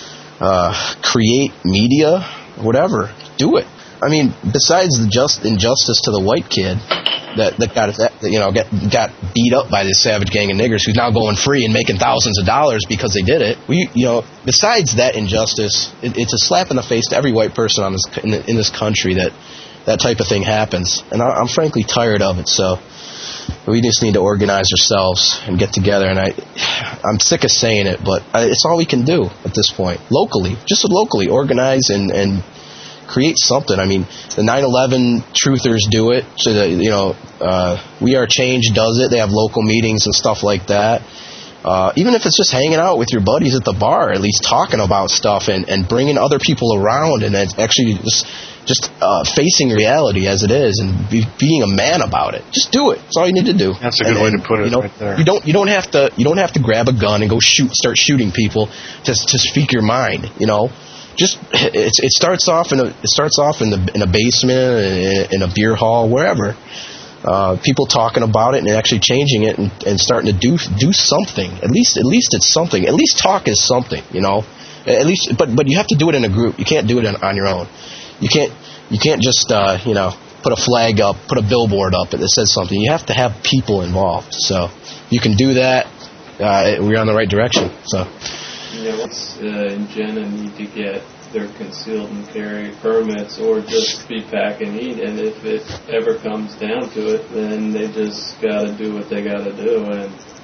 uh, create media, whatever, do it. I mean, besides the just injustice to the white kid that that got that, you know got got beat up by this savage gang of niggers who's now going free and making thousands of dollars because they did it. We, you know, besides that injustice, it, it's a slap in the face to every white person on this in, in this country that that type of thing happens, and I, I'm frankly tired of it. So we just need to organize ourselves and get together. And I, I'm sick of saying it, but I, it's all we can do at this point. Locally, just locally, organize and and. create something. I mean, the nine eleven truthers do it. So that, you know, uh, We Are Change does it. They have local meetings and stuff like that. Uh, even if it's just hanging out with your buddies at the bar, at least talking about stuff and, and bringing other people around and actually just just uh, facing reality as it is and be, being a man about it. Just do it. That's all you need to do. That's a good and, way and, to put it you know, right there. You don't you don't have to you don't have to grab a gun and go shoot start shooting people to to speak your mind. You know. Just it, it starts off in a it starts off in the in a basement, in, in a beer hall, wherever. Uh, people talking about it and actually changing it and, and starting to do do something. At least at least it's something. At least talk is something, you know. At least, but but you have to do it in a group. You can't do it on, on your own. You can't you can't just uh, you know put a flag up, put a billboard up that says something. You have to have people involved. So you can do that. Uh, we're on the right direction. So. You know, uh, and Jenna need to get their concealed and carry permits or just be pack and eat. And if it ever comes down to it, then they just got to do what they got to do. And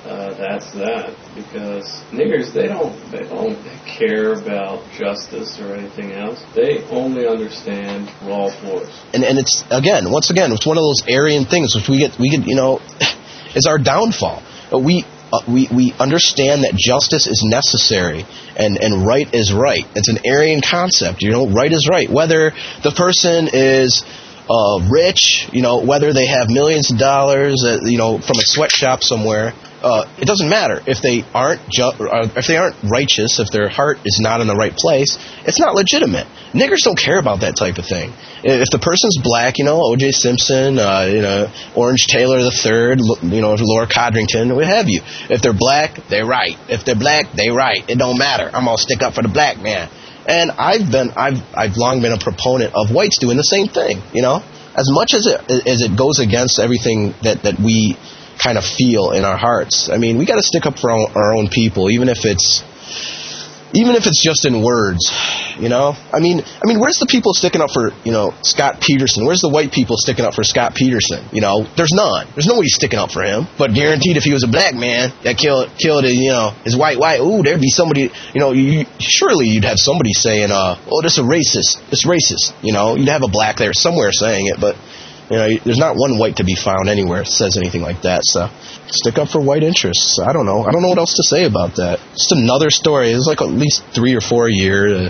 uh, that's that. Because niggers, they don't they don't care about justice or anything else. They only understand raw force. And and it's again, once again, it's one of those Aryan things which we get we get you know is our downfall. We. Uh, we we understand that justice is necessary and, and right is right. It's an Aryan concept, you know, right is right. Whether the person is uh, rich, you know, whether they have millions of dollars, uh, you know, from a sweatshop somewhere, uh, it doesn't matter. If they aren't ju- uh, if they aren't righteous, if their heart is not in the right place, it's not legitimate. Niggers don't care about that type of thing. If the person's black, you know, O J Simpson, uh, you know, Orange Taylor the Third, you know, Laura Codrington, what have you. If they're black, they're right. If they're black, they right. It don't matter. I'm gonna stick up for the black man. And I've been, I've, I've long been a proponent of whites doing the same thing. You know, as much as it as it goes against everything that that we kind of feel in our hearts. I mean, we got to stick up for our, our own people, even if it's. Even if it's just in words, you know? I mean, I mean, where's the people sticking up for, you know, Scott Peterson? Where's the white people sticking up for Scott Peterson? You know, there's none. There's nobody sticking up for him. But guaranteed if he was a black man that killed, killed his, you know, his white wife, ooh, there'd be somebody, you know, you, surely you'd have somebody saying, uh, oh, this is a racist. It's racist. You know, you'd have a black there somewhere saying it, but, you know, there's not one white to be found anywhere that says anything like that, so stick up for white interests. I don't know. I don't know what else to say about that. Just another story. It was like at least three or four a year. Uh,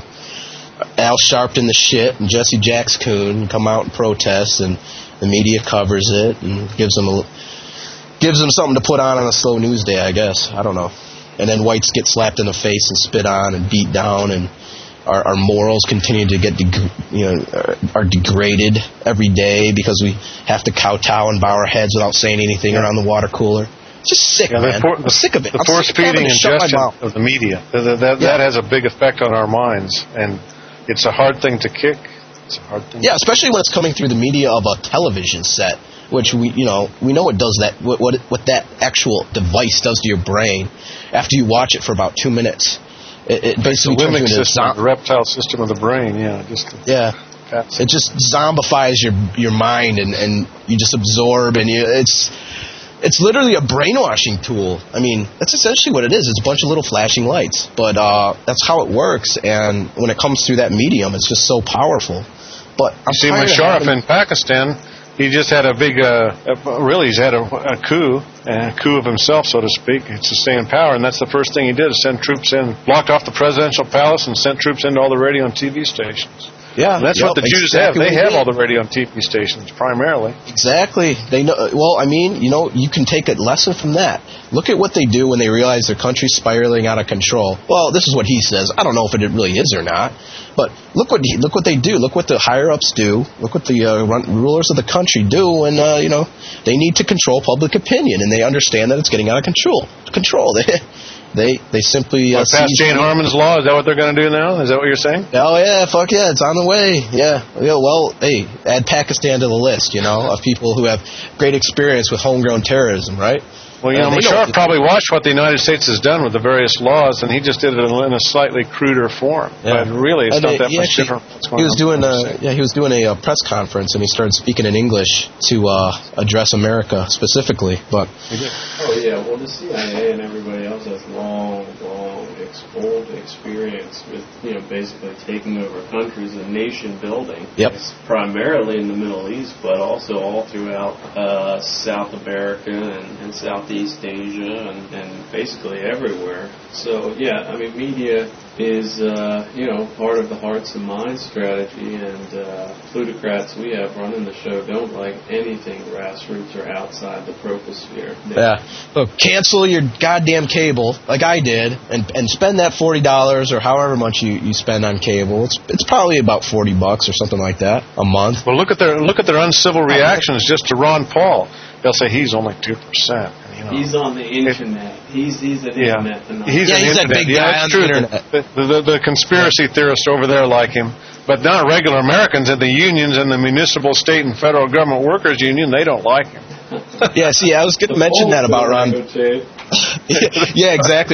Al Sharpton the shit and Jesse Jax Coon come out and protest, and the media covers it and gives them a, gives them something to put on on a slow news day, I guess. I don't know. And then whites get slapped in the face and spit on and beat down, and Our, our morals continue to get, deg- you know, are degraded every day because we have to kowtow and bow our heads without saying anything yeah. around the water cooler. It's just sick, yeah, man. For, I'm sick of it. The I'm force feeding ingestion of the media, that, that, yeah. that has a big effect on our minds, and it's a hard thing to kick. It's a hard thing. Yeah, especially when it's coming through the media of a television set, which we, you know, we know it does that. What what, what that actual device does to your brain after you watch it for about two minutes. It, it basically the limbic turns into system, zom- the reptile system of the brain, yeah. Just yeah. It just zombifies your your mind, and, and you just absorb, and you, it's it's literally a brainwashing tool. I mean, that's essentially what it is. It's a bunch of little flashing lights, but uh, that's how it works. And when it comes through that medium, it's just so powerful. But I'm you see, Musharraf in Pakistan, he just had a big, uh, really, he's had a, a coup, a coup of himself, so to speak, to stay in power, and that's the first thing he did, is send troops in, blocked off the presidential palace and sent troops into all the radio and T V stations. Yeah, and that's yep, what the Jews exactly have. They have did. all the radio and T V stations, primarily. Exactly. They know. Well, I mean, you know, you can take a lesson from that. Look at what they do when they realize their country's spiraling out of control. Well, this is what he says. I don't know if it really is or not, but look what he, look what they do. Look what the higher ups do. Look what the uh, run, rulers of the country do when uh, you know they need to control public opinion, and they understand that it's getting out of control. Control. They they they simply uh, pass Jane Harman's law. Is that what they're going to do now? Is that what you're saying? Oh yeah, fuck yeah, it's on the way. Yeah, yeah. Well, hey, add Pakistan to the list, you know, of people who have great experience with homegrown terrorism, right? Well, you know, uh, Musharraf probably watched what the United States has done with the various laws, and he just did it in a slightly cruder form. Yeah. But really, it's and not uh, that much actually, different. What's going he was on doing a yeah, he was doing a uh, press conference, and he started speaking in English to uh, address America specifically. But he did. Oh yeah, well the C I A and everybody else has long, long, old experience with you know basically taking over countries and nation building. Yep. It's primarily in the Middle East, but also all throughout uh, South America and, and Southeast Asia and, and basically everywhere. So yeah, I mean, media is uh, you know part of the hearts and minds strategy, and uh, plutocrats we have running the show don't like anything grassroots or outside the proposphere. They yeah, look, cancel your goddamn cable like I did, and and spend that forty dollars or however much you, you spend on cable. It's it's probably about forty bucks or something like that a month. Well, look at their look at their uncivil reactions just to Ron Paul. They'll say he's only two percent. You know. He's on the internet. He's he's an yeah. internet phenomenon. He's, yeah, an he's internet. that big yeah, guy on true. the internet. The, the, the conspiracy yeah. theorists over there like him, but not regular Americans in the unions and the municipal, state, and federal government workers union. They don't like him. yeah, see, I was going to mention that about Ron. yeah, exactly. That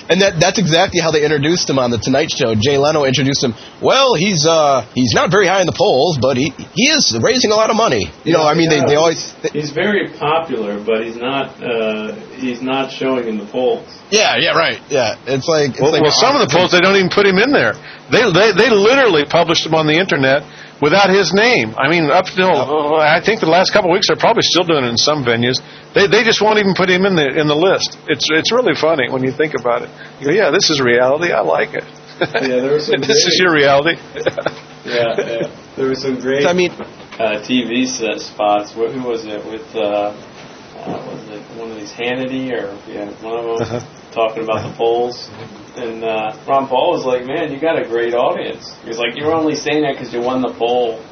And that that's exactly how they introduced him on the Tonight Show. Jay Leno introduced him. Well, he's uh he's not very high in the polls, but he he is raising a lot of money. You know, I mean, yeah, they, they always. They, he's very popular, but he's not uh he's not showing in the polls. Yeah, yeah, right. Yeah, it's like. It's well, like well some of the polls they don't even put him in there. They they they literally published him on the internet without his name. I mean, up till uh, I think the last couple of weeks, they're probably still doing it in some venues. They they just won't even put him in the in the list. It's it's really funny when you think about it. You go, yeah, this is reality. I like it. Yeah, there was some. This great, is your reality. yeah, yeah, there were some great. I mean, uh, T V set spots. What, who was it with? Uh, uh, was it one of these Hannity or yeah, one of them uh-huh. talking about the polls? And uh, Ron Paul was like, man, you got a great audience. He was like, you're only saying that because you won the poll.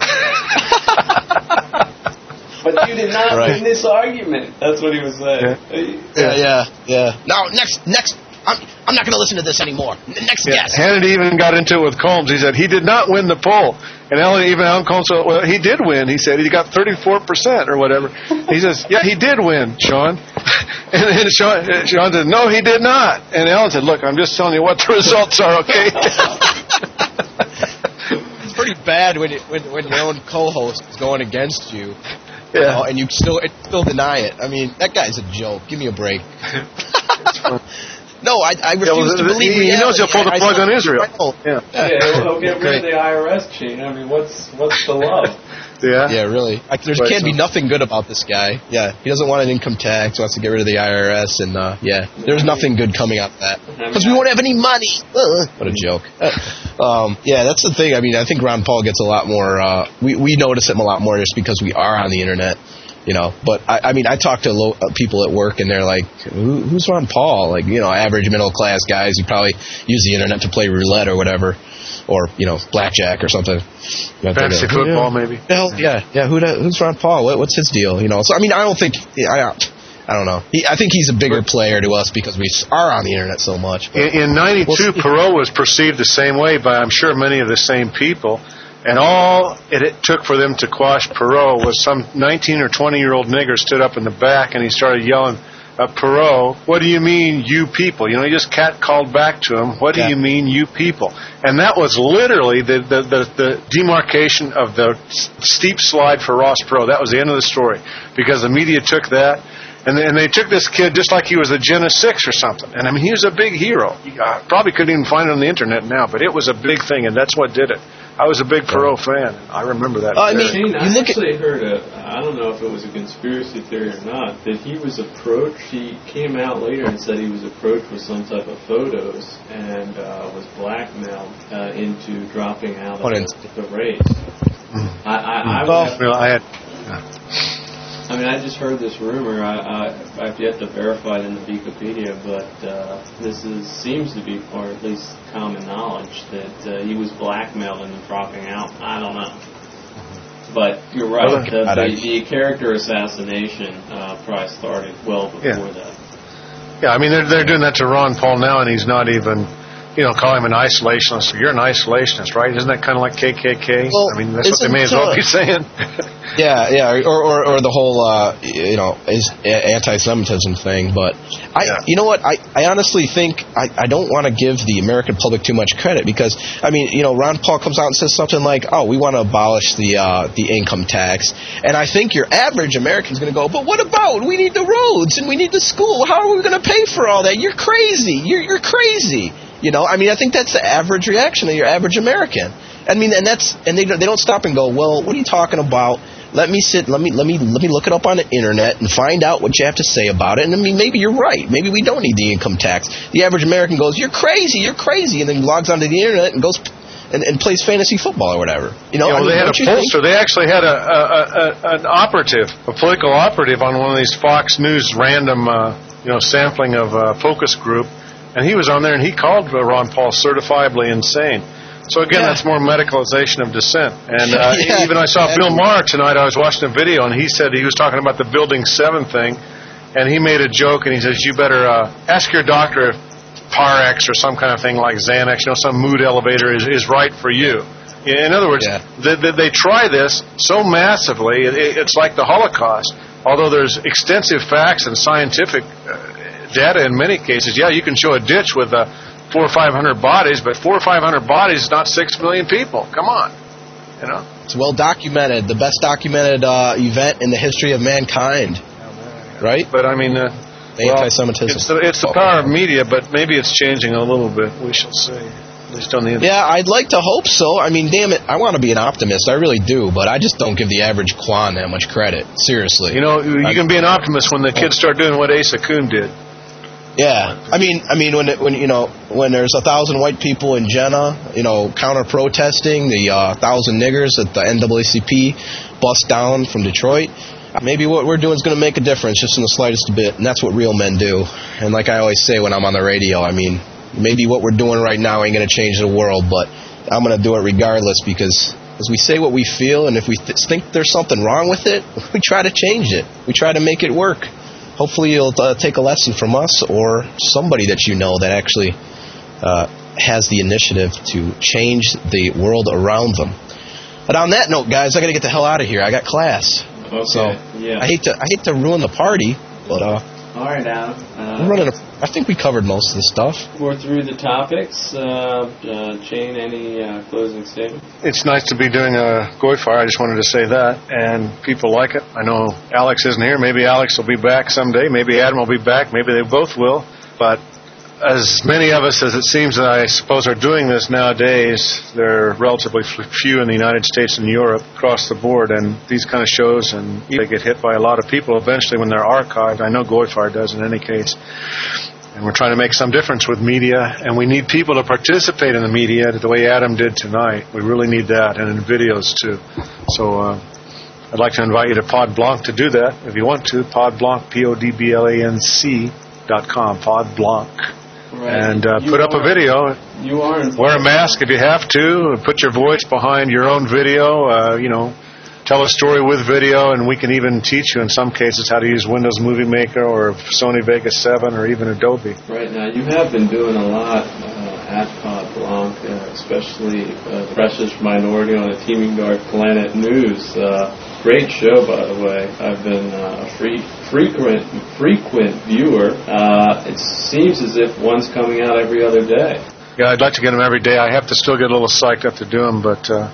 But you did not right. win this argument. That's what he was saying. Yeah, yeah, yeah. yeah. No, next, next. I'm, I'm not going to listen to this anymore. Next yeah. guest. Hannity even got into it with Combs. He said he did not win the poll. And Alan, even Alan Combs said, well, he did win. He said he got thirty-four percent or whatever. He says, yeah, he did win, Sean. And then Sean, Sean said, no, he did not. And Alan said, look, I'm just telling you what the results are, okay? It's pretty bad when, it, when, when your own co-host is going against you. Yeah. You know, and you still still deny it. I mean, that guy's a joke. Give me a break. No, I, I refuse yeah, well, to believe he, he knows he'll pull the plug I, I, on Israel. Yeah, yeah he'll, he'll get rid of the I R S, Gene. I mean, what's what's the love? Yeah, yeah, really. I, there right, can't so. be nothing good about this guy. Yeah, he doesn't want an income tax. Wants to get rid of the I R S, and uh, yeah, there's nothing good coming out of that because we won't have any money. Uh, what a joke. um, yeah, that's the thing. I mean, I think Ron Paul gets a lot more. Uh, we we notice him a lot more just because we are on the internet. You know, but I, I mean, I talk to lo- uh, people at work, and they're like, Who, "Who's Ron Paul?" Like, you know, average middle class guys who probably use the internet to play roulette or whatever, or you know, blackjack or something. Fantasy go, football, yeah. maybe. Hell, yeah, yeah. Who who's Ron Paul? What, what's his deal? You know, so I mean, I don't think I. I don't know. He, I think he's a bigger player to us because we are on the internet so much. In, in ninety-two, we'll Perot was perceived the same way by, I'm sure, many of the same people. And all it, it took for them to quash Perot was some nineteen or twenty-year-old nigger stood up in the back and he started yelling, uh, Perot, what do you mean, you people? You know, he just cat called back to him, what do yeah. you mean, you people? And that was literally the, the, the, the demarcation of the steep slide for Ross Perot. That was the end of the story because the media took that. And they, and they took this kid just like he was a Gen of Six or something. And, I mean, he was a big hero. You uh, probably couldn't even find it on the internet now, but it was a big thing, and that's what did it. I was a big Perot fan. I remember that. Uh, I mean, Gene, I actually at- heard a, I don't know if it was a conspiracy theory or not, that he was approached, he came out later and said he was approached with some type of photos and uh, was blackmailed uh, into dropping out of the, the race. Mm-hmm. I, I, I, well, would, I had... Yeah. I mean, I just heard this rumor. I, I, I've yet to verify it in the Wikipedia, but uh, this is seems to be, or at least common knowledge, that uh, he was blackmailed into dropping out. I don't know. But you're right. The, the, the character assassination uh, probably started well before yeah. that. Yeah, I mean, they're, they're doing that to Ron Paul now, and he's not even... You know, call him an isolationist. You're an isolationist, right? Isn't that kind of like K K K? Well, I mean, that's what they may as well be saying. yeah, yeah, or, or or the whole, uh, you know, anti-Semitism thing. But I, yeah. you know what? I, I honestly think I, I don't want to give the American public too much credit because I mean, you know, Ron Paul comes out and says something like, "Oh, we want to abolish the uh, the income tax," and I think your average American's going to go, "But what about? We need the roads and we need the school. How are we going to pay for all that? You're crazy. You're you're crazy." You know, I mean, I think that's the average reaction of your average American. I mean, and that's and they they don't stop and go, well, what are you talking about? Let me sit, let me let me let me look it up on the internet and find out what you have to say about it. And I mean, maybe you're right. Maybe we don't need the income tax. The average American goes, you're crazy, you're crazy, and then logs onto the internet and goes and, and plays fantasy football or whatever. You know, yeah, well, I mean, they had a pollster. They actually had a, a, a an operative, a political operative, on one of these Fox News random, uh, you know, sampling of uh, focus group. And he was on there, and he called Ron Paul certifiably insane. So, again, yeah. that's more medicalization of dissent. And uh, yeah, even I saw exactly. Bill Maher tonight. I was watching a video, and he said he was talking about the Building seven thing, and he made a joke, and he says, you better uh, ask your doctor if Parex or some kind of thing like Xanax, you know, some mood elevator is, is right for you. In other words, yeah. they, they, they try this so massively, it, it's like the Holocaust. Although there's extensive facts and scientific uh, data in many cases. Yeah, you can show a ditch with uh, four or five hundred bodies, but four or five hundred bodies is not six million people. Come on, you know. It's well documented, the best documented uh, event in the history of mankind, right? But I mean, uh, the well, anti-Semitism. It's the, it's the power of media, but maybe it's changing a little bit. We shall see. At least on the internet. Yeah, I'd like to hope so. I mean, damn it, I want to be an optimist. I really do, but I just don't give the average Kwan that much credit. Seriously. You know, you I, can be an optimist when the kids start doing what Asa Kuhn did. Yeah, I mean, I mean, when it, when you know when there's a thousand white people in Jena, you know, counter protesting the uh, thousand niggers at the N double A C P bust down from Detroit. Maybe what we're doing is going to make a difference, just in the slightest bit, and that's what real men do. And like I always say when I'm on the radio, I mean, maybe what we're doing right now ain't going to change the world, but I'm going to do it regardless, because as we say what we feel, and if we th- think there's something wrong with it, we try to change it. We try to make it work. Hopefully you'll uh, take a lesson from us or somebody that you know that actually uh, has the initiative to change the world around them. But on that note, guys, I got to get the hell out of here. I got class. Okay. So yeah. I hate to I hate to ruin the party, but uh, all right, Adam. Uh, we're running. A, I think we covered most of the stuff. We're through the topics. Uh, uh, Shane, any uh, closing statement? It's nice to be doing a Goy Fire. I just wanted to say that, and people like it. I know Alex isn't here. Maybe Alex will be back someday. Maybe Adam will be back. Maybe they both will. But as many of us as it seems that I suppose are doing this nowadays, there are relatively few in the United States and Europe across the board, and these kind of shows, and they get hit by a lot of people eventually when they're archived. I know Goy Fire does in any case. And we're trying to make some difference with media, and we need people to participate in the media the way Adam did tonight. We really need that, and in videos too. So uh, I'd like to invite you to Pod Blanc to do that if you want to. Pod Blanc, P O D B L A N C dot com, Pod Blanc. Right. And uh, put up a video. You are wear a mask if you have to. Put your voice behind your own video. Uh, you know, tell a story with video, and we can even teach you in some cases how to use Windows Movie Maker or Sony Vegas seven or even Adobe. Right now, you have been doing a lot uh, at Pod Blanc, uh, especially uh, Precious Minority on the Teaming Dark Planet News. Uh, great show, by the way. I've been uh, a free, frequent frequent viewer. Uh, it seems as if one's coming out every other day. Yeah, I'd like to get them every day. I have to still get a little psyched up to do them, but uh,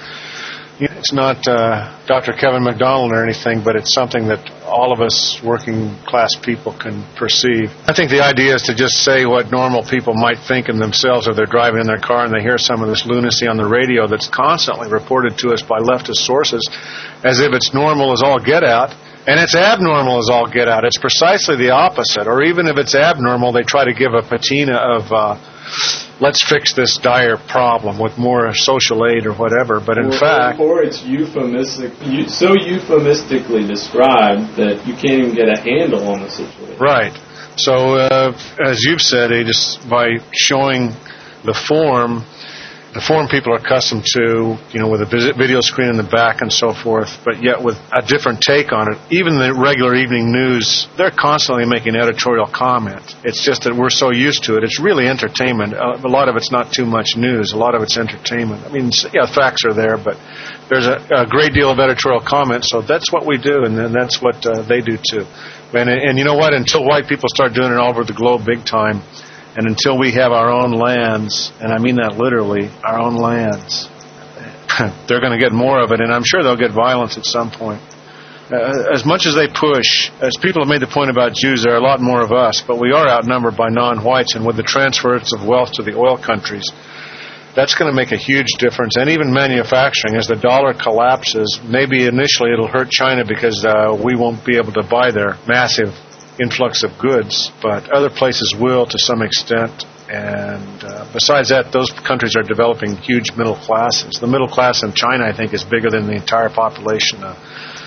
it's not uh, Doctor Kevin McDonald or anything, but it's something that all of us working class people can perceive. I think the idea is to just say what normal people might think in themselves if they're driving in their car and they hear some of this lunacy on the radio that's constantly reported to us by leftist sources as if it's normal as all get out. And it's abnormal as all get out. It's precisely the opposite. Or even if it's abnormal, they try to give a patina of, uh, let's fix this dire problem with more social aid or whatever. But in or, fact... Or it's euphemistic, so euphemistically described that you can't even get a handle on the situation. Right. So, uh, as you've said, just by showing the form... The form people are accustomed to, you know, with a video screen in the back and so forth, but yet with a different take on it. Even the regular evening news, they're constantly making editorial comment. It's just that we're so used to it. It's really entertainment. Uh, a lot of it's not too much news. A lot of it's entertainment. I mean, yeah, facts are there, but there's a, a great deal of editorial comment, so that's what we do, and then that's what uh, they do too. And, and you know what? Until white people start doing it all over the globe big time, and until we have our own lands, and I mean that literally, our own lands, they're going to get more of it, and I'm sure they'll get violence at some point. Uh, as much as they push, as people have made the point about Jews, there are a lot more of us, but we are outnumbered by non-whites, and with the transference of wealth to the oil countries, that's going to make a huge difference. And even manufacturing, as the dollar collapses, maybe initially it'll hurt China because uh, we won't be able to buy their massive influx of goods, but other places will to some extent. And uh, besides that, those countries are developing huge middle classes. The middle class in China, I think, is bigger than the entire population uh,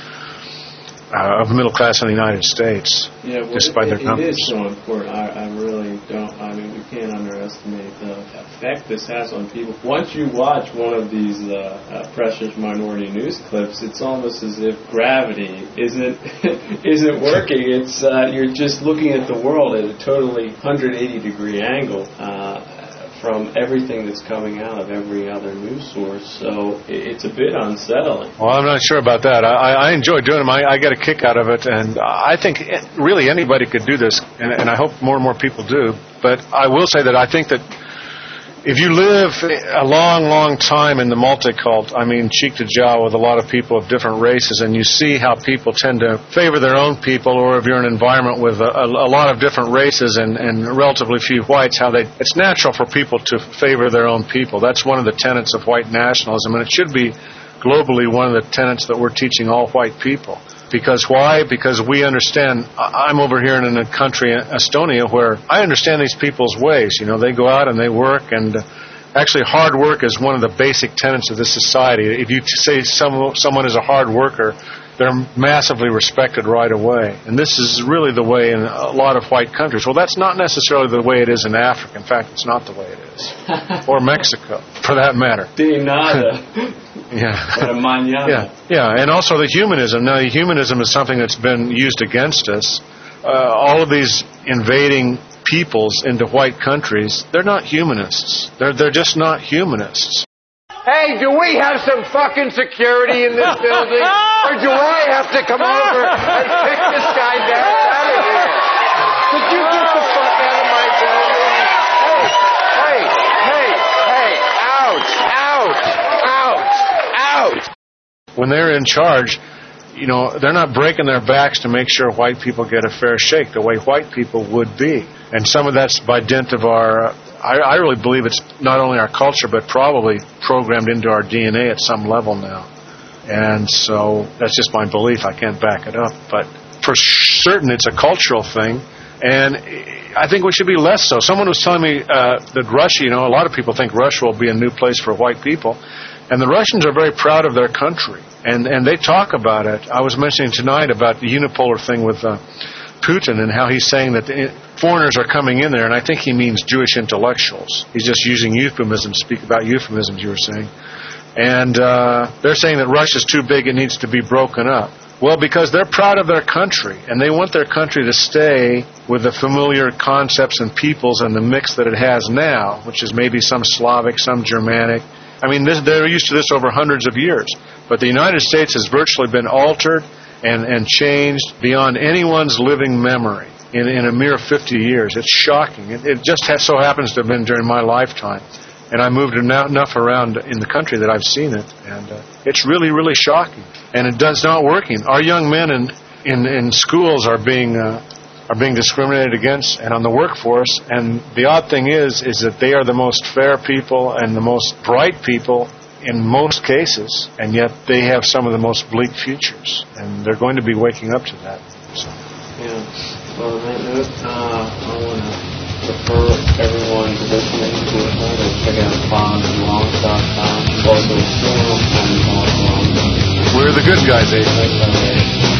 uh, of middle class in the United States, yeah, well, just by it, their numbers. It is so important. I, I really don't, I mean, we can't underestimate the effect this has on people. Once you watch one of these uh, uh, Precious Minority News clips, it's almost as if gravity isn't isn't working. It's uh, you're just looking at the world at a totally one hundred eighty degree angle. Uh, from everything that's coming out of every other news source. So it's a bit unsettling. Well, I'm not sure about that. I, I enjoy doing them. I, I get a kick out of it, and I think it, really anybody could do this, and, and I hope more and more people do. But I will say that I think that if you live a long, long time in the multicult, I mean cheek to jowl with a lot of people of different races, and you see how people tend to favor their own people, or if you're in an environment with a, a, a lot of different races and, and relatively few whites, how they it's natural for people to favor their own people. That's one of the tenets of white nationalism, and it should be globally one of the tenets that we're teaching all white people. Because why? Because we understand. I'm over here in a country, Estonia, where I understand these people's ways. You know, they go out and they work, and uh, actually hard work is one of the basic tenets of this society. If you say some, someone is a hard worker, they're massively respected right away. And this is really the way in a lot of white countries. Well, that's not necessarily the way it is in Africa. In fact, it's not the way it is. Or Mexico, for that matter. De nada. Yeah. yeah, yeah, and also the humanism. Now, the humanism is something that's been used against us. Uh, all of these invading peoples into white countries, they're not humanists. They're they're just not humanists. Hey, do we have some fucking security in this building, or do I have to come over and pick this guy down out of here? Could you get the fuck out of my building? Hey, hey, hey, hey! Ouch! Ouch! Ouch! Ouch! When they're in charge, you know, they're not breaking their backs to make sure white people get a fair shake the way white people would be. And some of that's by dint of our, uh, I, I really believe it's not only our culture, but probably programmed into our D N A at some level now. And so that's just my belief. I can't back it up. But for certain, it's a cultural thing. And I think we should be less so. Someone was telling me uh, that Russia, you know, a lot of people think Russia will be a new place for white people. And the Russians are very proud of their country, and and they talk about it. I was mentioning tonight about the unipolar thing with uh, Putin and how he's saying that the foreigners are coming in there, and I think he means Jewish intellectuals. He's just using euphemisms, speak about euphemisms, you were saying. And uh, they're saying that Russia's too big, it needs to be broken up. Well, because they're proud of their country, and they want their country to stay with the familiar concepts and peoples and the mix that it has now, which is maybe some Slavic, some Germanic. I mean, this, they're used to this over hundreds of years. But the United States has virtually been altered and, and changed beyond anyone's living memory in, in a mere fifty years. It's shocking. It, it just has, so happens to have been during my lifetime. And I moved enough around in the country that I've seen it. And uh, it's really, really shocking. And it does not working. Our young men in, in, in schools are being... Uh, are being discriminated against and on the workforce, and the odd thing is is that they are the most fair people and the most bright people in most cases, and yet they have some of the most bleak futures, and they're going to be waking up to that. So. Yeah. Well, on that note, uh, I want to refer everyone to listening to it and check out bond long dot com, also forum and long. We're the good guys, eh?